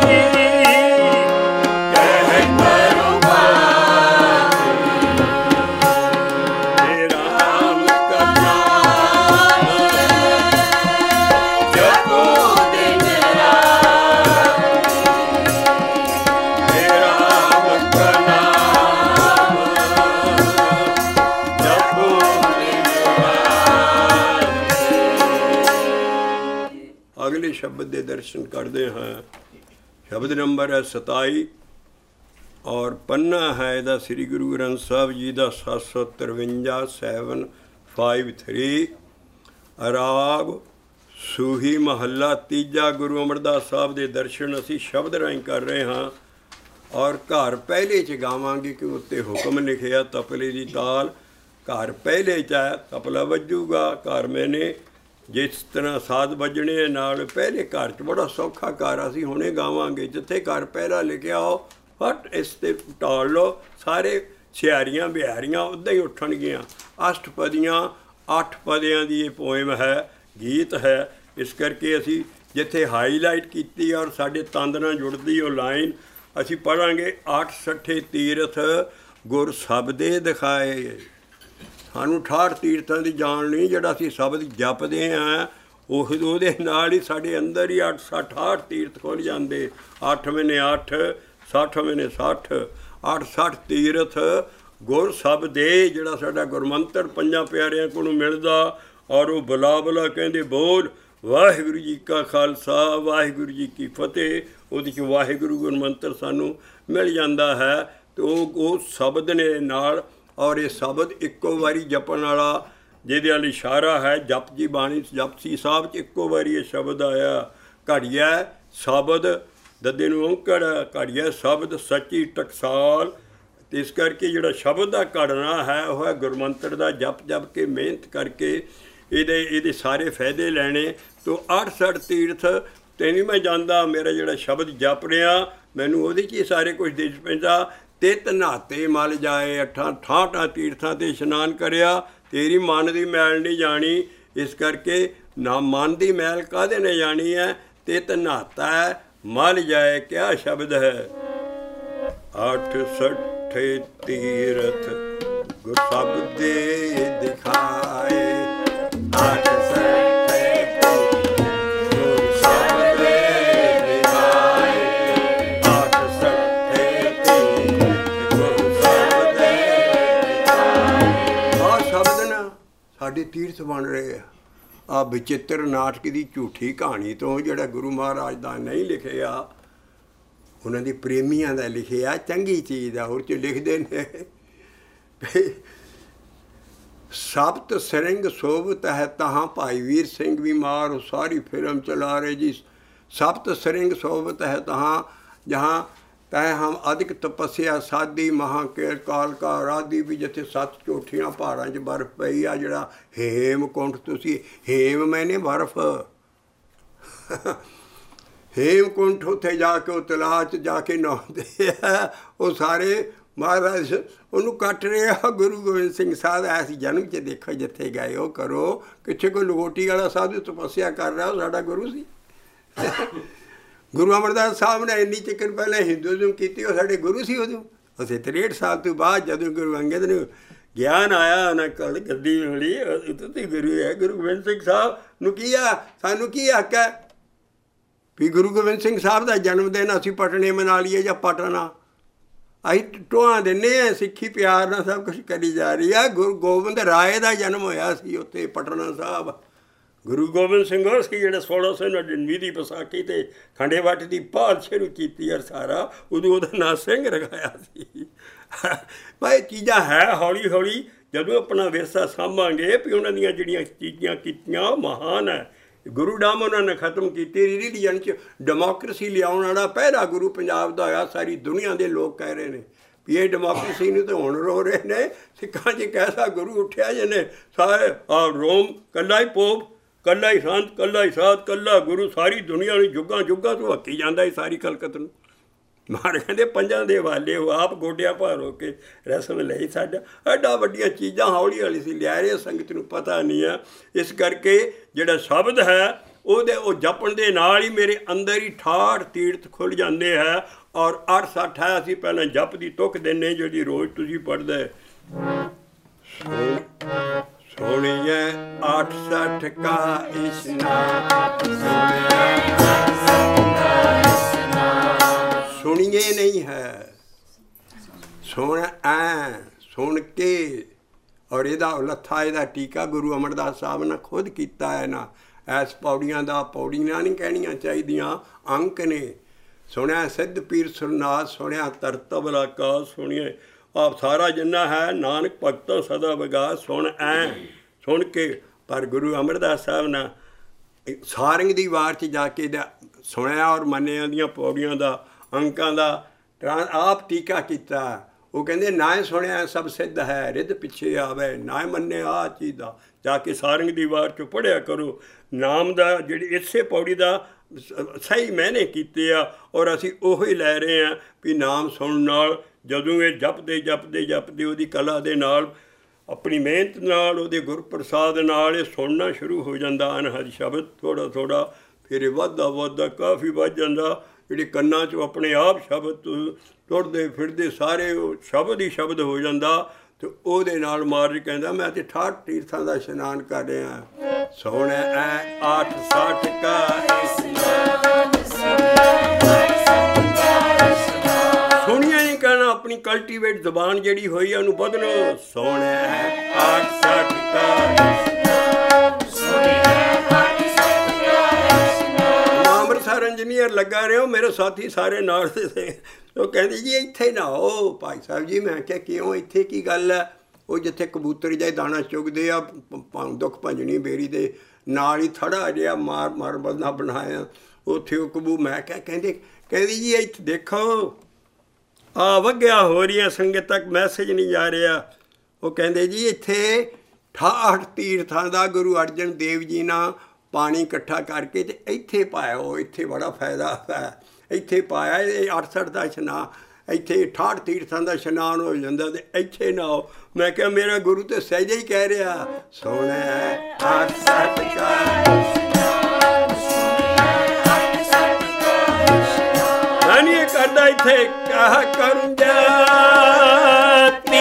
A: ਕਹਿ ਕਰੂੰ ਬਾਣੀ, ਤੇਰਾ ਨਾਮ ਕਰਨਾ ਜਪੋ ਦਿਨ ਰਾਤ, ਤੇਰਾ ਨਾਮ ਕਰਨਾ ਜਪੋ ਦਿਨ ਰਾਤ। ਅਗਲੇ ਸ਼ਬਦ ਦੇ ਦਰਸ਼ਨ ਕਰਦੇ ਹਾਂ। ਸ਼ਬਦ ਨੰਬਰ ਹੈ ਸਤਾਈ ਔਰ ਪੰਨਾ ਹੈ ਇਹਦਾ ਸ੍ਰੀ ਗੁਰੂ ਗ੍ਰੰਥ ਸਾਹਿਬ ਜੀ ਦਾ ਸੱਤ ਸੌ ਤਰਵੰਜਾ ਸੈਵਨ ਫਾਈਵ ਥਰੀ। ਰਾਗ ਸੂਹੀ ਮਹੱਲਾ ਤੀਜਾ। ਗੁਰੂ ਅਮਰਦਾਸ ਸਾਹਿਬ ਦੇ ਦਰਸ਼ਨ ਅਸੀਂ ਸ਼ਬਦ ਰਾਹੀਂ ਕਰ ਰਹੇ ਹਾਂ ਔਰ ਘਰ ਪਹਿਲੇ 'ਚ ਗਾਵਾਂਗੇ ਕਿ ਉੱਤੇ ਹੁਕਮ ਲਿਖਿਆ ਤਪਲੇ ਦੀ ਤਾਲ। ਘਰ ਪਹਿਲੇ 'ਚ ਹੈ, ਤਪਲਾ ਵੱਜੂਗਾ। ਘਰ ਮੈਨੇ ਜਿਸ ਤਰ੍ਹਾਂ ਸਾਧ ਵੱਜਣੇ ਨਾਲ ਪਹਿਲੇ ਘਰ 'ਚ ਬੜਾ ਸੌਖਾ ਘਰ ਅਸੀਂ ਹੁਣੇ ਗਾਵਾਂਗੇ। ਜਿੱਥੇ ਘਰ ਪਹਿਲਾ ਲਿਖਿਆ ਹੋ ਫਟ ਇਸ 'ਤੇ ਟਾਲ ਲਓ, ਸਾਰੇ ਸਿਆਰੀਆਂ ਬਿਹਾਰੀਆਂ ਉੱਦਾਂ ਹੀ ਉੱਠਣਗੀਆਂ। ਅਸ਼ਟਪਦੀਆਂ ਅੱਠ ਪਦਿਆਂ ਦੀ ਇਹ ਪੋਇਮ ਹੈ, ਗੀਤ ਹੈ। ਇਸ ਕਰਕੇ ਅਸੀਂ ਜਿੱਥੇ ਹਾਈਲਾਈਟ ਕੀਤੀ ਔਰ ਸਾਡੇ ਤੰਦ ਨਾਲ ਜੁੜਦੀ ਉਹ ਲਾਈਨ ਅਸੀਂ ਪੜ੍ਹਾਂਗੇ। ਅੱਠ ਸੱਠੇ ਤੀਰਥ ਗੁਰ ਸ਼ਬਦੇ ਦਿਖਾਏ। ਸਾਨੂੰ ਅਠਾਹਠ ਤੀਰਥਾਂ ਦੀ ਜਾਣ ਨਹੀਂ, ਜਿਹੜਾ ਅਸੀਂ ਸ਼ਬਦ ਜਪਦੇ ਹਾਂ ਉਹ ਉਹਦੇ ਨਾਲ ਹੀ ਸਾਡੇ ਅੰਦਰ ਹੀ ਅੱਠ ਸੱਠ ਅਠਾਹਠ ਤੀਰਥ ਖੁੱਲ੍ਹ ਜਾਂਦੇ। ਅੱਠ ਮਹੀਨੇ ਅੱਠ, ਸੱਠ ਮਹੀਨੇ ਸੱਠ, ਅੱਠ ਸੱਠ ਤੀਰਥ ਗੁਰ ਸ਼ਬਦੇ, ਜਿਹੜਾ ਸਾਡਾ ਗੁਰਮੰਤਰ ਪੰਜਾਂ ਪਿਆਰਿਆਂ ਕੋਲੋਂ ਮਿਲਦਾ ਔਰ ਉਹ ਬਲਾ ਬਲਾ ਕਹਿੰਦੇ ਬੋਲ ਵਾਹਿਗੁਰੂ ਜੀ ਕਾ ਖਾਲਸਾ ਵਾਹਿਗੁਰੂ ਜੀ ਕੀ ਫਤਿਹ। ਉਹਦੇ 'ਚ ਵਾਹਿਗੁਰੂ ਗੁਰਮੰਤਰ ਸਾਨੂੰ ਮਿਲ ਜਾਂਦਾ ਹੈ ਅਤੇ ਉਹ ਉਹ ਸ਼ਬਦ ਨੇ ਨਾਲ। ਔਰ ਇਹ ਸ਼ਬਦ ਇੱਕੋ ਵਾਰੀ ਜਪਣ ਵਾਲਾ, ਜਿਹਦੇ ਵੱਲ ਇਸ਼ਾਰਾ ਹੈ ਜਪ ਜੀ ਬਾਣੀ ਜਪਜੀ ਸਾਹਿਬ 'ਚ ਇੱਕੋ ਵਾਰੀ ਇਹ ਸ਼ਬਦ ਆਇਆ। ਘੜੀਆ ਸ਼ਬਦ ਦੱਦੇ ਨੂੰ ਔਂਕੜ, ਘੜੀਆ ਸ਼ਬਦ ਸੱਚੀ ਟਕਸਾਲ। ਅਤੇ ਇਸ ਕਰਕੇ ਜਿਹੜਾ ਸ਼ਬਦ ਦਾ ਘੜਨਾ ਹੈ ਉਹ ਹੈ ਗੁਰਮੰਤਰ ਦਾ ਜਪ ਜਪ ਕੇ ਮਿਹਨਤ ਕਰਕੇ ਇਹਦੇ ਇਹਦੇ ਸਾਰੇ ਫਾਇਦੇ ਲੈਣੇ। ਤੋ ਅੱਠ ਸੱਠ ਤੀਰਥ ਤੇ ਨਹੀਂ ਮੈਂ ਜਾਂਦਾ, ਮੇਰਾ ਜਿਹੜਾ ਸ਼ਬਦ ਜਪ ਰਿਹਾ ਮੈਨੂੰ ਉਹਦੇ 'ਚ ਹੀ ਸਾਰੇ ਕੁਝ ਦਿਸ ਪੈਂਦਾ। ਤਿਤ ਨਹਾਤੇ ਮਲ ਜਾਏ, ਅੱਠਾਂ ਠਾਠਾਂ ਤੀਰਥਾਂ 'ਤੇ ਇਸ਼ਨਾਨ ਕਰਿਆ, ਤੇਰੀ ਮਨ ਦੀ ਮੈਲ ਨਹੀਂ ਜਾਣੀ। ਇਸ ਕਰਕੇ ਨਾ ਮਨ ਦੀ ਮੈਲ ਕਾਹਦੇ ਨੇ ਜਾਣੀ ਹੈ। ਤਿਤ ਨਹਾਤਾ ਹੈ ਮਲ ਜਾਏ, ਕਿਆ ਸ਼ਬਦ ਹੈ। ਅੱਠ ਸੱਠੇ ਤੀਰਥ ਗੁਰ ਸ਼ਬਦੇ ਦਿਖਾਏ, ਅੱਠ ਸੱਠੇ ਗੁਰ ਸ਼ਬਦੇ ਦਿਖਾਏ, ਅੱਠ ਸੱਠੇ ਗੁਰ ਸ਼ਬਦੇ ਦਿਖਾਏ। ਆਹ ਸ਼ਬਦ ਨਾ ਸਾਡੇ ਤੀਰਥ ਬਣ ਰਹੇ ਆ। ਆ ਬਚਿੱਤਰ ਨਾਟਕ ਦੀ ਝੂਠੀ ਕਹਾਣੀ ਤੋਂ ਜਿਹੜਾ ਗੁਰੂ ਮਹਾਰਾਜ ਦਾ ਨਹੀਂ ਲਿਖਿਆ, ਉਹਨਾਂ ਦੀ ਪ੍ਰੇਮੀਆਂ ਦਾ ਲਿਖਿਆ ਚੰਗੀ ਚੀਜ਼ ਦਾ। ਹੋਰ 'ਚ ਲਿਖਦੇ ਨੇ ਸਬਤ ਸਰੰਗ ਸੋਭਤ ਹੈ ਤਹਾਂ ਭਾਈ ਵੀਰ ਸਿੰਘ ਵੀ ਮਾਰ ਸਾਰੀ ਫਿਲਮ ਚਲਾ ਰਹੇ ਜੀ। ਸਬਤ ਸਰੰਗ ਸੋਭਤ ਹੈ ਤਹਾਂ ਜਹਾਂ ਤੈ ਹਮ ਅਧਿਕ ਤਪੱਸਿਆ ਸਾਦੀ ਮਹਾਂ ਕੇਰ ਕਾਲ ਕਾ ਰਾਦੀ। ਵੀ ਜਿੱਥੇ ਸੱਤ ਚੋਠੀਆਂ ਪਹਾੜਾਂ 'ਚ ਬਰਫ਼ ਪਈ ਆ, ਜਿਹੜਾ ਹੇਮਕੁੰਠ, ਤੁਸੀਂ ਹੇਮ ਮੈਨੇ ਬਰਫ਼, ਹੇਮਕੁੰਠ ਉੱਥੇ ਜਾ ਕੇ ਉਹ ਤਲਾਅ 'ਚ ਜਾ ਕੇ ਨਹਾਉਂਦੇ ਆ। ਉਹ ਸਾਰੇ ਮਹਾਰਾਜ ਉਹਨੂੰ ਕੱਟ ਰਿਹਾ। ਗੁਰੂ ਗੋਬਿੰਦ ਸਿੰਘ ਸਾਹਿਬ ਐਸੀ ਜਨਮ 'ਚ ਦੇਖੋ ਜਿੱਥੇ ਗਏ ਉਹ ਕਰੋ। ਕਿੱਥੇ ਕੋਈ ਲਗੋਟੀ ਵਾਲਾ ਸਾਧੂ ਤਪੱਸਿਆ ਕਰ ਰਿਹਾ, ਉਹ ਸਾਡਾ ਗੁਰੂ ਸੀ। ਗੁਰੂ ਅਮਰਦਾਸ ਸਾਹਿਬ ਨੇ ਇੰਨੀ ਚਿਕਰ ਪਹਿਲਾਂ ਹਿੰਦੂਇਜ਼ਮ ਕੀਤੀ, ਉਹ ਸਾਡੇ ਗੁਰੂ ਸੀ। ਉਦੋਂ ਅਸੀਂ ਤ੍ਰੇਹਠ ਸਾਲ ਤੋਂ ਬਾਅਦ ਜਦੋਂ ਗੁਰੂ ਅੰਗਦ ਨੂੰ ਗਿਆਨ ਆਇਆ, ਉਹਨਾਂ ਕੋਲ ਗੱਦੀ ਮਿਲੀ, ਉਦੋਂ ਤੇ ਗੁਰੂ ਹੈ। ਗੁਰੂ ਗੋਬਿੰਦ ਸਿੰਘ ਸਾਹਿਬ ਨੂੰ ਕੀ ਆ, ਸਾਨੂੰ ਕੀ ਹੱਕ ਹੈ ਵੀ ਗੁਰੂ ਗੋਬਿੰਦ ਸਿੰਘ ਸਾਹਿਬ ਦਾ ਜਨਮ ਦਿਨ ਅਸੀਂ ਪਟਨੇ ਮਨਾ ਲਈਏ ਜਾਂ ਪਟਨਾ। ਅਸੀਂ ਟੋਹਾਂ ਦਿੰਦੇ ਹਾਂ, ਸਿੱਖੀ ਪਿਆਰ ਨਾਲ ਸਭ ਕੁਛ ਕਰੀ ਜਾ ਰਹੀ ਆ। ਗੁਰੂ ਗੋਬਿੰਦ ਰਾਏ ਦਾ ਜਨਮ ਹੋਇਆ ਸੀ ਉੱਥੇ ਪਟਨਾ ਸਾਹਿਬ। ਗੁਰੂ ਗੋਬਿੰਦ ਸਿੰਘ ਉਹ ਸੀ ਜਿਹੜੇ ਸੋਲਾਂ ਸੌ ਨੜਿਨਵੇਂ ਦੀ ਵਿਸਾਖੀ 'ਤੇ ਖੰਡੇ ਵੱਟ ਦੀ ਭਾਲ ਸ਼ੁਰੂ ਕੀਤੀ ਯਾਰ ਸਾਰਾ, ਉਦੋਂ ਉਹਦਾ ਨਾਂ ਸਿੰਘ ਰਖਾਇਆ ਸੀ। ਭਾਈ ਚੀਜ਼ਾਂ ਹੈ ਹੌਲੀ ਹੌਲੀ ਜਦੋਂ ਆਪਣਾ ਵਿਰਸਾ ਸਾਂਭਾਂਗੇ ਵੀ ਉਹਨਾਂ ਦੀਆਂ ਜਿਹੜੀਆਂ ਚੀਜ਼ਾਂ ਕੀਤੀਆਂ ਉਹ ਮਹਾਨ ਹੈ। ਗੁਰੂ ਡਾਮ ਉਹਨਾਂ ਨੇ ਖਤਮ ਕੀਤੀ। ਰਿਲੀਜਨ 'ਚ ਡੈਮੋਕਰੇਸੀ ਲਿਆਉਣ ਵਾਲਾ ਪਹਿਲਾ ਗੁਰੂ ਪੰਜਾਬ ਦਾ ਹੋਇਆ। ਸਾਰੀ ਦੁਨੀਆ ਦੇ ਲੋਕ ਕਹਿ ਰਹੇ ਨੇ ਵੀ ਇਹ ਡੈਮੋਕਰੇਸੀ ਨੂੰ ਤਾਂ ਹੁਣ ਰੋ ਰਹੇ ਨੇ। ਸਿੱਖਾਂ 'ਚ ਇੱਕ ਐਸਾ ਗੁਰੂ ਉੱਠਿਆ ਜਿਹਨੇ ਸਾਰੇ ਆ ਰੋਮ ਕੱਲਾ ਹੀ ਪੋਪ, ਕੱਲਾ ਹੀ ਸੰਤ, ਕੱਲਾ ਹੀ ਸਾਧ, ਕੱਲਾ ਗੁਰੂ, ਸਾਰੀ ਦੁਨੀਆ ਨੂੰ ਜੁੱਗਾਂ ਜੁੱਗਾਂ ਤੋਂ ਹੱਕੀ ਜਾਂਦਾ ਸੀ ਸਾਰੀ ਕਲਕਤ ਨੂੰ। ਮਾਰ ਕਹਿੰਦੇ ਪੰਜਾਂ ਦੇ ਵਾਲੇ ਉਹ ਆਪ ਗੋਡਿਆਂ ਭਾਰ ਹੋ ਕੇ ਰਸਮ ਲਈ। ਸਾਡਾ ਐਡਾ ਵੱਡੀਆਂ ਚੀਜ਼ਾਂ ਹੌਲੀ ਹੌਲੀ ਸੀ ਲਿਆ ਰਹੇ, ਸੰਗਤ ਨੂੰ ਪਤਾ ਨਹੀਂ ਆ। ਇਸ ਕਰਕੇ ਜਿਹੜਾ ਸ਼ਬਦ ਹੈ ਉਹਦੇ ਉਹ ਜਪਣ ਦੇ ਨਾਲ ਹੀ ਮੇਰੇ ਅੰਦਰ ਹੀ ਠਾਠ ਤੀਰਥ ਖੁੱਲ੍ਹ ਜਾਂਦੇ ਹੈ। ਔਰ ਅੱਠ ਸੱਠ ਹੈ ਅਸੀਂ ਪਹਿਲਾਂ ਜਪ ਦੀ ਤੁਕ ਦਿੰਦੇ ਜਿਹੜੀ ਰੋਜ਼ ਤੁਸੀਂ ਪੜ੍ਹਦੇ। ਸੋਹਣੀਏ ਅੱਠ ਸੱਠ ਕਾ ਇਸ਼ਨਾਨ, ਸੁਣੀਏ ਨਹੀਂ ਹੈ, ਸੁਣ ਐ ਸੁਣ ਕੇ। ਔਰ ਇਹਦਾ ਲੱਥਾ ਇਹਦਾ ਟੀਕਾ ਗੁਰੂ ਅਮਰਦਾਸ ਸਾਹਿਬ ਨੇ ਖੁਦ ਕੀਤਾ ਹੈ ਨਾ। ਐਸ ਪੌੜੀਆਂ ਦਾ ਪੌੜੀਆਂ ਨਹੀਂ ਕਹਿਣੀਆਂ ਚਾਹੀਦੀਆਂ, ਅੰਕ ਨੇ। ਸੁਣਿਆ ਸਿੱਧ ਪੀਰ ਸੁਰਨਾਥ, ਸੁਣਿਆ ਤਰਤਬ ਆਕਾਸ, ਸੁਣੀਏ ਆਪ ਸਾਰਾ ਜਿੰਨਾ ਹੈ ਨਾਨਕ ਭਗਤੋ ਸਦਾ ਵਿਗਾਸ। ਸੁਣ ਐ ਸੁਣ ਕੇ। ਪਰ ਗੁਰੂ ਅਮਰਦਾਸ ਸਾਹਿਬ ਨੇ ਸਾਰੰਗ ਦੀ ਵਾਰ 'ਚ ਜਾ ਕੇ ਸੁਣਿਆ ਔਰ ਮੰਨਿਆਂ ਦੀਆਂ ਪੌੜੀਆਂ ਦਾ ਅੰਕਾਂ ਦਾ ਆਪ ਟੀਕਾ ਕੀਤਾ। ਉਹ ਕਹਿੰਦੇ ਨਾ ਸੁਣਿਆ ਸਭ ਸਿੱਧ ਹੈ, ਰਿੱਧ ਪਿੱਛੇ ਆਵੇ, ਨਾ ਮੰਨਿਆ ਆਹ ਚੀਜ਼ ਦਾ। ਜਾ ਕੇ ਸਾਰੰਗ ਦੀ ਵਾਰ 'ਚ ਪੜ੍ਹਿਆ ਕਰੋ। ਨਾਮ ਦਾ ਜਿਹੜੀ ਇਸੇ ਪੌੜੀ ਦਾ ਸਹੀ ਮਾਇਨੇ ਕੀਤੇ ਆ ਔਰ ਅਸੀਂ ਉਹੀ ਲੈ ਰਹੇ ਹਾਂ ਵੀ ਨਾਮ ਸੁਣਨ ਨਾਲ ਜਦੋਂ ਇਹ ਜਪਦੇ ਜਪਦੇ ਜਪਦੇ ਉਹਦੀ ਕਲਾ ਦੇ ਨਾਲ, ਆਪਣੀ ਮਿਹਨਤ ਨਾਲ, ਉਹਦੇ ਗੁਰਪ੍ਰਸਾਦ ਨਾਲ ਇਹ ਸੁਣਨਾ ਸ਼ੁਰੂ ਹੋ ਜਾਂਦਾ ਅਨਹਦ ਸ਼ਬਦ ਥੋੜ੍ਹਾ ਥੋੜ੍ਹਾ। ਫਿਰ ਇਹ ਵੱਧਦਾ ਵੱਧਦਾ ਕਾਫੀ ਵੱਧ ਜਾਂਦਾ। ਜਿਹੜੇ ਕੰਨਾਂ 'ਚੋਂ ਆਪਣੇ ਆਪ ਸ਼ਬਦ ਟੁੱਟਦੇ ਫਿਰਦੇ ਸਾਰੇ ਉਹ ਸ਼ਬਦ ਹੀ ਸ਼ਬਦ ਹੋ ਜਾਂਦਾ। ਅਤੇ ਉਹਦੇ ਨਾਲ ਮਹਾਰਾਜ ਕਹਿੰਦਾ ਮੈਂ ਤਾਂ ਠਾਠ ਤੀਰਥਾਂ ਦਾ ਇਸ਼ਨਾਨ ਕਰ ਰਿਹਾ। ਸੋਹਣਾ ਐ ਅੱਠ ਸੱਠ ਕਾ ਇਸ਼ਨਾਨ, ਸੁਣੀਆਂ ਨਹੀਂ ਕਹਿਣਾ। ਆਪਣੀ ਕਲਟੀਵੇਟ ਜ਼ਬਾਨ ਜਿਹੜੀ ਹੋਈ ਹੈ ਉਹਨੂੰ ਬਦਲੋ। ਸੋਹਣਾ ਐ ਅੱਠ ਸੱਠ ਕਾ ਅੰਮ੍ਰਿਤਸਰ ਇੰਜੀਨੀਅਰ ਲੱਗਾ ਰਿਹਾ। ਮੇਰੇ ਸਾਥੀ ਸਾਰੇ ਨਾਲ ਦੇ ਉਹ ਕਹਿੰਦੇ ਜੀ ਇੱਥੇ ਨਾ ਆਓ ਭਾਈ ਸਾਹਿਬ ਜੀ। ਮੈਂ ਕਿਹਾ ਕਿਉਂ, ਇੱਥੇ ਕੀ ਗੱਲ ਹੈ? ਉਹ ਜਿੱਥੇ ਕਬੂਤਰ ਜਿਹੇ ਦਾਣਾ ਚੁਗਦੇ ਆ ਦੁੱਖ ਭੰਜਣੀ ਬੇਰੀ ਦੇ ਨਾਲ ਹੀ ਥੜਾ ਜਿਹਾ ਮਾਰ ਮਾਰ ਬੰਦਾ ਬਣਾਇਆ ਉੱਥੇ ਉਹ ਕਬੂ। ਮੈਂ ਕਿਹਾ ਕਹਿੰਦੇ ਕਹਿੰਦੀ ਜੀ ਇੱਥੇ ਦੇਖੋ ਆ ਵੱਗਿਆ ਹੋ ਰਹੀਆਂ ਸੰਗਤ ਤੱਕ ਮੈਸੇਜ ਨਹੀਂ ਜਾ ਰਿਹਾ। ਉਹ ਕਹਿੰਦੇ ਜੀ ਇੱਥੇ ਠਾਠ ਤੀਰਥਾਂ ਦਾ ਗੁਰੂ ਅਰਜਨ ਦੇਵ ਜੀ ਨਾਲ ਪਾਣੀ ਇਕੱਠਾ ਕਰਕੇ ਅਤੇ ਇੱਥੇ ਪਾਇਆ। ਉਹ ਇੱਥੇ ਬੜਾ ਫਾਇਦਾ ਹੈ, ਇੱਥੇ ਪਾਇਆ। ਇਹ ਅੱਠ ਸੱਠ ਦਾ ਇਸ਼ਨਾਨ, ਇੱਥੇ ਠਾਠ ਤੀਰਥਾਂ ਦਾ ਇਸ਼ਨਾਨ ਹੋ ਜਾਂਦਾ ਅਤੇ ਇੱਥੇ ਨਾ ਆਓ। ਮੈਂ ਕਿਹਾ ਮੇਰਾ ਗੁਰੂ ਤਾਂ ਸਹਿਜੇ ਹੀ ਕਹਿ ਰਿਹਾ ਸੋਹਣਾ ਅੱਠ ਸੱਠ ਕਾ। ਮੈਂ ਨਹੀਂ ਇਹ ਕਰਦਾ ਇੱਥੇ ਕਹਾ ਕਰੂੰ ਜਾਤੀ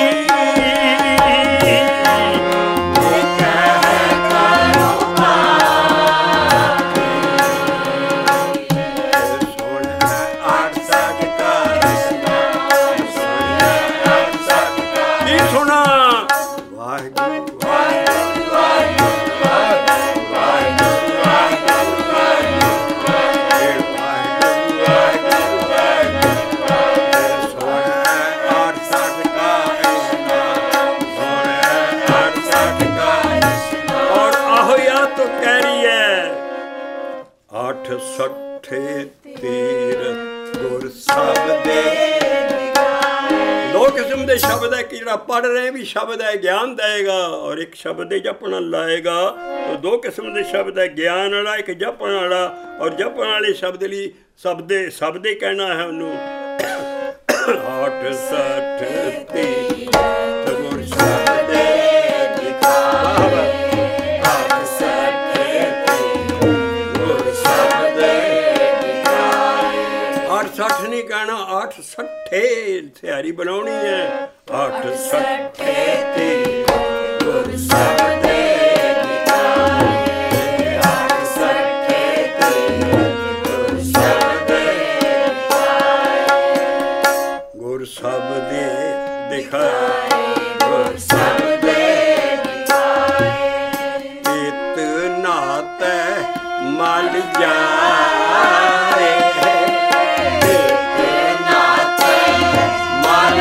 A: ਸੱਠੇ ਤੀਰ ਗੁਰ ਸਬਦੇ। ਦੋ ਕਿਸਮ ਦੇ ਸ਼ਬਦ ਹੈ ਕਿ ਜਿਹੜਾ ਪੜ੍ਹ ਰਹੇ ਵੀ ਸ਼ਬਦ ਹੈ ਗਿਆਨ ਦੇਏਗਾ ਔਰ ਇੱਕ ਸ਼ਬਦ ਹੈ ਜਪਣ ਲਾਏਗਾ। ਦੋ ਕਿਸਮ ਦੇ ਸ਼ਬਦ ਹੈ, ਗਿਆਨ ਵਾਲਾ ਇੱਕ ਜਪਣ ਵਾਲਾ। ਔਰ ਜਪਣ ਵਾਲੇ ਸ਼ਬਦ ਲਈ ਸ਼ਬਦੇ ਸ਼ਬਦੇ ਕਹਿਣਾ ਹੈ ਉਹਨੂੰ। ਅੱਠ ਸੱਠ ਤੀਰ ਗੁਰ ਸਬਦੇ ਸੱਠ ਨਹੀਂ ਕਹਿਣਾ, ਅੱਠ ਸੱਠੇ ਤਿਆਰੀ ਬਣਾਉਣੀ ਹੈ। ਅੱਠ ਸੱਠੇ ਤੇ ਗੁਰ ਸਬਦੇ ਦਿਖਾਏ, ਅੱਠ ਸੱਠੇ ਤੇ ਗੁਰ ਸਬਦੇ ਦਿਖਾਏ। ਗੁਰ ਸਭ ਦੇ ਦਿਖਾਏ, ਗੁਰ ਸਭ ਦੇ ਇਤਨਾ ਤੈ ਮਲ ਜਾਏ, ਇਤਨਾ ਤੈ ਮਲ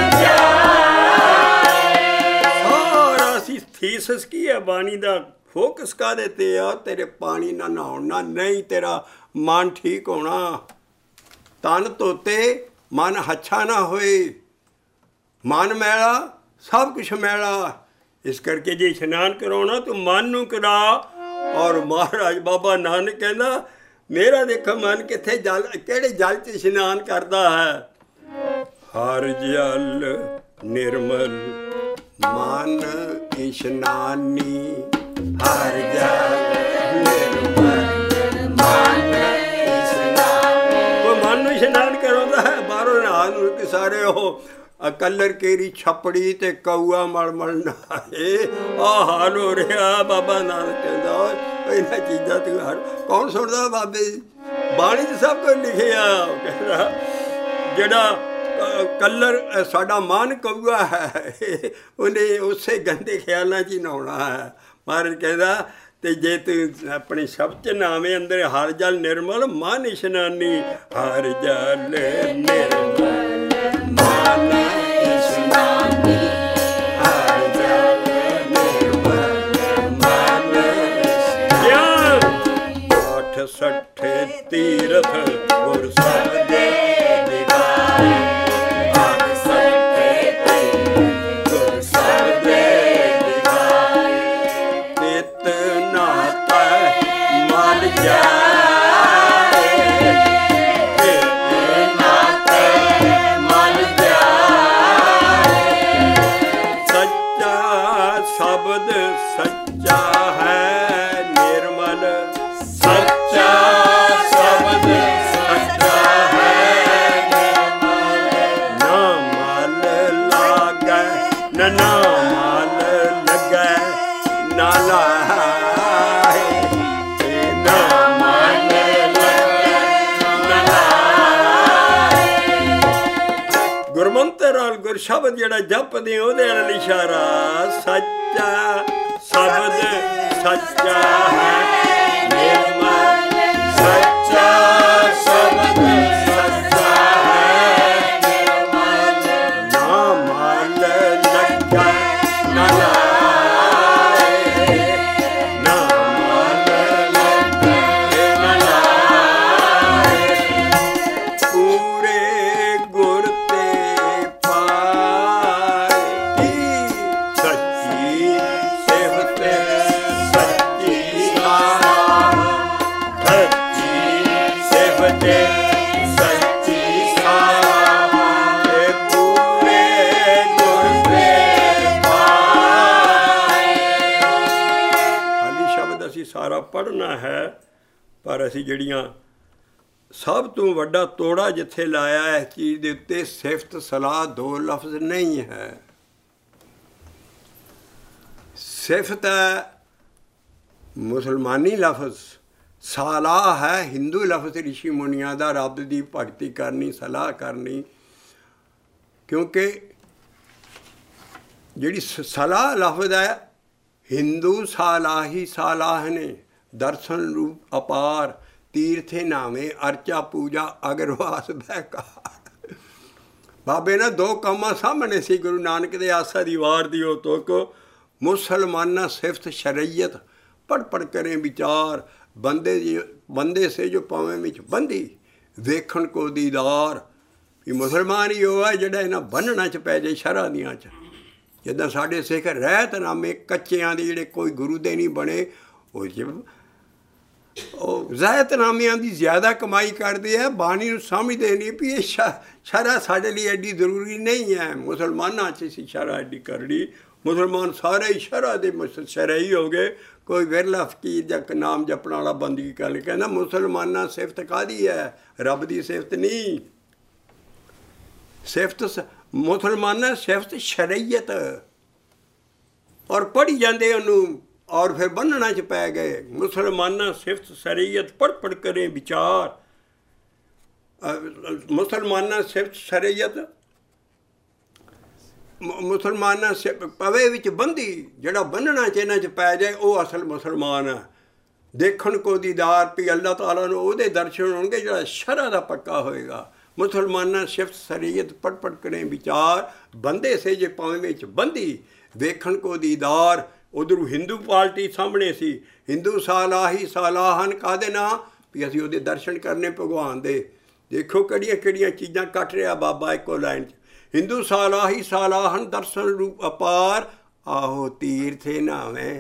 A: ਜਾਏ। ਸਾਰਾ ਸੀ ਥੀਸਸ ਕੀ ਹੈ ਬਾਣੀ ਦਾ, ਫੋਕਸ ਕਾਹਦੇ ਤੇ ਆ? ਤੇਰੇ ਪਾਣੀ ਨਾਲ ਨਹਾਉਣ ਨਾਲ ਨਹੀਂ ਤੇਰਾ ਮਨ ਠੀਕ ਹੋਣਾ। ਤਨ ਧੋਤੇ ਮਨ ਹੱਛਾ ਨਾ ਹੋਏ, ਮਨ ਮੈਲਾ ਸਭ ਕੁਛ ਮੈਲਾ। ਇਸ ਕਰਕੇ ਜੇ ਇਸ਼ਨਾਨ ਕਰਾਉਣਾ ਤੂੰ ਮਨ ਨੂੰ ਕਰਾ। ਔਰ ਮਹਾਰਾਜ ਬਾਬਾ ਨਾਨਕ ਕਹਿੰਦਾ ਮੇਰਾ ਦੇਖੋ ਮਨ ਕਿੱਥੇ ਜਲ, ਕਿਹੜੇ ਜਲ 'ਚ ਇਸ਼ਨਾਨ ਕਰਦਾ ਹੈ। ਹਰ ਜਲ ਨਿਰਮਲ ਮਨ ਇਸ਼ਨਾਨੀ, ਹਰ ਜਲ ਨਿਰਮਲ ਮਨ ਇਸ਼ਨਾਨੀ। ਉਹ ਮਨ ਨੂੰ ਇਸ਼ਨਾਨ ਕਰਾਉਂਦਾ ਹੈ, ਬਾਹਰੋਂ ਨਹਾ ਨੂੰ ਕੇ ਸਾਰੇ ਉਹ ਕਲਰ ਕੇਰੀ ਛਪੜੀ ਤੇ ਕਊਆ ਮਲ ਮਲ ਨਹਾਏ। ਆਹ ਹਾਲ ਹੋ ਰਿਹਾ। ਬਾਬਾ ਨਾਨਕ ਕਹਿੰਦਾ ਇਹਨਾਂ ਚੀਜ਼ਾਂ ਤੂੰ ਹਰ ਕੌਣ ਸੁਣਦਾ? ਬਾਬੇ ਬਾਣੀ 'ਚ ਸਭ ਕੁਝ ਲਿਖਿਆ। ਉਹ ਕਹਿੰਦਾ ਜਿਹੜਾ ਕਲਰ ਸਾਡਾ ਮਨ ਕਊਆ ਹੈ, ਉਹਨੇ ਉਸੇ ਗੰਦੇ ਖਿਆਲਾਂ 'ਚ ਹੀ ਨਹਾਉਣਾ ਹੈ। ਮਹਾਰਾਜ ਕਹਿੰਦਾ ਤੇ ਜੇ ਤੂੰ ਆਪਣੇ ਸ਼ਬਦ 'ਚ ਨਾਵੇਂ ਅੰਦਰ ਹਰ ਜਲ ਨਿਰਮਲ ਮਨ ਇਸ਼ਨਾਨੀ, ਹਰ ਜਲ ਨਿਰਮਲ ਮਨ ਇਸ਼ਨਾਨੀ, ਹਰ ਜਲ ਨਿਰਮਲ ਮਨ ਇਸ਼ਨਾਨੀ। ਅੱਠ ਸੱਠੇ ਤੀਰਥ ਗੁਰ ਸਭ ਦੇ ਦਿਖਾਏ, ਅੱਠ ਸੱਠੇ ਤੀਰਥ ਗੁਰ ਸਭ ਦੇ ਦਿਖਾਏ। ਇਤਨਾ ਤੈ ਮਲ ਜਾਏ, ਇਤਨਾ ਤੈ ਮਲ ਜਾਏ। ਸੱਚਾ ਸ਼ਬਦ ਸੱਚਾ ਹੈ ਨਿਰਮਲ, ਸੱਚਾ ਸ਼ਬਦ ਸੱਚਾ ਹੈ ਨਿਰਮਲ। ਨਾ ਮਲ ਲਾਗੈ ਨਾ ਨਾ ਮਲ ਲੱਗੈ, ਨਾ ਲਾਹੇ ਨਾ ਮਲ ਲੱਗੈ ਨਾ ਲਾਹੇ। ਗੁਰਮੰਤਰ ਨਾਲ ਗੁਰ ਸ਼ਬਦ ਜਿਹੜਾ ਜਪਦੇ ਉਹਦੇ ਨਾਲ ਇਸ਼ਾਰਾ। ਸੱਚਾ ਸ਼ਬਦ ਸੱਚਾ ਹੈ ਨਿਰਮਲ, ਸੱਚਾ ਸ਼ਬਦ ਸੱਚਾ ਹੈ ਨਿਰਮਲ। ਨਾ ਮਲ ਲੱਗੈ ਨਾ ਲਾਹੇ, ਨਾ ਮਲ ਲੱਗੈ ਨਾ ਲਾਹੇ। ਪੂਰੇ ਗੁਰ ਤੇ ਪਾਏ, ਸੱਚੀ ਸਿਫਤ ਸੱਚੀ ਸਾਰ, ਸੱਚੀ ਸਿਫਤ ਸੱਚੀ ਸਾਰ। ਪੂਰੇ ਗੁਰ ਤੇ ਪਾਏ। ਹਾਲੀ ਸ਼ਬਦ ਅਸੀਂ ਸਾਰਾ ਪੜ੍ਹਨਾ ਹੈ, ਪਰ ਅਸੀਂ ਜਿਹੜੀਆਂ ਸਭ ਤੋਂ ਵੱਡਾ ਤੋੜਾ ਜਿੱਥੇ ਲਾਇਆ ਇਸ ਚੀਜ਼ ਦੇ ਉੱਤੇ, ਸਿਫਤ ਸਲਾਹ ਦੋ ਲਫ਼ਜ਼ ਨਹੀਂ ਹੈ। ਸਿਫਤ ਹੈ ਮੁਸਲਮਾਨੀ ਲਫ਼ਜ਼, ਸਾਲਾਹ ਹੈ ਹਿੰਦੂ ਲਫ਼ਜ਼ ਰਿਸ਼ੀ ਮੁਨੀਆਂ ਦਾ, ਰੱਬ ਦੀ ਭਗਤੀ ਕਰਨੀ, ਸਲਾਹ ਕਰਨੀ। ਕਿਉਂਕਿ ਜਿਹੜੀ ਸਲਾਹ ਲਫ਼ਜ਼ ਹੈ, ਹਿੰਦੂ ਸਾਲਾਹੀ ਸਾਲਾਹ ਨੇ, ਦਰਸ਼ਨ ਰੂਪ ਅਪਾਰ, ਤੀਰਥੇ ਨਾਵੇਂ ਅਰਚਾ ਪੂਜਾ ਅਗਰਵਾਸ ਬਹਿਕਾਰ। ਬਾਬੇ ਨੇ ਦੋ ਕੰਮਾਂ ਸਾਹਮਣੇ ਸੀ ਗੁਰੂ ਨਾਨਕ ਦੇ ਆਸਾ ਦੀ ਵਾਰ ਦੀ ਉਹ ਤੁਕ। ਮੁਸਲਮਾਨਾ ਸਿਫਤ ਸ਼ਰੀਅਤ ਪੜ੍ਹ ਪੜ੍ਹ ਕਰੇ ਵਿਚਾਰ, ਬੰਦੇ ਜੀ ਬੰਦੇ ਸੇ ਜੋ ਪਾਵੇਂ ਵਿੱਚ ਬੰਦੀ, ਵੇਖਣ ਕੋ ਦੀਦਾਰ। ਵੀ ਮੁਸਲਮਾਨ ਹੀ ਉਹ ਹੈ ਜਿਹੜਾ ਇਹਨਾਂ ਬੰਨਣਾ 'ਚ ਪੈ ਜਾਏ ਸ਼ਰ੍ਹਾਂ ਦੀਆਂ 'ਚ। ਜਿੱਦਾਂ ਸਾਡੇ ਸਿੱਖ ਰਹਿਤਨਾਮੇ ਕੱਚਿਆਂ ਦੇ ਜਿਹੜੇ ਕੋਈ ਗੁਰੂ ਦੇ ਨਹੀਂ ਬਣੇ, ਉਹ ਉਹ ਜ਼ਾਇਤਨਾਮਿਆਂ ਦੀ ਜ਼ਿਆਦਾ ਕਮਾਈ ਕਰਦੇ ਆ, ਬਾਣੀ ਨੂੰ ਸਮਝਦੇ ਨਹੀਂ ਵੀ ਇਹ ਸ਼ ਸ਼ਰ੍ਹਾ ਸਾਡੇ ਲਈ ਐਡੀ ਜ਼ਰੂਰੀ ਨਹੀਂ ਹੈ। ਮੁਸਲਮਾਨਾਂ 'ਚ ਸੀ ਸ਼ਰ੍ਹਾ ਐਡੀ ਕਰਨੀ। ਮੁਸਲਮਾਨ ਸਾਰੇ ਹੀ ਸ਼ਰ੍ਹਾ ਦੇ ਸ਼ਰਈ ਹੋ ਗਏ। ਕੋਈ ਵਿਰਲਾ ਫਕੀਰ ਜਾਂ ਨਾਮ ਜਪਣ ਵਾਲਾ ਬੰਦਗੀ ਕਰ ਕਹਿੰਦਾ ਮੁਸਲਮਾਨਾਂ ਸਿਫਤ ਕਾਹਦੀ ਹੈ? ਰੱਬ ਦੀ ਸਿਫਤ ਨਹੀਂ। ਸਿਫਤ ਮੁਸਲਮਾਨਾਂ ਸਿਫਤ ਸ਼ਰੀਅਤ, ਔਰ ਪੜ੍ਹੀ ਜਾਂਦੇ ਉਹਨੂੰ, ਔਰ ਫਿਰ ਬੰਨਣਾ 'ਚ ਪੈ ਗਏ। ਮੁਸਲਮਾਨਾਂ ਸਿਫਤ ਸ਼ਰੀਅਤ ਪੜ੍ਹ ਪੜ੍ਹ ਕਰੇ ਵਿਚਾਰ। ਮੁਸਲਮਾਨਾਂ ਸਿਫਤ ਸ਼ਰੀਅਤ ਮੁਸਲਮਾਨਾਂ ਸ ਪਵੇ ਵਿੱਚ ਬੰਦੀ, ਜਿਹੜਾ ਬੰਨਣਾ ਚ ਇਹਨਾਂ 'ਚ ਪੈ ਜਾਏ ਉਹ ਅਸਲ ਮੁਸਲਮਾਨ ਹੈ। ਦੇਖਣ ਕੋ ਦੀਦਾਰ ਵੀ ਅੱਲਾਹ ਤਾਲਾ ਨੂੰ ਉਹਦੇ ਦਰਸ਼ਨ ਹੋਣਗੇ ਜਿਹੜਾ ਸ਼ਰ੍ਹਾ ਦਾ ਪੱਕਾ ਹੋਏਗਾ। ਮੁਸਲਮਾਨਾਂ ਸਿਫਤ ਸ਼ਰੀਅਤ ਪੜ੍ਹ ਪੜ੍ਹ ਕਰੇ ਵਿਚਾਰ, ਬੰਦੇ ਸੇ ਜੇ ਪਵੇ ਵਿੱਚ ਬੰਦੀ, ਦੇਖਣ ਕੋ ਦੀਦਾਰ। ਉੱਧਰੋਂ ਹਿੰਦੂ ਪਾਰਟੀ ਸਾਹਮਣੇ ਸੀ, ਹਿੰਦੂ ਸਾਲਾਹੀ ਸਾਲਾਹਨ ਕਾਹਦੇ ਨਾਂ ਵੀ ਅਸੀਂ ਉਹਦੇ ਦਰਸ਼ਨ ਕਰਨੇ ਭਗਵਾਨ ਦੇ। ਦੇਖੋ ਕਿਹੜੀਆਂ ਕਿਹੜੀਆਂ ਚੀਜ਼ਾਂ ਕੱਟ ਰਿਹਾ ਬਾਬਾ ਇੱਕੋ ਲਾਈਨ 'ਚ। ਹਿੰਦੂ ਸਾਲਾਹੀ ਸਾਲਾਹਨ ਦਰਸ਼ਨ ਰੂਪ ਅਪਾਰ, ਆਹੋ ਤੀਰਥੇ ਨਾਵੇਂ।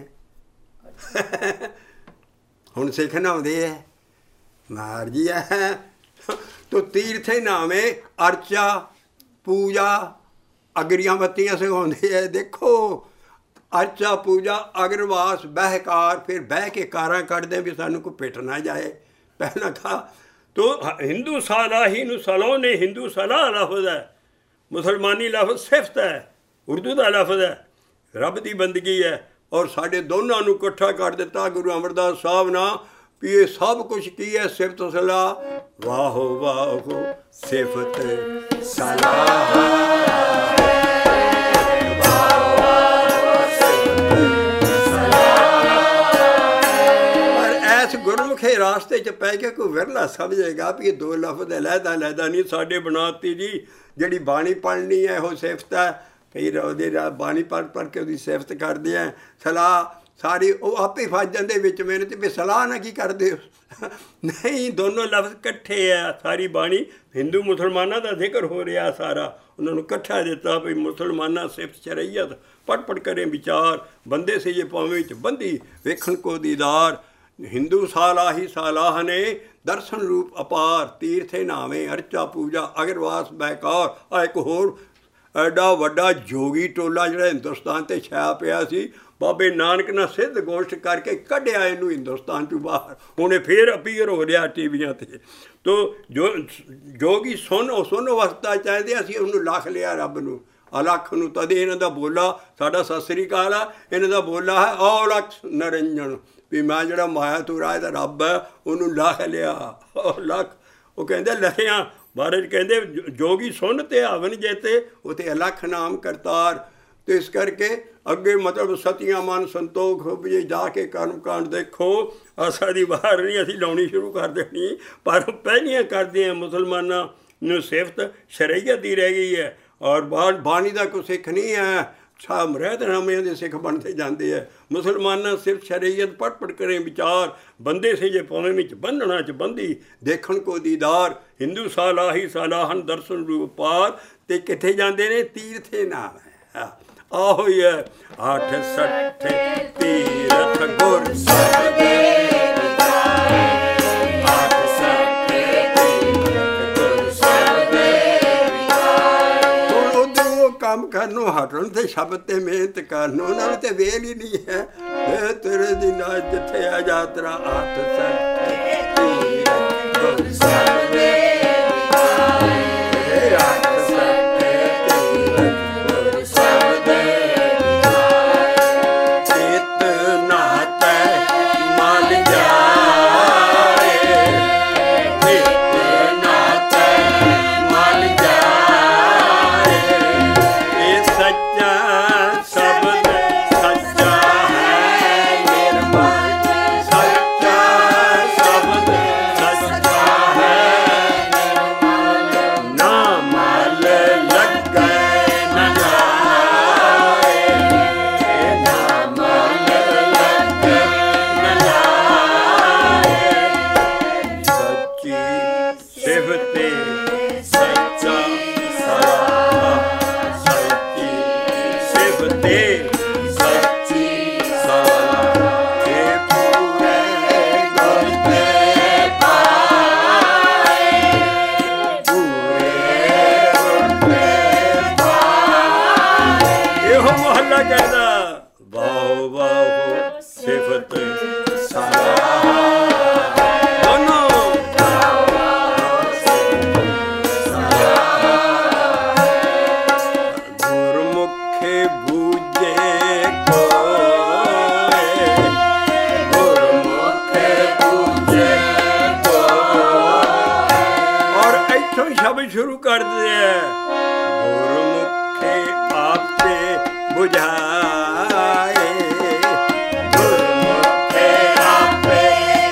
A: ਹੁਣ ਸਿੱਖ ਨਹਾਉਂਦੇ ਹੈ ਮਾਰ ਜੀ ਹੈ ਤੋ ਤੀਰਥੇ ਨਾਵੇਂ ਅਰਚਾ ਪੂਜਾ ਅਗਰੀਆਂ ਬੱਤੀਆਂ ਸਿਖਾਉਂਦੇ ਹੈ। ਦੇਖੋ ਅਰਚਾ ਪੂਜਾ ਅਗਰਵਾਸ ਬਹਿਕਾਰ, ਫਿਰ ਬਹਿ ਕੇ ਕਾਰਾਂ ਕੱਢਦੇ ਵੀ ਸਾਨੂੰ ਕੋਈ ਪਿੱਟ ਨਾ ਜਾਏ। ਪਹਿਲਾਂ ਕਹਾ ਤੋ ਹਿੰਦੂ ਸਾਲਾਹੀ ਨੂੰ ਸਲੋ ਨੇ ਹਿੰਦੂ ਸਲਾਹ ਲਫ਼ਜ਼ ਹੈ, ਮੁਸਲਮਾਨੀ ਲਫ਼ਜ਼ ਸਿਫਤ ਹੈ, ਉਰਦੂ ਦਾ ਲਫ਼ਜ਼ ਹੈ, ਰੱਬ ਦੀ ਬੰਦਗੀ ਹੈ। ਔਰ ਸਾਡੇ ਦੋਨਾਂ ਨੂੰ ਇਕੱਠਾ ਕਰ ਦਿੱਤਾ ਗੁਰੂ ਅਮਰਦਾਸ ਸਾਹਿਬ ਨਾਲ ਵੀ ਇਹ ਸਭ ਕੁਛ ਕੀ ਹੈ ਸਿਫਤ ਸਲਾਹ। ਵਾਹੋ ਵਾਹੋ ਸਿਫਤ ਸਲਾਹ, ਗੁਰਮੁਖੇ ਰਾਸਤੇ 'ਚ ਪੈ ਕੇ ਕੋਈ ਵਿਰਲਾ ਸਮਝੇਗਾ ਵੀ ਇਹ ਦੋ ਲਫ਼ਜ਼ ਲਹਿਦਾ ਲਹਿਦਾ ਨਹੀਂ ਸਾਡੇ ਬਣਾਤੀ ਜੀ। ਜਿਹੜੀ ਬਾਣੀ ਪੜ੍ਹਨੀ ਹੈ ਉਹ ਸਿਫਤ ਹੈ, ਕਈ ਉਹਦੇ ਬਾਣੀ ਪੜ੍ਹ ਪੜ੍ਹ ਕੇ ਉਹਦੀ ਸਿਫਤ ਕਰਦੇ ਹੈ। ਸਲਾਹ ਸਾਰੀ ਉਹ ਆਪੇ ਫਸ ਜਾਂਦੇ ਵਿੱਚ ਮਿਹਨਤ ਵੀ ਸਲਾਹ ਨਾ ਕੀ ਕਰਦੇ ਹੋ। ਨਹੀਂ, ਦੋਨੋਂ ਲਫ਼ਜ਼ ਇਕੱਠੇ ਆ। ਸਾਰੀ ਬਾਣੀ ਹਿੰਦੂ ਮੁਸਲਮਾਨਾਂ ਦਾ ਜ਼ਿਕਰ ਹੋ ਰਿਹਾ ਸਾਰਾ, ਉਹਨਾਂ ਨੂੰ ਇਕੱਠਾ ਦਿੱਤਾ ਵੀ ਮੁਸਲਮਾਨਾਂ ਸਿਫਤ ਸ਼ਰੀਅਤ ਪੜ੍ਹ ਪੜ੍ਹ ਕਰੇ ਵਿਚਾਰ, ਬੰਦੇ ਸੇ ਜੇ ਪਾਵੇਂ ਵਿੱਚ ਬੰਦੀ, ਵੇਖਣ ਕੋ ਦੀਦਾਰ। ਹਿੰਦੂ ਸਾਲਾਹੀ ਸਾਲਾਹ ਨੇ ਦਰਸ਼ਨ ਰੂਪ ਅਪਾਰ, ਤੀਰਥੇ ਨਾਵੇਂ ਅਰਚਾ ਪੂਜਾ ਅਗਰਵਾਸ ਬਹਿਕਾਰ। ਆ ਇੱਕ ਹੋਰ ਐਡਾ ਵੱਡਾ ਜੋਗੀ ਟੋਲਾ ਜਿਹੜਾ ਹਿੰਦੁਸਤਾਨ 'ਤੇ ਛਾਇਆ ਪਿਆ ਸੀ, ਬਾਬੇ ਨਾਨਕ ਨਾਲ ਸਿੱਧ ਗੋਸ਼ਟ ਕਰਕੇ ਕੱਢਿਆ ਇਹਨੂੰ ਹਿੰਦੁਸਤਾਨ 'ਚੋਂ ਬਾਹਰ। ਹੁਣ ਇਹ ਫੇਰ ਅਪੀਅਰ ਹੋ ਰਿਹਾ ਟੀਵੀਆਂ 'ਤੇ। ਤੋ ਜੋ ਜੋਗੀ ਸੁਣ ਸੁਣ ਵਸਤਾ ਚਾਹੀਦੇ, ਅਸੀਂ ਉਹਨੂੰ ਲੱਖ ਲਿਆ ਰੱਬ ਨੂੰ, ਅਲੱਖ ਨੂੰ। ਤਦੇ ਇਹਨਾਂ ਦਾ ਬੋਲਾ ਸਾਡਾ ਸਤਿ ਸ੍ਰੀ ਅਕਾਲ ਆ, ਇਹਨਾਂ ਦਾ ਬੋਲਾ ਹੈ ਔਲਖ ਨਰਿੰਜਨ, ਵੀ ਮੈਂ ਜਿਹੜਾ ਮਾਇਆ ਤੂਰਾ ਇਹਦਾ ਰੱਬ ਹੈ ਉਹਨੂੰ ਲੱਖ ਲਿਆ। ਉਹ ਲੱਖ ਉਹ ਕਹਿੰਦੇ ਲਖਿਆ ਬਾਰੇ ਕਹਿੰਦੇ ਜੋਗੀ ਸੁਣ ਤੇ ਹਵਨ ਜੇਤੇ, ਉੱਥੇ ਅਲੱਖ ਨਾਮ ਕਰਤਾਰ। ਅਤੇ ਇਸ ਕਰਕੇ ਅੱਗੇ ਮਤਲਬ ਸਤੀਆਂ ਮਨ ਸੰਤੋਖ ਵੀ ਜਾ ਕੇ ਕਰਮ ਕਾਂਡ ਦੇਖੋ। ਆਸਾ ਦੀ ਬਾਹਰ ਨਹੀਂ ਅਸੀਂ ਲਾਉਣੀ ਸ਼ੁਰੂ ਕਰ ਦੇਣੀ, ਪਰ ਪਹਿਲੀਆਂ ਕਰਦੇ ਹਾਂ ਮੁਸਲਮਾਨਾਂ ਨੂੰ ਸਿਫਤ ਸ਼ਰੀਅਤ ਦੀ ਰਹਿ ਗਈ ਹੈ। ਔਰ ਬਾਣ ਬਾਣੀ ਦਾ ਕੋਈ ਸਿੱਖ ਨਹੀਂ ਹੈ, ਸਭ ਰਹਿਤਨਾਮਿਆਂ ਦੇ ਸਿੱਖ ਬਣਦੇ ਜਾਂਦੇ ਹੈ। ਮੁਸਲਮਾਨਾਂ ਸਿਰਫ ਸ਼ਰੀਅਤ ਪੜ੍ਹ ਪੜ੍ਹ ਕਰੇ ਵਿਚਾਰ, ਬੰਦੇ ਸੇ ਜੇ ਪਵੇਂ ਵਿੱਚ ਬੰਨਣਾ 'ਚ ਬੰਦੀ, ਦੇਖਣ ਕੋ ਦੀਦਾਰ। ਹਿੰਦੂ ਸਾਲਾਹੀ ਸਾਲਾਹਨ ਦਰਸ਼ਨ ਰੂਪ ਪਾਰ। ਅਤੇ ਕਿੱਥੇ ਜਾਂਦੇ ਨੇ? ਤੀਰਥੇ ਨਾਮ ਹੈ। ਆਹੋ ਹੀ ਹੈ ਅੱਠ ਸੱਠ ਤੀਰਥ ਗੁਰ ਸਾਹਿਬ ਕੰਮ ਕਰਨੋਂ ਹਟਣ ਤੇ ਸ਼ਬਦ ਤੇ ਮਿਹਨਤ ਕਰਨ, ਉਹਨਾਂ ਨੂੰ ਤੇ ਵੇਲ ਹੀ ਨਹੀਂ ਹੈ। ਤੇਰੇ ਦੀ ਨਾ ਜਿੱਥੇ ਆ ਯਾਤਰਾ ਅੱਠ ਸੱਠ ਤੀਰਥ ਗੁਰ ਸਾਹਿਬ ਸ਼ਬਦ ਸ਼ੁਰੂ ਕਰ ਦਿੰਦੇ ਹੈ। ਗੁਰਮੁਖੇ ਆਪ ਬੁਝਾਏ, ਗੁਰਮੁਖੇ ਆਪੇ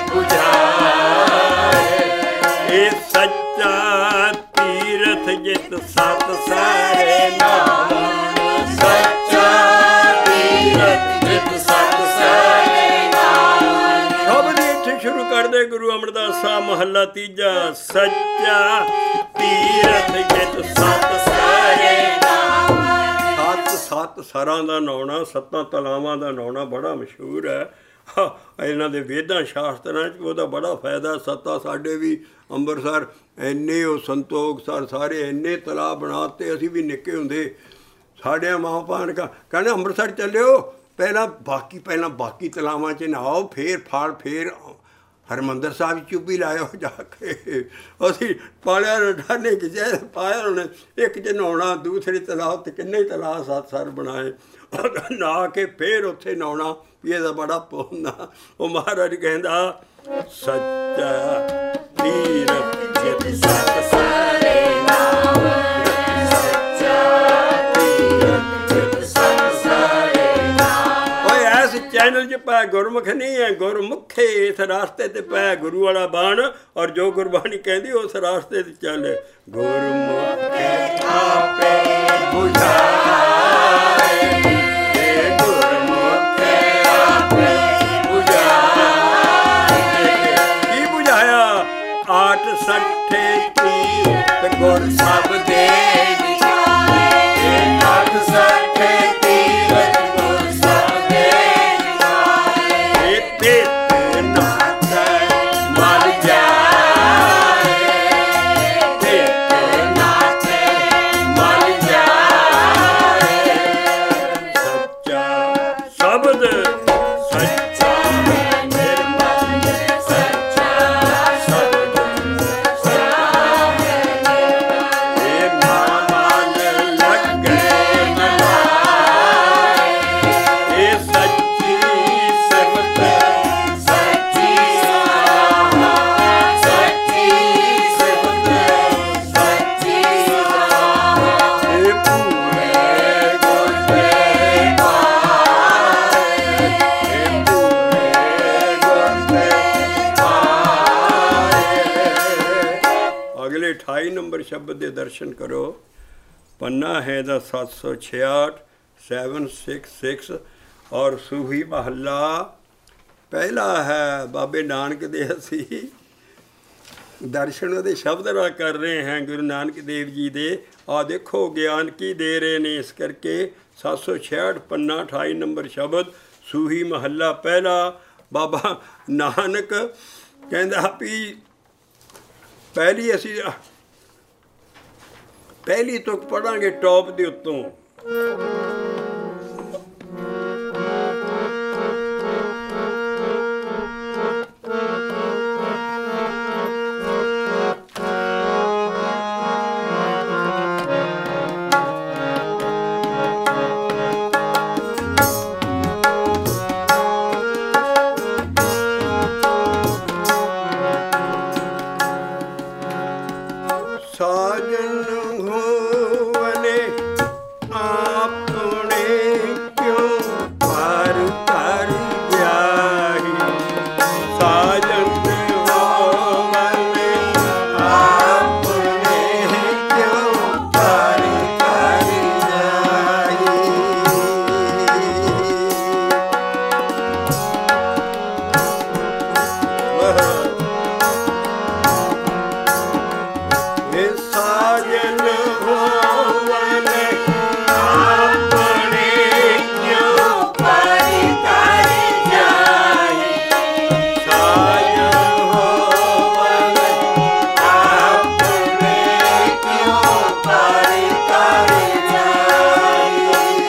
A: ਬੁਝਾਏ। ਇਹ ਸੱਚਾ ਤੀਰਥ ਜਿਤ ਸਤ ਸਾਰੇ ਨਾਮ, ਸੱਚਾ ਤੀਰਥ ਜਿਤ ਸਤ ਸਾਰੇ ਨਾਮ। ਸ਼ਬਦ ਇੱਥੇ ਸ਼ੁਰੂ ਕਰਦੇ ਗੁਰੂ ਅਮਰਦਾਸ ਸਾਹਿਬ ਮਹੱਲਾ ਤੀਜਾ। ਸੱਚਾ ਤੀਰਥ ਜਿਤ ਸਤ ਸਾਰੇ ਨਾਮ। ਸੱਤ ਸੱਤ ਸਰਾਂ ਦਾ ਨਾਉਣਾ, ਸੱਤਾਂ ਤਲਾਵਾਂ ਦਾ ਨਾਉਣਾ ਬੜਾ ਮਸ਼ਹੂਰ ਹੈ ਇਹਨਾਂ ਦੇ ਵੇਦਾਂ ਸ਼ਾਸਤਰਾਂ 'ਚ। ਉਹਦਾ ਬੜਾ ਫਾਇਦਾ। ਸੱਤਾ ਸਾਡੇ ਵੀ ਅੰਮ੍ਰਿਤਸਰ ਇੰਨੇ ਉਹ ਸੰਤੋਖ ਸਰ ਸਾਰੇ ਇੰਨੇ ਤਲਾਅ ਬਣਾਤੇ। ਅਸੀਂ ਵੀ ਨਿੱਕੇ ਹੁੰਦੇ ਸਾਡੇ ਮਾਂ ਪਾਣ ਕਹਿੰਦੇ ਅੰਮ੍ਰਿਤਸਰ ਚੱਲਿਓ, ਪਹਿਲਾਂ ਬਾਕੀ ਪਹਿਲਾਂ ਬਾਕੀ ਤਲਾਵਾਂ 'ਚ ਨਹਾਓ, ਫੇਰ ਫੜ ਫੇਰ ਹਰਿਮੰਦਰ ਸਾਹਿਬ ਚੁੱਪੀ ਲਾਇਓ ਜਾ ਕੇ। ਅਸੀਂ ਪਾਲਿਆ ਰੋਡਾਨੇ ਕਿਸੇ ਪਾਇਆ ਉਹਨੇ ਇੱਕ 'ਚ ਨਹਾਉਣਾ, ਦੂਸਰੇ ਤਲਾਅ 'ਤੇ ਕਿੰਨੇ ਤਲਾਅ ਸੱਤ ਸਰ ਬਣਾਏ। ਨਹਾ ਕੇ ਫੇਰ ਉੱਥੇ ਨਹਾਉਣਾ ਵੀ ਇਹਦਾ ਬੜਾ ਪੁੰਨ ਆ। ਉਹ ਮਹਾਰਾਜ ਕਹਿੰਦਾ ਸੱਚਾ ਤੀਰਥ ਜਿਤ ਸਤ ਸਾਰੇ ਨਾਮ, ਸੱਚਾ ਤੀਰਥ ਜਿਤ ਸਤ ਸਾਰੇ ਨਾਮ। ਓਏ ਐਸ ਚੈਨਲ 'ਚ ਪੈ ਗੁਰਮੁਖ ਨਹੀਂ ਹੈ, ਗੁਰਮੁਖੇ ਇਸ ਰਾਸਤੇ 'ਤੇ ਪੈ ਗੁਰੂ ਵਾਲਾ ਬਾਣ। ਔਰ ਜੋ ਗੁਰਬਾਣੀ ਕਹਿੰਦੀ ਉਸ ਰਾਸਤੇ 'ਤੇ ਚੱਲ। ਗੁਰਮੁਖੇ ਆਪੇ ਬੁਝਾਏ, ਗੁਰਮੁਖੇ ਆਪੇ ਬੁਝਾਏ। ਕੀ ਬੁਝਾਇਆ? ਆਠ ਸੱਠੇ ਤੀਰਥ ਗੁਰ ਸਭ ਦੇ ਦਿਖਾਏ, ਆਠ ਸੱਠੇ ਤੀਰਥ ਗੁਰ ਸਭ ਦੇ ਦਿਖਾਏ। ਤਿਤ ਨਾਥੈ ਮਲ ਜਾਏ, ਤਿਤ ਨਾਥੈ ਮਲ ਜਾਏ। ਸੱਚਾ ਸ਼ਬਦ ਸੱਚਾ ਨਿਰਮਲ, ਸੱਚਾ ਸ਼ਬਦ ਸੱਚਾ ਹੈ ਨਿਰਮਲ। ਇਹ ਨਾਮ ਲੱਗੇ ਨਾ ਲਾਏ, ਇਹ ਸੱਚੀ ਸਿਫਤ ਸੱਚੀ ਸਾਹ, ਸੱਚੀ ਸਿਫਤ ਸੱਚੀ ਸਾਹ। ਇਹ ਪੂਰੇ ਗੁਰ ਦੇ ਪਾਏ, ਇਹ ਪੂਰੇ ਗੁਰ ਦੇ ਪਾਏ। ਅਗਲੇ ਅਠਾਈ ਨੰਬਰ ਸ਼ਬਦ ਦੇ ਦਰਸ਼ਨ ਕਰੋ। ਪੰਨਾ ਹੈ ਦਾ ਸੱਤ ਸੌ ਛਿਆਹਠ ਸੈਵਨ ਸਿਕਸ ਸਿਕਸ। ਔਰ ਸੂਹੀ ਮਹੱਲਾ ਪਹਿਲਾ ਹੈ। ਬਾਬੇ ਨਾਨਕ ਦੇ ਅਸੀਂ ਦਰਸ਼ਨ ਉਹਦੇ ਸ਼ਬਦ ਨਾਲ ਕਰ ਰਹੇ ਹਾਂ, ਗੁਰੂ ਨਾਨਕ ਦੇਵ ਜੀ ਦੇ। ਆਹ ਦੇਖੋ ਗਿਆਨ ਕੀ ਦੇ ਰਹੇ ਨੇ। ਇਸ ਕਰਕੇ ਸੱਤ ਸੌ ਛਿਆਹਠ ਪੰਨਾ ਅਠਾਈ ਨੰਬਰ ਸ਼ਬਦ ਸੂਹੀ ਮਹੱਲਾ ਪਹਿਲਾ। ਬਾਬਾ ਨਾਨਕ ਕਹਿੰਦਾ ਵੀ ਪਹਿਲੀ ਅਸੀਂ ਪਹਿਲੀ ਤੁਕ ਪੜਾਂਗੇ ਟੌਪ ਦੇ ਉੱਤੋਂ। ਸਾਜਨ ਹੋਵਨੇ ਆਪਣੇ ਕਿਉਂ ਪਰ ਕਰ ਜਾਹੀ। ਸਾਜਨ ਹੋਵਨੇ ਆਪਣੇ ਕਿਉਂ ਪਰ ਕਰ ਜਾਹੀ। ਸਾਜਨ ਹੋਵਨੇ ਆਪਣੇ ਕਿਉਂ ਪਰ ਕਰ ਜਾਹੀ। ਸਾਜਨ ਹੋਵਨੇ ਆਪਣੇ ਕਿਉਂ ਪਰ ਕਰ ਜਾਹੀ।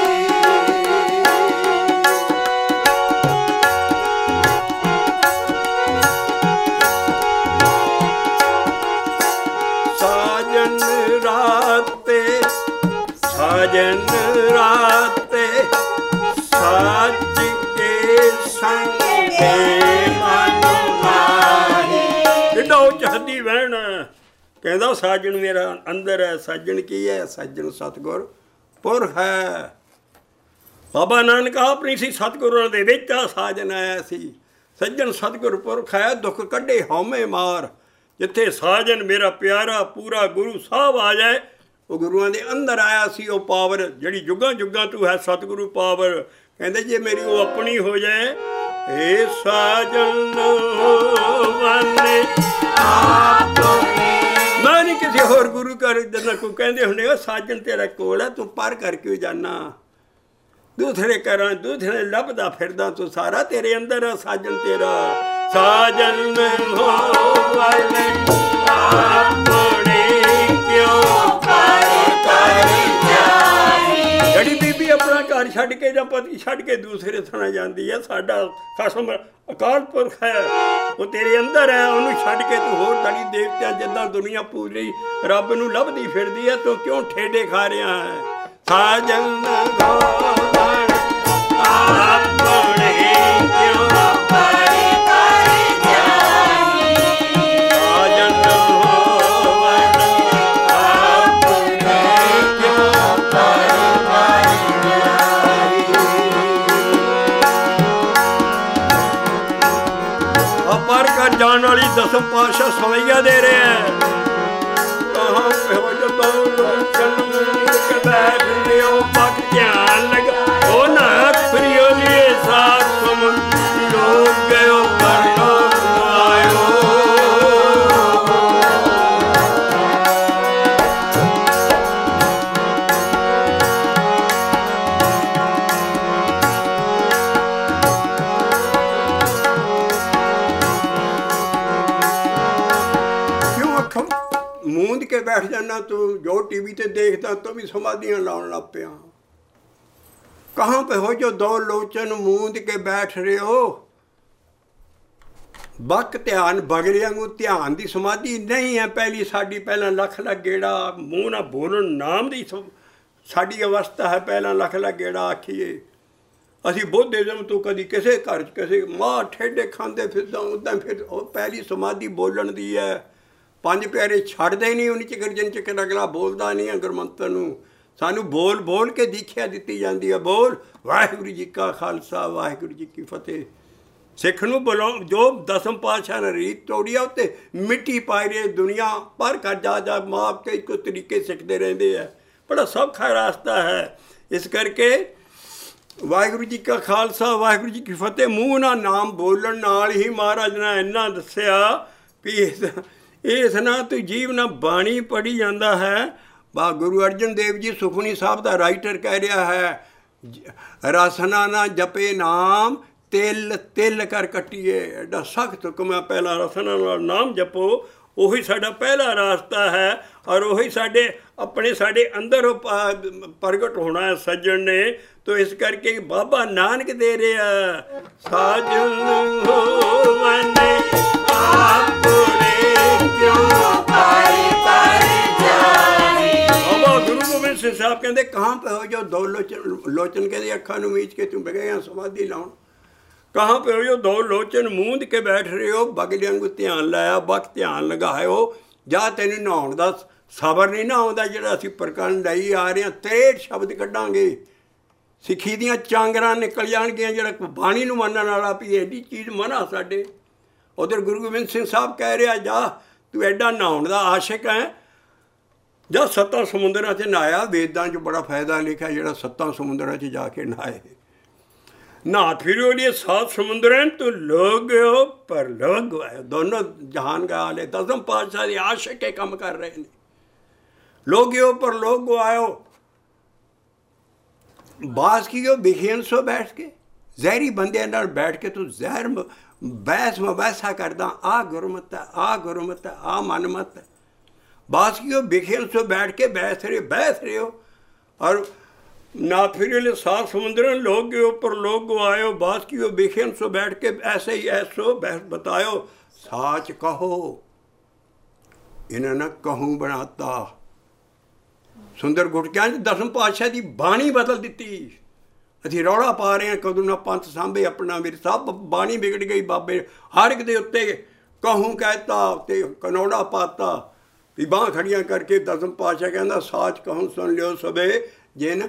A: ਸਾਜਨ ਰਾਤੇ ਸਾਜਨ ਰਾਤੇ ਸਾਜ ਕੇ ਸੰਗੇ ਮਨ ਮਾਹੀ। ਕਿੱਡਾ ਚਾਹਦੀ ਵਹਿਣ। ਕਹਿੰਦਾ ਸਾਜਣ ਮੇਰਾ ਅੰਦਰ ਹੈ। ਸਾਜਣ ਕੀ ਹੈ? ਸਾਜਣ ਸਤਿਗੁਰ ਪੁਰ ਹੈ। ਬਾਬਾ ਨਾਨਕ ਆਪ ਨਹੀਂ ਸੀ, ਸਤਿਗੁਰਾਂ ਦੇ ਵਿੱਚ ਆ ਸਾਜਨ ਆਇਆ ਸੀ। ਸੱਜਣ ਸਤਿਗੁਰ ਪੁਰਖ ਹੈ, ਦੁੱਖ ਕੱਢੇ ਹਉਮੈ ਮਾਰ। ਜਿੱਥੇ ਸਾਜਨ ਮੇਰਾ ਪਿਆਰਾ ਪੂਰਾ ਗੁਰੂ ਸਾਹਿਬ ਆ ਜਾਏ, ਉਹ ਗੁਰੂਆਂ ਦੇ ਅੰਦਰ ਆਇਆ ਸੀ ਉਹ ਪਾਵਰ ਜਿਹੜੀ ਜੁਗਾਂ ਜੁਗਾਂ ਤੋਂ ਹੈ ਸਤਿਗੁਰੂ ਪਾਵਰ। ਕਹਿੰਦੇ ਜੇ ਮੇਰੀ ਉਹ ਆਪਣੀ ਹੋ ਜਾਏ, ਏ ਸਾਜਨ ਵਾਲੇ ਮੈਂ ਨਹੀਂ ਕਿਸੇ ਹੋਰ ਗੁਰੂ ਘਰ ਜਿੱਦਾਂ ਕੋਈ ਕਹਿੰਦੇ ਹੁੰਦੇ ਉਹ ਸਾਜਨ ਤੇਰਾ ਕੋਲ ਹੈ, ਤੂੰ ਪਰ ਕਰਕੇ ਜਾਨਾ ਦੂਸਰੇ ਘਰਾਂ ਦੂਸਰੇ ਲੱਭਦਾ ਫਿਰਦਾ, ਤੂੰ ਸਾਰਾ ਤੇਰੇ ਅੰਦਰ ਆ ਸਾਜਨ ਤੇਰਾ। ਸਾਜਨ ਵਾਲੇ ਆਪਣੇ ਕਿਉਂ ਪਰ ਕਰ ਜਾਈ। ਜਿਹੜੀ ਬੀਬੀ ਆਪਣਾ ਘਰ ਛੱਡ ਕੇ ਜਾਂ ਪਤੀ ਛੱਡ ਕੇ ਦੂਸਰੇ ਥਾਂ ਜਾਂਦੀ ਹੈ, ਸਾਡਾ ਖਸਮ ਅਕਾਲ ਪੁਰਖ ਹੈ, ਉਹ ਤੇਰੇ ਅੰਦਰ ਹੈ, ਉਹਨੂੰ ਛੱਡ ਕੇ ਤੂੰ ਹੋਰ ਦਲੀ ਦੇਵਤਿਆਂ ਜਿੱਦਾਂ ਦੁਨੀਆ ਪੂਰੀ ਰੱਬ ਨੂੰ ਲੱਭਦੀ ਫਿਰਦੀ ਹੈ, ਤੂੰ ਕਿਉਂ ਠੇਡੇ ਖਾ ਰਿਹਾ ਹੈ। ਸਾਜਨ ਗੋਵਣ ਆਪਣੇ ਕਿਉਂ ਪਰ ਕਰ ਜਾਈ। ਸਾਜਨ ਗੋਵਣ ਆਪਣੇ ਕਿਉਂ ਪਰ ਕਰ ਜਾਈ। ਆ ਪਰ ਕਰ ਜਾਣ ਵਾਲੀ ਦਸਮ ਪਾਤਸ਼ਾਹ ਸਵਈਆ ਦੇ ਰਿਹਾ ਕਹਾਂ ਜਦੋਂ ਬੈਠ ਲਿਓ ਪੱਕ ਧਿਆਨ ਲਗਾ, ਉਹ ਨਾ ਫਰਿਓ ਲੀਏ ਸਾਥ ਸਮਨ ਲੋਕ ਗਇਓ ਪਰ ਲੋਕ ਆਇਓ। ਕਿਉਂ ਅੱਖਾਂ ਮੂੰਦ ਕੇ ਬੈਠ ਜਾਣਾ ਤੂੰ, ਜੋ टीवी ਤੇ देखता तो भी समाधियाँ लाने लग पिया। कहाँ पे हो जो दो लोचन मूंद के बैठ रहे हो। बक ध्यान बगड़िया को ध्यान की समाधि नहीं है। पहली साड़ी पहला लख लख गेड़ा मूँह ना बोलन नाम की साड़ी अवस्था है। पहला लख लख गेड़ा आखिए असी बुद्धिज्म तो कभी किसी घर किसी माँ ठेडे खाते फिरदा उदा फिर पहली समाधि बोलन दी है। पंज प्यारे छड्डदे ही नहीं उन्हीं चिकर जिन चिकर अगला बोलता नहीं है गुरमंत्र नूं। सानू बोल बोल के दीख्या दी जाती है। बोल वाहिगुरू जी का खालसा वाहिगुरू जी की फतेह। सिख नूं बुला जो दसम पातशाह ने रीत तोड़ी है उत्ते मिट्टी पाई रही दुनिया पर कर जा जा माप के एक तरीके सिखते रहते हैं। बड़ा सौखा रास्ता है। इस करके वाहिगुरू जी का खालसा वाहिगुरू जी की फतेह मूँह ना नाम बोलन नाल ही महाराज ने इन्ना दस्सिया भी इस ना तू जीव ना बाणी पढ़ी जाता है। बा गुरु अर्जन देव जी सुखमनी साहब का राइटर कह रहा है रसना ना जपे नाम तिल तिल कर कटिए। एडा सख्त हुक्म है। पहला रसना नाम जपो ਉਹੀ ਸਾਡਾ ਪਹਿਲਾ ਰਾਸਤਾ ਹੈ ਔਰ ਉਹੀ ਸਾਡੇ ਆਪਣੇ ਸਾਡੇ ਅੰਦਰ ਪ੍ਰਗਟ ਹੋਣਾ ਹੈ ਸੱਜਣ ਨੇ। ਤੋ ਇਸ ਕਰਕੇ ਬਾਬਾ ਨਾਨਕ ਦੇ ਰਿਹਾ ਸਾਜਨ ਹੋਵਨੇ ਆਪਣੇ ਕਿਉਂ ਪਰ ਕਰ ਜਾਈ। ਬਾਬਾ ਗੁਰੂ ਗੋਬਿੰਦ ਸਿੰਘ ਸਾਹਿਬ ਕਹਿੰਦੇ ਕਹਾਂ ਪੇ ਹੋ ਜੋ ਦੋ ਲੋਚਨ ਲੋਚਨ ਕਹਿੰਦੇ ਅੱਖਾਂ ਨੂੰ ਮੀਚ ਕੇ ਤੂੰ ਬਗਿਆ ਸਮਾਧੀ ਲਾਉਣ। कहाँ पे हो जो दो लोचन मूंद के बैठ रहे हो बगलियां को ध्यान लाया बक ध्यान लगाओ जा तेन नहाउण दा सबर नहीं ना आउंदा जिहड़ा असीं प्रकरण लई आ रहे हैं। त्रेहठ शब्द कड्डांगे सिੱਖੀ ਦੀਆਂ ਚਾਂਗਰਾਂ निकल जाणगियां जिहड़ा बाणी नूं मनण वाला भी एडी चीज़ मना साडे। उधर गुरु गोबिंद सिंह साहब कह रहा जा तू एडा नहाउण दा आशिक है जा सत्तां समुंदरां 'च नहाया। वेदां 'च बड़ा फायदा लिखा जिहड़ा सत्तां समुंदरां 'च जाके नहाए ना फिर सात समुद्र तो लोग गयो पर लोग गवाए। दोनों जहान का हाल है। दसम पातशाह के आशिक के काम कर रहे हैं। लोग गयो पर लोग गवायो बास की गयो बिखेन सो बैठ के जहरी बंदे नाल बैठ के तू जहर बहस मबैसा करदा आ गुरमत है आ गुरमत है आ मनमत है। बास की गयो बिखेन सो बैठ के बहस रहे बहस रहे हो और ना फिर सात समुद्र लोग के ऊपर लोग गवायो बात की बेखेन सो बैठ के ऐसे ही ऐसो बहस बतायो साच कहो इन्हें न कहूँ बनाता। सुंदर गुटकियां दसम पातशाह की बाणी बदल दी। असीं रौला पा रहे हैं कदों ना पंथ सांभे अपना मेरे सब बाणी बिगड़ गई। बाबे हर एक दे उत्ते कहूँ कहता ते कनौड़ा पाता भी बांह खड़ियां करके दसम पातशाह कहता साच कहूँ सुन लियो सबे जिन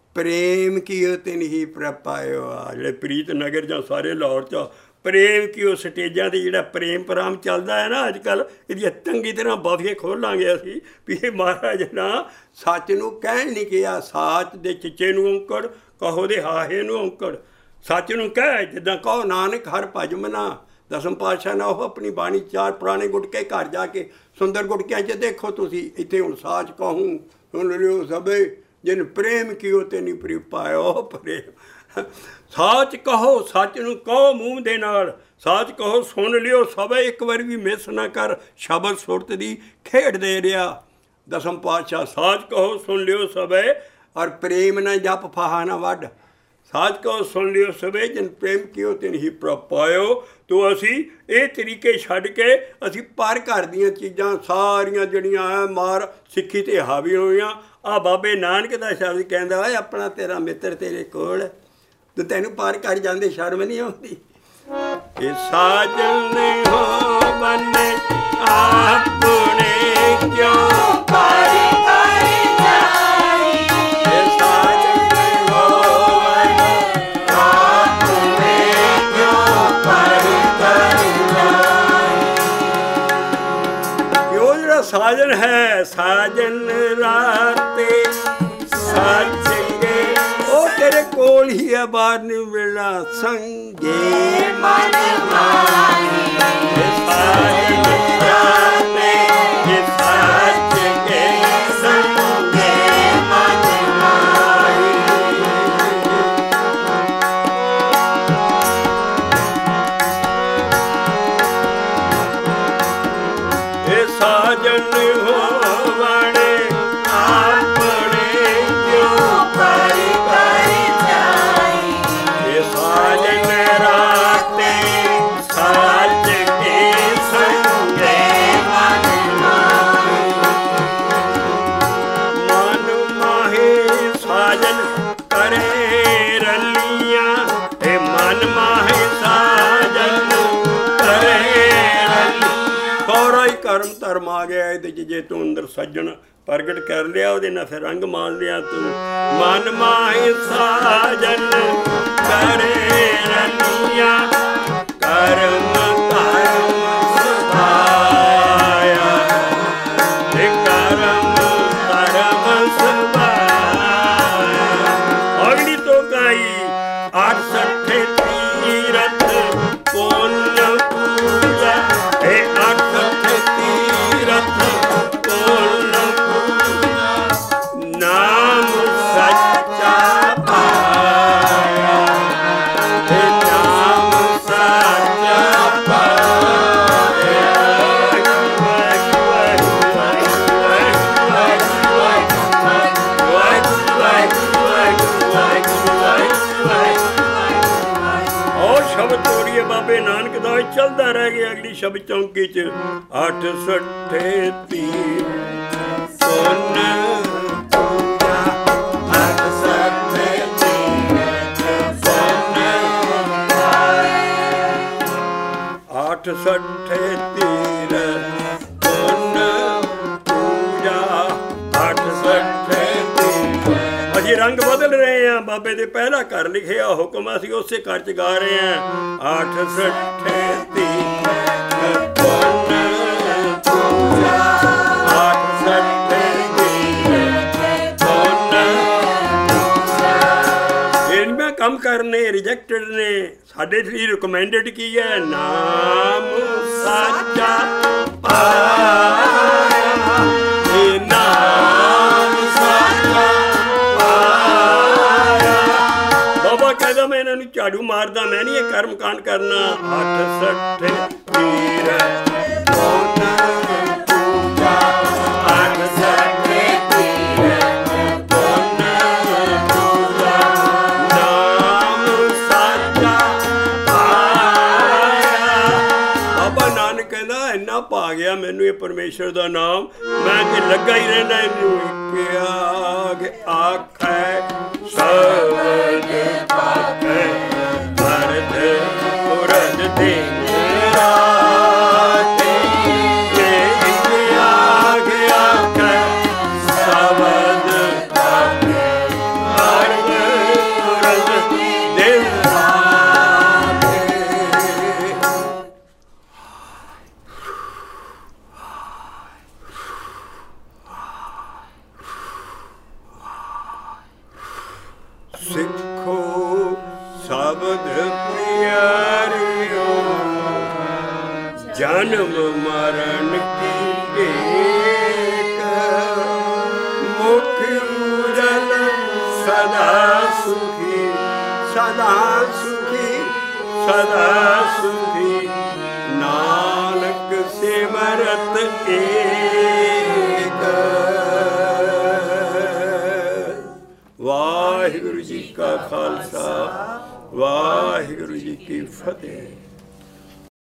A: ਪ੍ਰੇਮ ਕੀਓ ਤਿਨ ਹੀ ਪ੍ਰਪਾਇਓ। ਆ ਜਿਹੜੇ ਪ੍ਰੀਤ ਨਗਰ ਜਾਂ ਸਾਰੇ ਲਾਹੌਰ 'ਚ ਪ੍ਰੇਮ ਕੀਓ ਸਟੇਜਾਂ 'ਤੇ ਜਿਹੜਾ ਪ੍ਰੇਮ ਪ੍ਰਾਮ ਚੱਲਦਾ ਹੈ ਨਾ ਅੱਜ ਕੱਲ੍ਹ, ਇਹਦੀਆਂ ਚੰਗੀ ਤਰ੍ਹਾਂ ਬਾਫੀਏ ਖੋਲਾਂਗੇ ਅਸੀਂ ਵੀ ਇਹ ਮਹਾਰਾਜ ਨਾ ਸੱਚ ਨੂੰ ਕਹਿਣ ਨਹੀਂ ਕਿਹਾ। ਸਾਚ ਦੇ ਚਿੱਚੇ ਨੂੰ ਔਂਕੜ, ਕਹੋ ਦੇ ਹਾਹੇ ਨੂੰ ਔਂਕੜ। ਸੱਚ ਨੂੰ ਕਹਿ, ਜਿੱਦਾਂ ਕਹੋ ਨਾਨਕ ਹਰ ਭਜ ਮਨਾ। ਦਸਮ ਪਾਤਸ਼ਾਹ ਨਾ ਉਹ ਆਪਣੀ ਬਾਣੀ ਚਾਰ ਪੁਰਾਣੇ ਗੁਟਕੇ ਘਰ ਜਾ ਕੇ ਸੁੰਦਰ ਗੁਟਕਿਆਂ 'ਚ ਦੇਖੋ ਤੁਸੀਂ। ਇੱਥੇ ਹੁਣ ਸਾਚ ਕਹੂੰ ਸੁਣ ਲਿਓ ਸਭੇ ਜਿਨ ਪ੍ਰੇਮ ਕੀਓ ਤੇ ਨਹੀਂ ਪ੍ਰੀ ਪਾਇਓ। ਪ੍ਰੇਮ ਸਾਚ ਕਹੋ, ਸੱਚ ਨੂੰ ਕਹੋ ਮੂੰਹ ਦੇ ਨਾਲ। ਸਾਚ ਕਹੋ ਸੁਣ ਲਿਓ ਸਭੇ, ਇੱਕ ਵਾਰ ਵੀ ਮਿਸ ਨਾ ਕਰ। ਸ਼ਬਦ ਸੁਰਤ ਦੀ ਖੇਡ ਦੇ ਰਿਹਾ ਦਸਮ ਪਾਤਸ਼ਾਹ। ਸਾਚ ਕਹੋ ਸੁਣ ਲਿਓ ਸਭੇ, ਔਰ ਪ੍ਰੇਮ ਨਾ ਜਪ ਫਾਹਾ ਨਾ ਵੱਢ। ਸਾਚ ਕਹੋ ਸੁਣ ਲਿਓ ਸਭੇ, ਜਿਨ ਪ੍ਰੇਮ ਕੀਓ ਤਿਨ ਹੀ ਪ੍ਰਪਾਇਓ। ਤੋ ਅਸੀਂ ਇਹ ਤਰੀਕੇ ਛੱਡ ਕੇ ਅਸੀਂ ਪਰ ਘਰ ਦੀਆਂ ਚੀਜ਼ਾਂ ਸਾਰੀਆਂ ਜਿਹੜੀਆਂ ਹੈ ਮਾਰ ਸਿੱਖੀ 'ਤੇ ਹਾਵੀ ਹੋਈਆਂ। ਆਹ ਬਾਬੇ ਨਾਨਕ ਦਾ ਸ਼ਬਦ ਕਹਿੰਦਾ ਓਏ ਆਪਣਾ ਤੇਰਾ ਮਿੱਤਰ ਤੇਰੇ ਕੋਲ, ਤੇ ਤੈਨੂੰ ਪਾਰ ਕਰ ਜਾਂਦੇ ਸ਼ਰਮ ਨਹੀਂ ਆਉਂਦੀ। ਇਹ ਸਾਜਨ ਹੋ ਬੰਨੇ ਆਪਣੇ ਕਿਉਂ ਪਾਰ ਕਰ ਜਾਈ। ਇਹ ਸਾਜਨ ਹੋ ਬੰਨੇ ਆਪਣੇ ਕਿਉਂ ਪਾਰ ਕਰ ਜਾਈ। ਇਹ ਜਿਹੜਾ ਸਾਜਨ ਹੈ, ਸਾਜਨ ਰਾਤੇ ਸਾਜੇ ਉਹ ਤੇਰੇ ਕੋਲ ਹੀ ਹੈ, ਬਾਹਰ ਨਹੀਂ ਮਿਲਣਾ। ਸੰਗੇ ਮਨ ਮਾਹੀ ਸਾਜਨ ਰਾਤੇ ਸਾਜੇ ਸੰਗੇ ਮਨ ਮਾਹੀ। ਇਹ ਸਾਜਨ ਹੋਵਣ ਆਪਣੇ ਕਿਉਂ ਪਰ ਕਰ ਜਾਈ। ਇਹ ਸਾਜਨ ਰਾਤੇ ਸਾਜ ਕੇ ਸੰਗੇ ਮਨ ਮਾਹੀ। ਮਨ ਮਾਹੀ ਸਾਜਨ ਕਰੇ ਰਲੀਆਂ। ਇਹ ਮਨ ਮਾਹੀ ਸਾਜਨ ਕਰੇ ਰਲੀਆਂ। ਸਾਰਾ ਹੀ ਕਰਮ ਧਰਮ ਆ ਗਿਆ ਇਹਦੇ 'ਚ। ਜੇ ਤੂੰ ਅੰਦਰ ਸੱਜਣ ਪ੍ਰਗਟ ਕਰ ਲਿਆ, ਉਹਦੇ ਨਾਲ ਫਿਰ ਰੰਗ ਮਾਣ ਲਿਆ ਤੂੰ। ਮਨ ਮਾਹੀ ਸਾਜਨ ਕਰੇ ਰਲੀਆਂ। ਕਰਮ ਧਰਮ ਸੁਭਾਇਆ। ਇਹ ਕਰਮ ਧਰਮ ਸੁਭਾਇਆ। ਅਗਲੀ ਤੋਂ ਗਈ ਅੱਠ ਸੱਠੇ ਤੀਰਥ ਪੁੰਨ ਪੂਜਾ। ਇਹ ਅੱਠ ਸੱਠੇ ਤੀਰਥ ਪੁੰਨ ਪੂਜਾ। ਨਾਮ ਸੱਚਾ ਪਾਇਆ। ਇਹ ਨਾਮ ਸੱਚਾ ਪਾਇਆ। ਉਹ ਸ਼ਬਦ ਤੋੜੀਏ ਬਾਬੇ ਨਾਨਕ ਦਾ ਚੱਲਦਾ ਰਹਿ ਗਿਆ। ਅਗਲੀ ਸ਼ਬਦ ਚੌਂਕੀ 'ਚ ਅੱਠ ਸੱਠੇ ਤੀਰ ਪੁੰਨ ਪੂਜਾ। ਅੱਠ ਸੱਠੇ ਤੀਰ ਪੁੰਨ ਅੱਠ ਸੱਠੇ ਤੀਰ ਪੁੰਨ ਪੂਜਾ। ਅੱਠ ਸੱਠੇ ਤੀਰ। ਅਸੀਂ ਰੰਗ ਬਦਲ ਰਹੇ ਹਾਂ। ਬਾਬੇ ਦੇ ਪਹਿਲਾ ਘਰ ਲਿਖਿਆ ਹੁਕਮ ਅਸੀਂ ਉਸੇ ਘਰ 'ਚ ਗਾ ਰਹੇ ਹਾਂ। ਅੱਠ ਸੱਠੇ ਤੀਰ ਪੁੰਨ ਪੂਜਾ। ਅੱਠ ਸੱਠੇ ਤੀਰ ਪੁੰਨ ਪੂਜਾ। ਇਹ ਮੈਂ ਕੰਮ ਕਰਨੇ ਰਿਜੈਕਟਡ ਨੇ। ਸਾਡੇ ਲਈ ਰਿਕਮੈਂਡਡ ਕੀ ਹੈ? ਨਾਮ ਸਾਚਾ ਪਾਇਆ। ਇਹ ਨਾਮ ਸਾਚਾ ਪਾਇਆ। ਬਾਬਾ ਕਹਿੰਦਾ ਮੈਂ ਇਹਨਾਂ ਨੂੰ ਝਾੜੂ ਮਾਰਦਾ, ਮੈਂ ਨਹੀਂ ਇਹ ਕਰਮ ਕਾਂਡ ਕਰਨਾ। ਅੱਠ ਸੱਠੇ ਤੀਰ ਪੁੰਨ ਪੂਜਾ। ਅੱਠ ਸੱਠੇ ਤੀਰ ਪੁੰਨ ਪੂਜਾ। ਨਾਮ ਸਾਚਾ ਪਾਇਆ। ਬਾਬਾ ਨਾਨਕ ਕਹਿੰਦਾ ਇੰਨਾ ਪਾ ਗਿਆ ਮੈਨੂੰ ਇਹ ਪਰਮੇਸ਼ਰ ਦਾ ਨਾਮ, ਮੈਂ ਕਿ ਲੱਗਾ ਹੀ ਰਹਿੰਦਾ ਇਹਨੂੰ। ਕਿ ਆਖੈ ਸਬਦ ਪਾਖੈ ਮਰਦ ਪੁਰਦ ਦਿਨ ਰਾਤੇ। ਜੇ ਆ ਗਿਆ ਆਖੈ ਸਬਦ ਪਾਖੈ ਮਰਦ ਸਿੱਖੋ ਸ਼ਬਦ ਪਿਆਰਿਓ, ਜਨਮ ਮਰਨ ਕੀ ਏਕ, ਮੁਖ ਉਜਲ ਸਦਾ ਸੁਖੀ, ਸਦਾ ਸੁਖੀ, ਸਦਾ ਸੁਖੀ, ਨਾਨਕ ਸਿਮਰਤ ਏਕ। ਵਾਹਿਗੁਰੂ ਜੀ ਕਾ ਖਾਲਸਾ, ਵਾਹਿਗੁਰੂ ਜੀ ਕੀ ਫਤਿਹ।